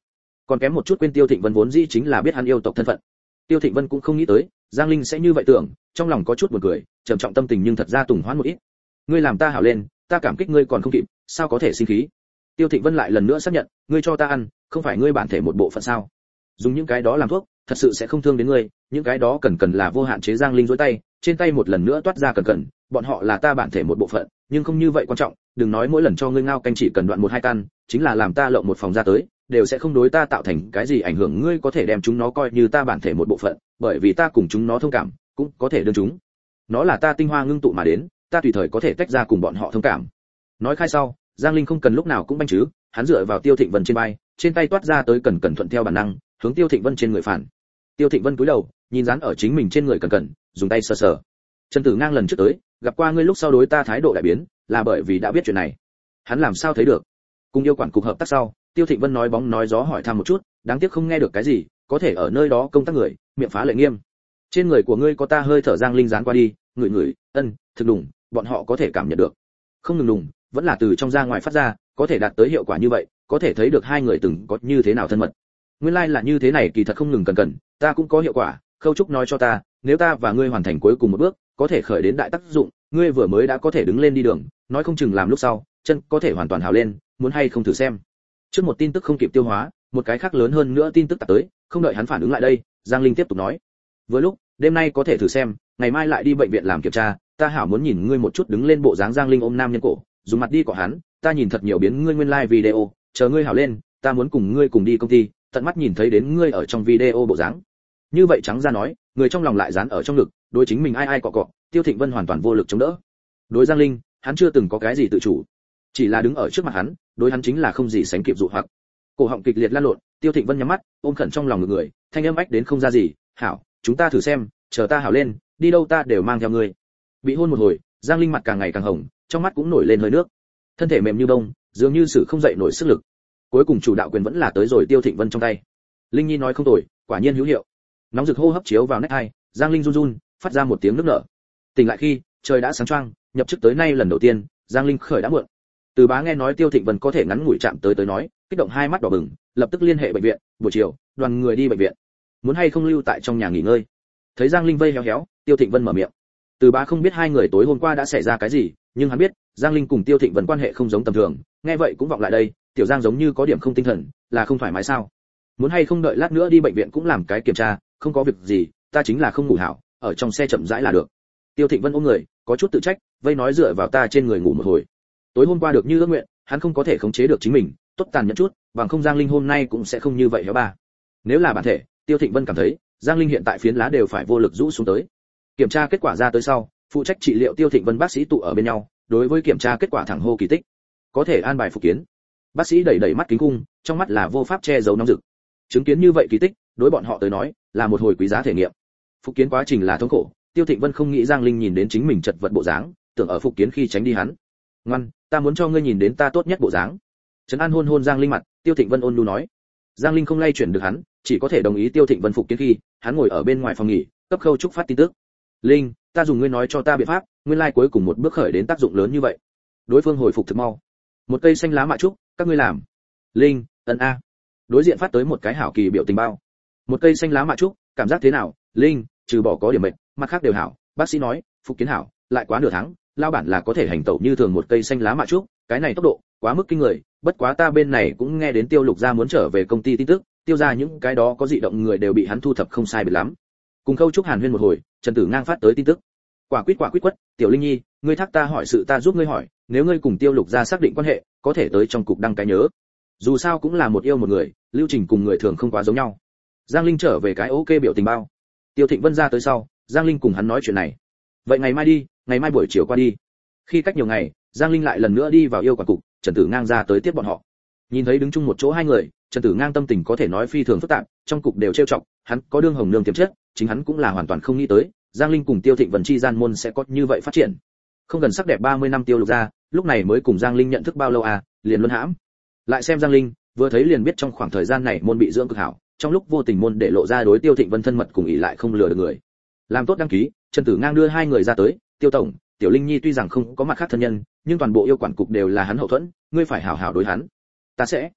còn kém một chút quên Tiêu Thịnh Vân vốn dĩ chính là biết hắn yêu tộc thân phận. Tiêu Thịnh Vân cũng không nghĩ tới Giang Linh sẽ như vậy tưởng, trong lòng có chút buồn cười, trầm trọng tâm tình nhưng thật ra tùng hoãn một ít. Ngươi làm ta hảo lên, ta cảm kích ngươi còn không kịp, sao có thể sinh khí? Tiêu Thịnh Vân lại lần nữa xác nhận, ngươi cho ta ăn, không phải ngươi bản thể một bộ phận sao? Dùng những cái đó làm thuốc, thật sự sẽ không thương đến ngươi, những cái đó cần là vô hạn chế. Giang Linh duỗi tay, trên tay một lần nữa toát ra cần, bọn họ là ta bản thể một bộ phận, nhưng không như vậy quan trọng, đừng nói mỗi lần cho ngươi ngao canh chỉ cần đoạn một hai căn, chính là làm ta lộng một phòng ra tới, đều sẽ không đối ta tạo thành cái gì ảnh hưởng. Ngươi có thể đem chúng nó coi như ta bản thể một bộ phận, bởi vì ta cùng chúng nó thông cảm, cũng có thể đưa chúng. Nó là ta tinh hoa ngưng tụ mà đến, ta tùy thời có thể tách ra cùng bọn họ thông cảm. Nói khai sau, Giang Linh không cần lúc nào cũng banh chứ, hắn dựa vào Tiêu Thịnh Vân trên vai, trên tay toát ra tới cần thuận theo bản năng, hướng Tiêu Thịnh Vân trên người phản. Tiêu Thịnh Vân cúi đầu, nhìn dán ở chính mình trên người cần, dùng tay sờ sờ. Trần Tử Ngang lần trước tới, gặp qua ngươi lúc sau đối ta thái độ đại biến, là bởi vì đã biết chuyện này. Hắn làm sao thấy được? Cùng yêu quản cục hợp tác sau, Tiêu Thịnh Vân nói bóng nói gió hỏi thăm một chút, đáng tiếc không nghe được cái gì, có thể ở nơi đó công tác người, miệng phá lệ nghiêm. Trên người của ngươi có ta hơi thở. Giang Linh dán qua đi, ngửi, thực đùng, bọn họ có thể cảm nhận được. Không ngừng đùng, vẫn là từ trong ra ngoài phát ra, có thể đạt tới hiệu quả như vậy, có thể thấy được hai người từng có như thế nào thân mật. Nguyên lai là như thế này, kỳ thật không ngừng cần, ta cũng có hiệu quả. Khâu Trúc nói cho ta, nếu ta và ngươi hoàn thành cuối cùng một bước, có thể khởi đến đại tác dụng, ngươi vừa mới đã có thể đứng lên đi đường, nói không chừng làm lúc sau, chân có thể hoàn toàn hào lên, muốn hay không thử xem. Trước một tin tức không kịp tiêu hóa, một cái khác lớn hơn nữa tin tức tạt tới, không đợi hắn phản ứng lại đây, Giang Linh tiếp tục nói: vừa lúc, đêm nay có thể thử xem, ngày mai lại đi bệnh viện làm kiểm tra, ta hảo muốn nhìn ngươi một chút đứng lên bộ dáng. Giang Linh ôm nam nhân cổ, dùng mặt đi cọ hắn, ta nhìn thật nhiều biến ngươi nguyên like video, chờ ngươi hảo lên, ta muốn cùng ngươi cùng đi công ty, tận mắt nhìn thấy đến ngươi ở trong video bộ dáng. Như vậy trắng ra nói, người trong lòng lại dán ở trong ngực, đối chính mình ai cọ cọ. Tiêu Thịnh Vân hoàn toàn vô lực chống đỡ. Đối Giang Linh, hắn chưa từng có cái gì tự chủ, chỉ là đứng ở trước mặt hắn, đối hắn chính là không gì sánh kịp dụ hoặc. Cổ họng kịch liệt lan lộn, Tiêu Thịnh Vân nhắm mắt, ôm khẩn trong lòng ngực người, thanh âm ách đến không ra gì, hảo, chúng ta thử xem, chờ ta hảo lên, đi đâu ta đều mang theo ngươi. Bị hôn một hồi, Giang Linh mặt càng ngày càng hồng, trong mắt cũng nổi lên hơi nước, thân thể mềm như bông, dường như sự không dậy nổi sức lực. Cuối cùng chủ đạo quyền vẫn là tới rồi Tiêu Thịnh Vân trong tay. Linh Nhi nói không tồi, quả nhiên hữu hiệu. Nóng rực hô hấp chiếu vào nách hai, Giang Linh run run, phát ra một tiếng nức nở. Tỉnh lại khi trời đã sáng choang, nhập chức tới nay lần đầu tiên, Giang Linh khởi đã muộn. Từ Bá nghe nói Tiêu Thịnh Vân có thể ngắn ngủi chạm tới nói, kích động hai mắt đỏ bừng, lập tức liên hệ bệnh viện, buổi chiều, đoàn người đi bệnh viện. Muốn hay không lưu tại trong nhà nghỉ ngơi. Thấy Giang Linh vây héo héo, Tiêu Thịnh Vân mở miệng. Từ Bá không biết hai người tối hôm qua đã xảy ra cái gì, nhưng hắn biết, Giang Linh cùng Tiêu Thịnh Vân quan hệ không giống tầm thường, nghe vậy cũng vọng lại đây, tiểu Giang giống như có điểm không tinh thần, là không thoải mái sao? Muốn hay không đợi lát nữa đi bệnh viện cũng làm cái kiểm tra, không có việc gì, ta chính là không ngủ hảo, ở trong xe chậm rãi là được. Tiêu Thịnh Vân ôm người, có chút tự trách, vây nói dựa vào ta trên người ngủ một hồi. Tối hôm qua được như ước nguyện, hắn không có thể khống chế được chính mình, tốt tàn nhẫn chút, bằng không Giang Linh hôm nay cũng sẽ không như vậy héo ba. Nếu là bản thể, Tiêu Thịnh Vân cảm thấy, Giang Linh hiện tại phiến lá đều phải vô lực rũ xuống tới. Kiểm tra kết quả ra tới sau, phụ trách trị liệu Tiêu Thịnh Vân bác sĩ tụ ở bên nhau, đối với kiểm tra kết quả thẳng hô kỳ tích, có thể an bài phục kiến. Bác sĩ đẩy mắt kính cung, trong mắt là vô pháp che giấu nóng rực. Chứng kiến như vậy kỳ tích, đối bọn họ tới nói, là một hồi quý giá thể nghiệm. Phục kiến quá trình là thống khổ, Tiêu Thịnh Vân không nghĩ Giang Linh nhìn đến chính mình chật vật bộ dáng, tưởng ở phục kiến khi tránh đi hắn. Ngoan, ta muốn cho ngươi nhìn đến ta tốt nhất bộ dáng. Trấn An hôn Giang Linh mặt, Tiêu Thịnh Vân ôn nhu nói. Giang Linh không lay chuyển được hắn, chỉ có thể đồng ý Tiêu Thịnh Vân phục kiến khi, hắn ngồi ở bên ngoài phòng nghỉ, cấp Khâu Trúc phát tin tức. Linh, ta dùng ngươi nói cho ta biện pháp, nguyên lai cuối cùng một bước khởi đến tác dụng lớn như vậy. Đối phương hồi phục thực mau. Một cây xanh lá mạ trúc, các ngươi làm. Linh, ân a. Đối diện phát tới một cái hảo kỳ biểu tình bao. Một cây xanh lá mạ trúc, cảm giác thế nào? Linh, trừ bỏ có điểm mệt, mặt khác đều hảo. Bác sĩ nói, phục kiến hảo, lại quá nửa tháng, lao bản là có thể hành tẩu như thường. Một cây xanh lá mạ trúc, cái này tốc độ quá mức kinh người. Bất quá ta bên này cũng nghe đến Tiêu Lục gia muốn trở về công ty tin tức, Tiêu gia những cái đó có dị động người đều bị hắn thu thập không sai biệt lắm. Cùng Khâu Trúc hàn huyên một hồi, Trần Tử Ngang phát tới tin tức. Quả quýt quất, Tiểu Linh Nhi, ngươi thắc ta hỏi sự ta giúp ngươi hỏi, nếu ngươi cùng Tiêu Lục gia xác định quan hệ, có thể tới trong cục đăng cái nhớ. Dù sao cũng là một yêu một người, lưu trình cùng người thường không quá giống nhau. Giang Linh trở về cái ok biểu tình bao. Tiêu Thịnh Vân ra tới sau, Giang Linh cùng hắn nói chuyện này. Vậy ngày mai đi, ngày mai buổi chiều qua đi. Khi cách nhiều ngày, Giang Linh lại lần nữa đi vào yêu quản cục, Trần Tử Ngang ra tới tiếp bọn họ. Nhìn thấy đứng chung một chỗ hai người, Trần Tử Ngang tâm tình có thể nói phi thường phức tạp, trong cục đều trêu chọc, hắn có đương hồng nương tiềm chất, chính hắn cũng là hoàn toàn không nghĩ tới, Giang Linh cùng Tiêu Thịnh Vân chi gian môn sẽ có như vậy phát triển. Không gần sắc đẹp 30 năm Tiêu Lục gia, lúc này mới cùng Giang Linh nhận thức bao lâu à, liền luân hãm. Lại xem Giang Linh, vừa thấy liền biết trong khoảng thời gian này môn bị dưỡng cực hảo, trong lúc vô tình môn để lộ ra đối Tiêu Thịnh Vân thân mật cùng ỷ lại không lừa được người. Làm tốt đăng ký, Trần Tử Ngang đưa hai người ra tới, Tiêu tổng, Tiểu Linh Nhi tuy rằng không có mặt khác thân nhân, nhưng toàn bộ yêu quản cục đều là hắn hậu thuẫn, ngươi phải hảo hảo đối hắn. Ta sẽ.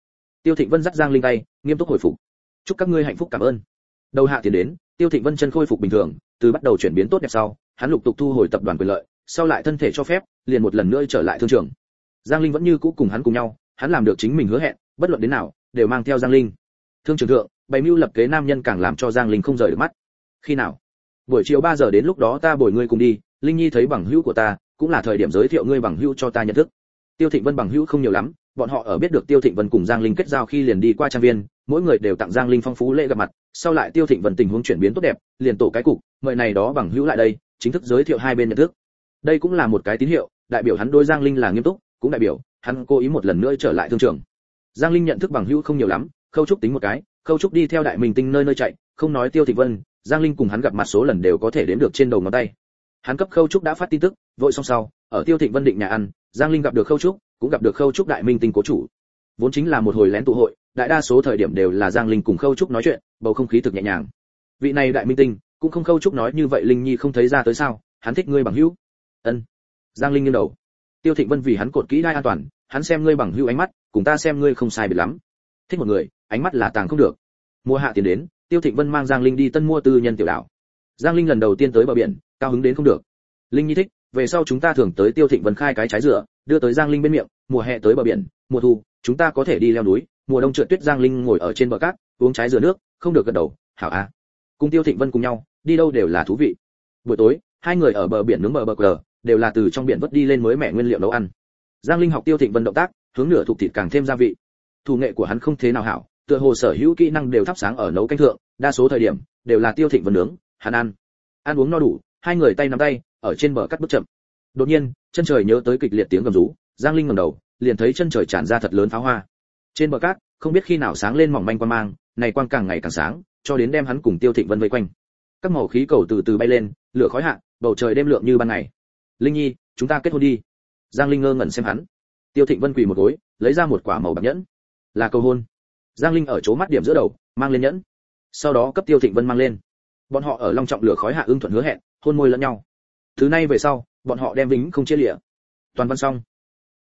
Tiêu Thịnh Vân dắt Giang Linh tay, nghiêm túc hồi phục. Chúc các ngươi hạnh phúc, cảm ơn. Đầu hạ tiến đến, Tiêu Thịnh Vân chân khôi phục bình thường, từ bắt đầu chuyển biến tốt đẹp sau, hắn lục tục thu hồi tập đoàn quyền lợi, sau lại thân thể cho phép, liền một lần nữa trở lại thương trường. Giang Linh vẫn như cũ cùng hắn cùng nhau, hắn làm được chính mình hứa hẹn, bất luận đến nào, đều mang theo Giang Linh. Thương trường thượng, bày mưu lập kế nam nhân càng làm cho Giang Linh không rời được mắt. Khi nào? Buổi chiều 3 giờ đến lúc đó ta bồi ngươi cùng đi, Linh Nhi thấy bằng hữu của ta, cũng là thời điểm giới thiệu ngươi bằng hữu cho ta nhận thức. Tiêu Thịnh Vân bằng hữu không nhiều lắm, bọn họ ở biết được Tiêu Thịnh Vân cùng Giang Linh kết giao khi liền đi qua trang viên, mỗi người đều tặng Giang Linh phong phú lễ gặp mặt, sau lại Tiêu Thịnh Vân tình huống chuyển biến tốt đẹp, liền tổ cái cục, mời này đó bằng hữu lại đây, chính thức giới thiệu hai bên nhận thức. Đây cũng là một cái tín hiệu, đại biểu hắn đối Giang Linh là nghiêm túc, cũng đại biểu hắn cố ý một lần nữa trở lại thương trường. Giang Linh nhận thức bằng hữu không nhiều lắm, Khâu Trúc tính một cái, Khâu Trúc đi theo đại minh tinh nơi nơi chạy, không nói Tiêu Thịnh Vân, Giang Linh cùng hắn gặp mặt số lần đều có thể đếm được trên đầu ngón tay. Hắn cấp Khâu Trúc đã phát tin tức, vội xong sau, ở Tiêu Thịnh Vân định nhà ăn, Giang Linh gặp được Khâu Trúc, cũng gặp được Khâu Trúc đại minh tinh cố chủ. Vốn chính là một hồi lén tụ hội, đại đa số thời điểm đều là Giang Linh cùng Khâu Trúc nói chuyện, bầu không khí thực nhẹ nhàng. Vị này đại minh tinh, cũng không Khâu Trúc nói như vậy Linh Nhi không thấy ra tới sao? Hắn thích ngươi bằng hữu. Ân. Giang Linh nghiêng đầu. Tiêu Thịnh Vân vì hắn cột kỹ đai an toàn, hắn xem ngươi bằng hữu ánh mắt, cùng ta xem ngươi không sai biệt lắm. Thích một người, ánh mắt là tàng không được. Mùa hạ tiến đến, Tiêu Thịnh Vân mang Giang Linh đi tân mua tư nhân tiểu đảo. Giang Linh lần đầu tiên tới bờ biển, cao hứng đến không được. Linh Nhi thích, về sau chúng ta thường tới Tiêu Thịnh Vân khai cái trái dừa, đưa tới Giang Linh bên miệng, mùa hè tới bờ biển, mùa thu, chúng ta có thể đi leo núi, mùa đông trượt tuyết. Giang Linh ngồi ở trên bờ cát, uống trái dừa nước, không được gật đầu, hảo a. Cùng Tiêu Thịnh Vân cùng nhau, đi đâu đều là thú vị. Buổi tối, hai người ở bờ biển nướng bờ cờ, đều là từ trong biển vớt đi lên mới mẻ nguyên liệu nấu ăn. Giang Linh học Tiêu Thịnh Vân động tác, hướng nửa thuộc thịt càng thêm gia vị. Thủ nghệ của hắn không thế nào hảo, tựa hồ sở hữu kỹ năng đều thắp sáng ở nấu canh thượng, đa số thời điểm đều là Tiêu Thịnh Vân nướng, hắn ăn uống no đủ, hai người tay nắm tay, ở trên bờ cắt bước chậm. Đột nhiên, chân trời nhớ tới kịch liệt tiếng gầm rú, Giang Linh ngẩng đầu, liền thấy chân trời tràn ra thật lớn pháo hoa. Trên bờ cát, không biết khi nào sáng lên mỏng manh quang mang, này quang càng ngày càng sáng, cho đến đem hắn cùng Tiêu Thịnh Vân vây quanh. Các màu khí cầu từ từ bay lên, lửa khói hạ, bầu trời đêm lượng như ban ngày. Linh Nhi, chúng ta kết hôn đi. Giang Linh ngơ ngẩn xem hắn. Tiêu Thịnh Vân quỳ một gối, lấy ra một quả màu bạc nhẫn, là cầu hôn. Giang Linh ở chỗ mắt điểm giữa đầu, mang lên nhẫn, sau đó cấp Tiêu Thịnh Vân mang lên. Bọn họ ở long trọng lửa khói hạ ưng thuận hứa hẹn, hôn môi lẫn nhau. Thứ nay về sau, bọn họ đem vĩnh không chia lìa. Toàn văn xong.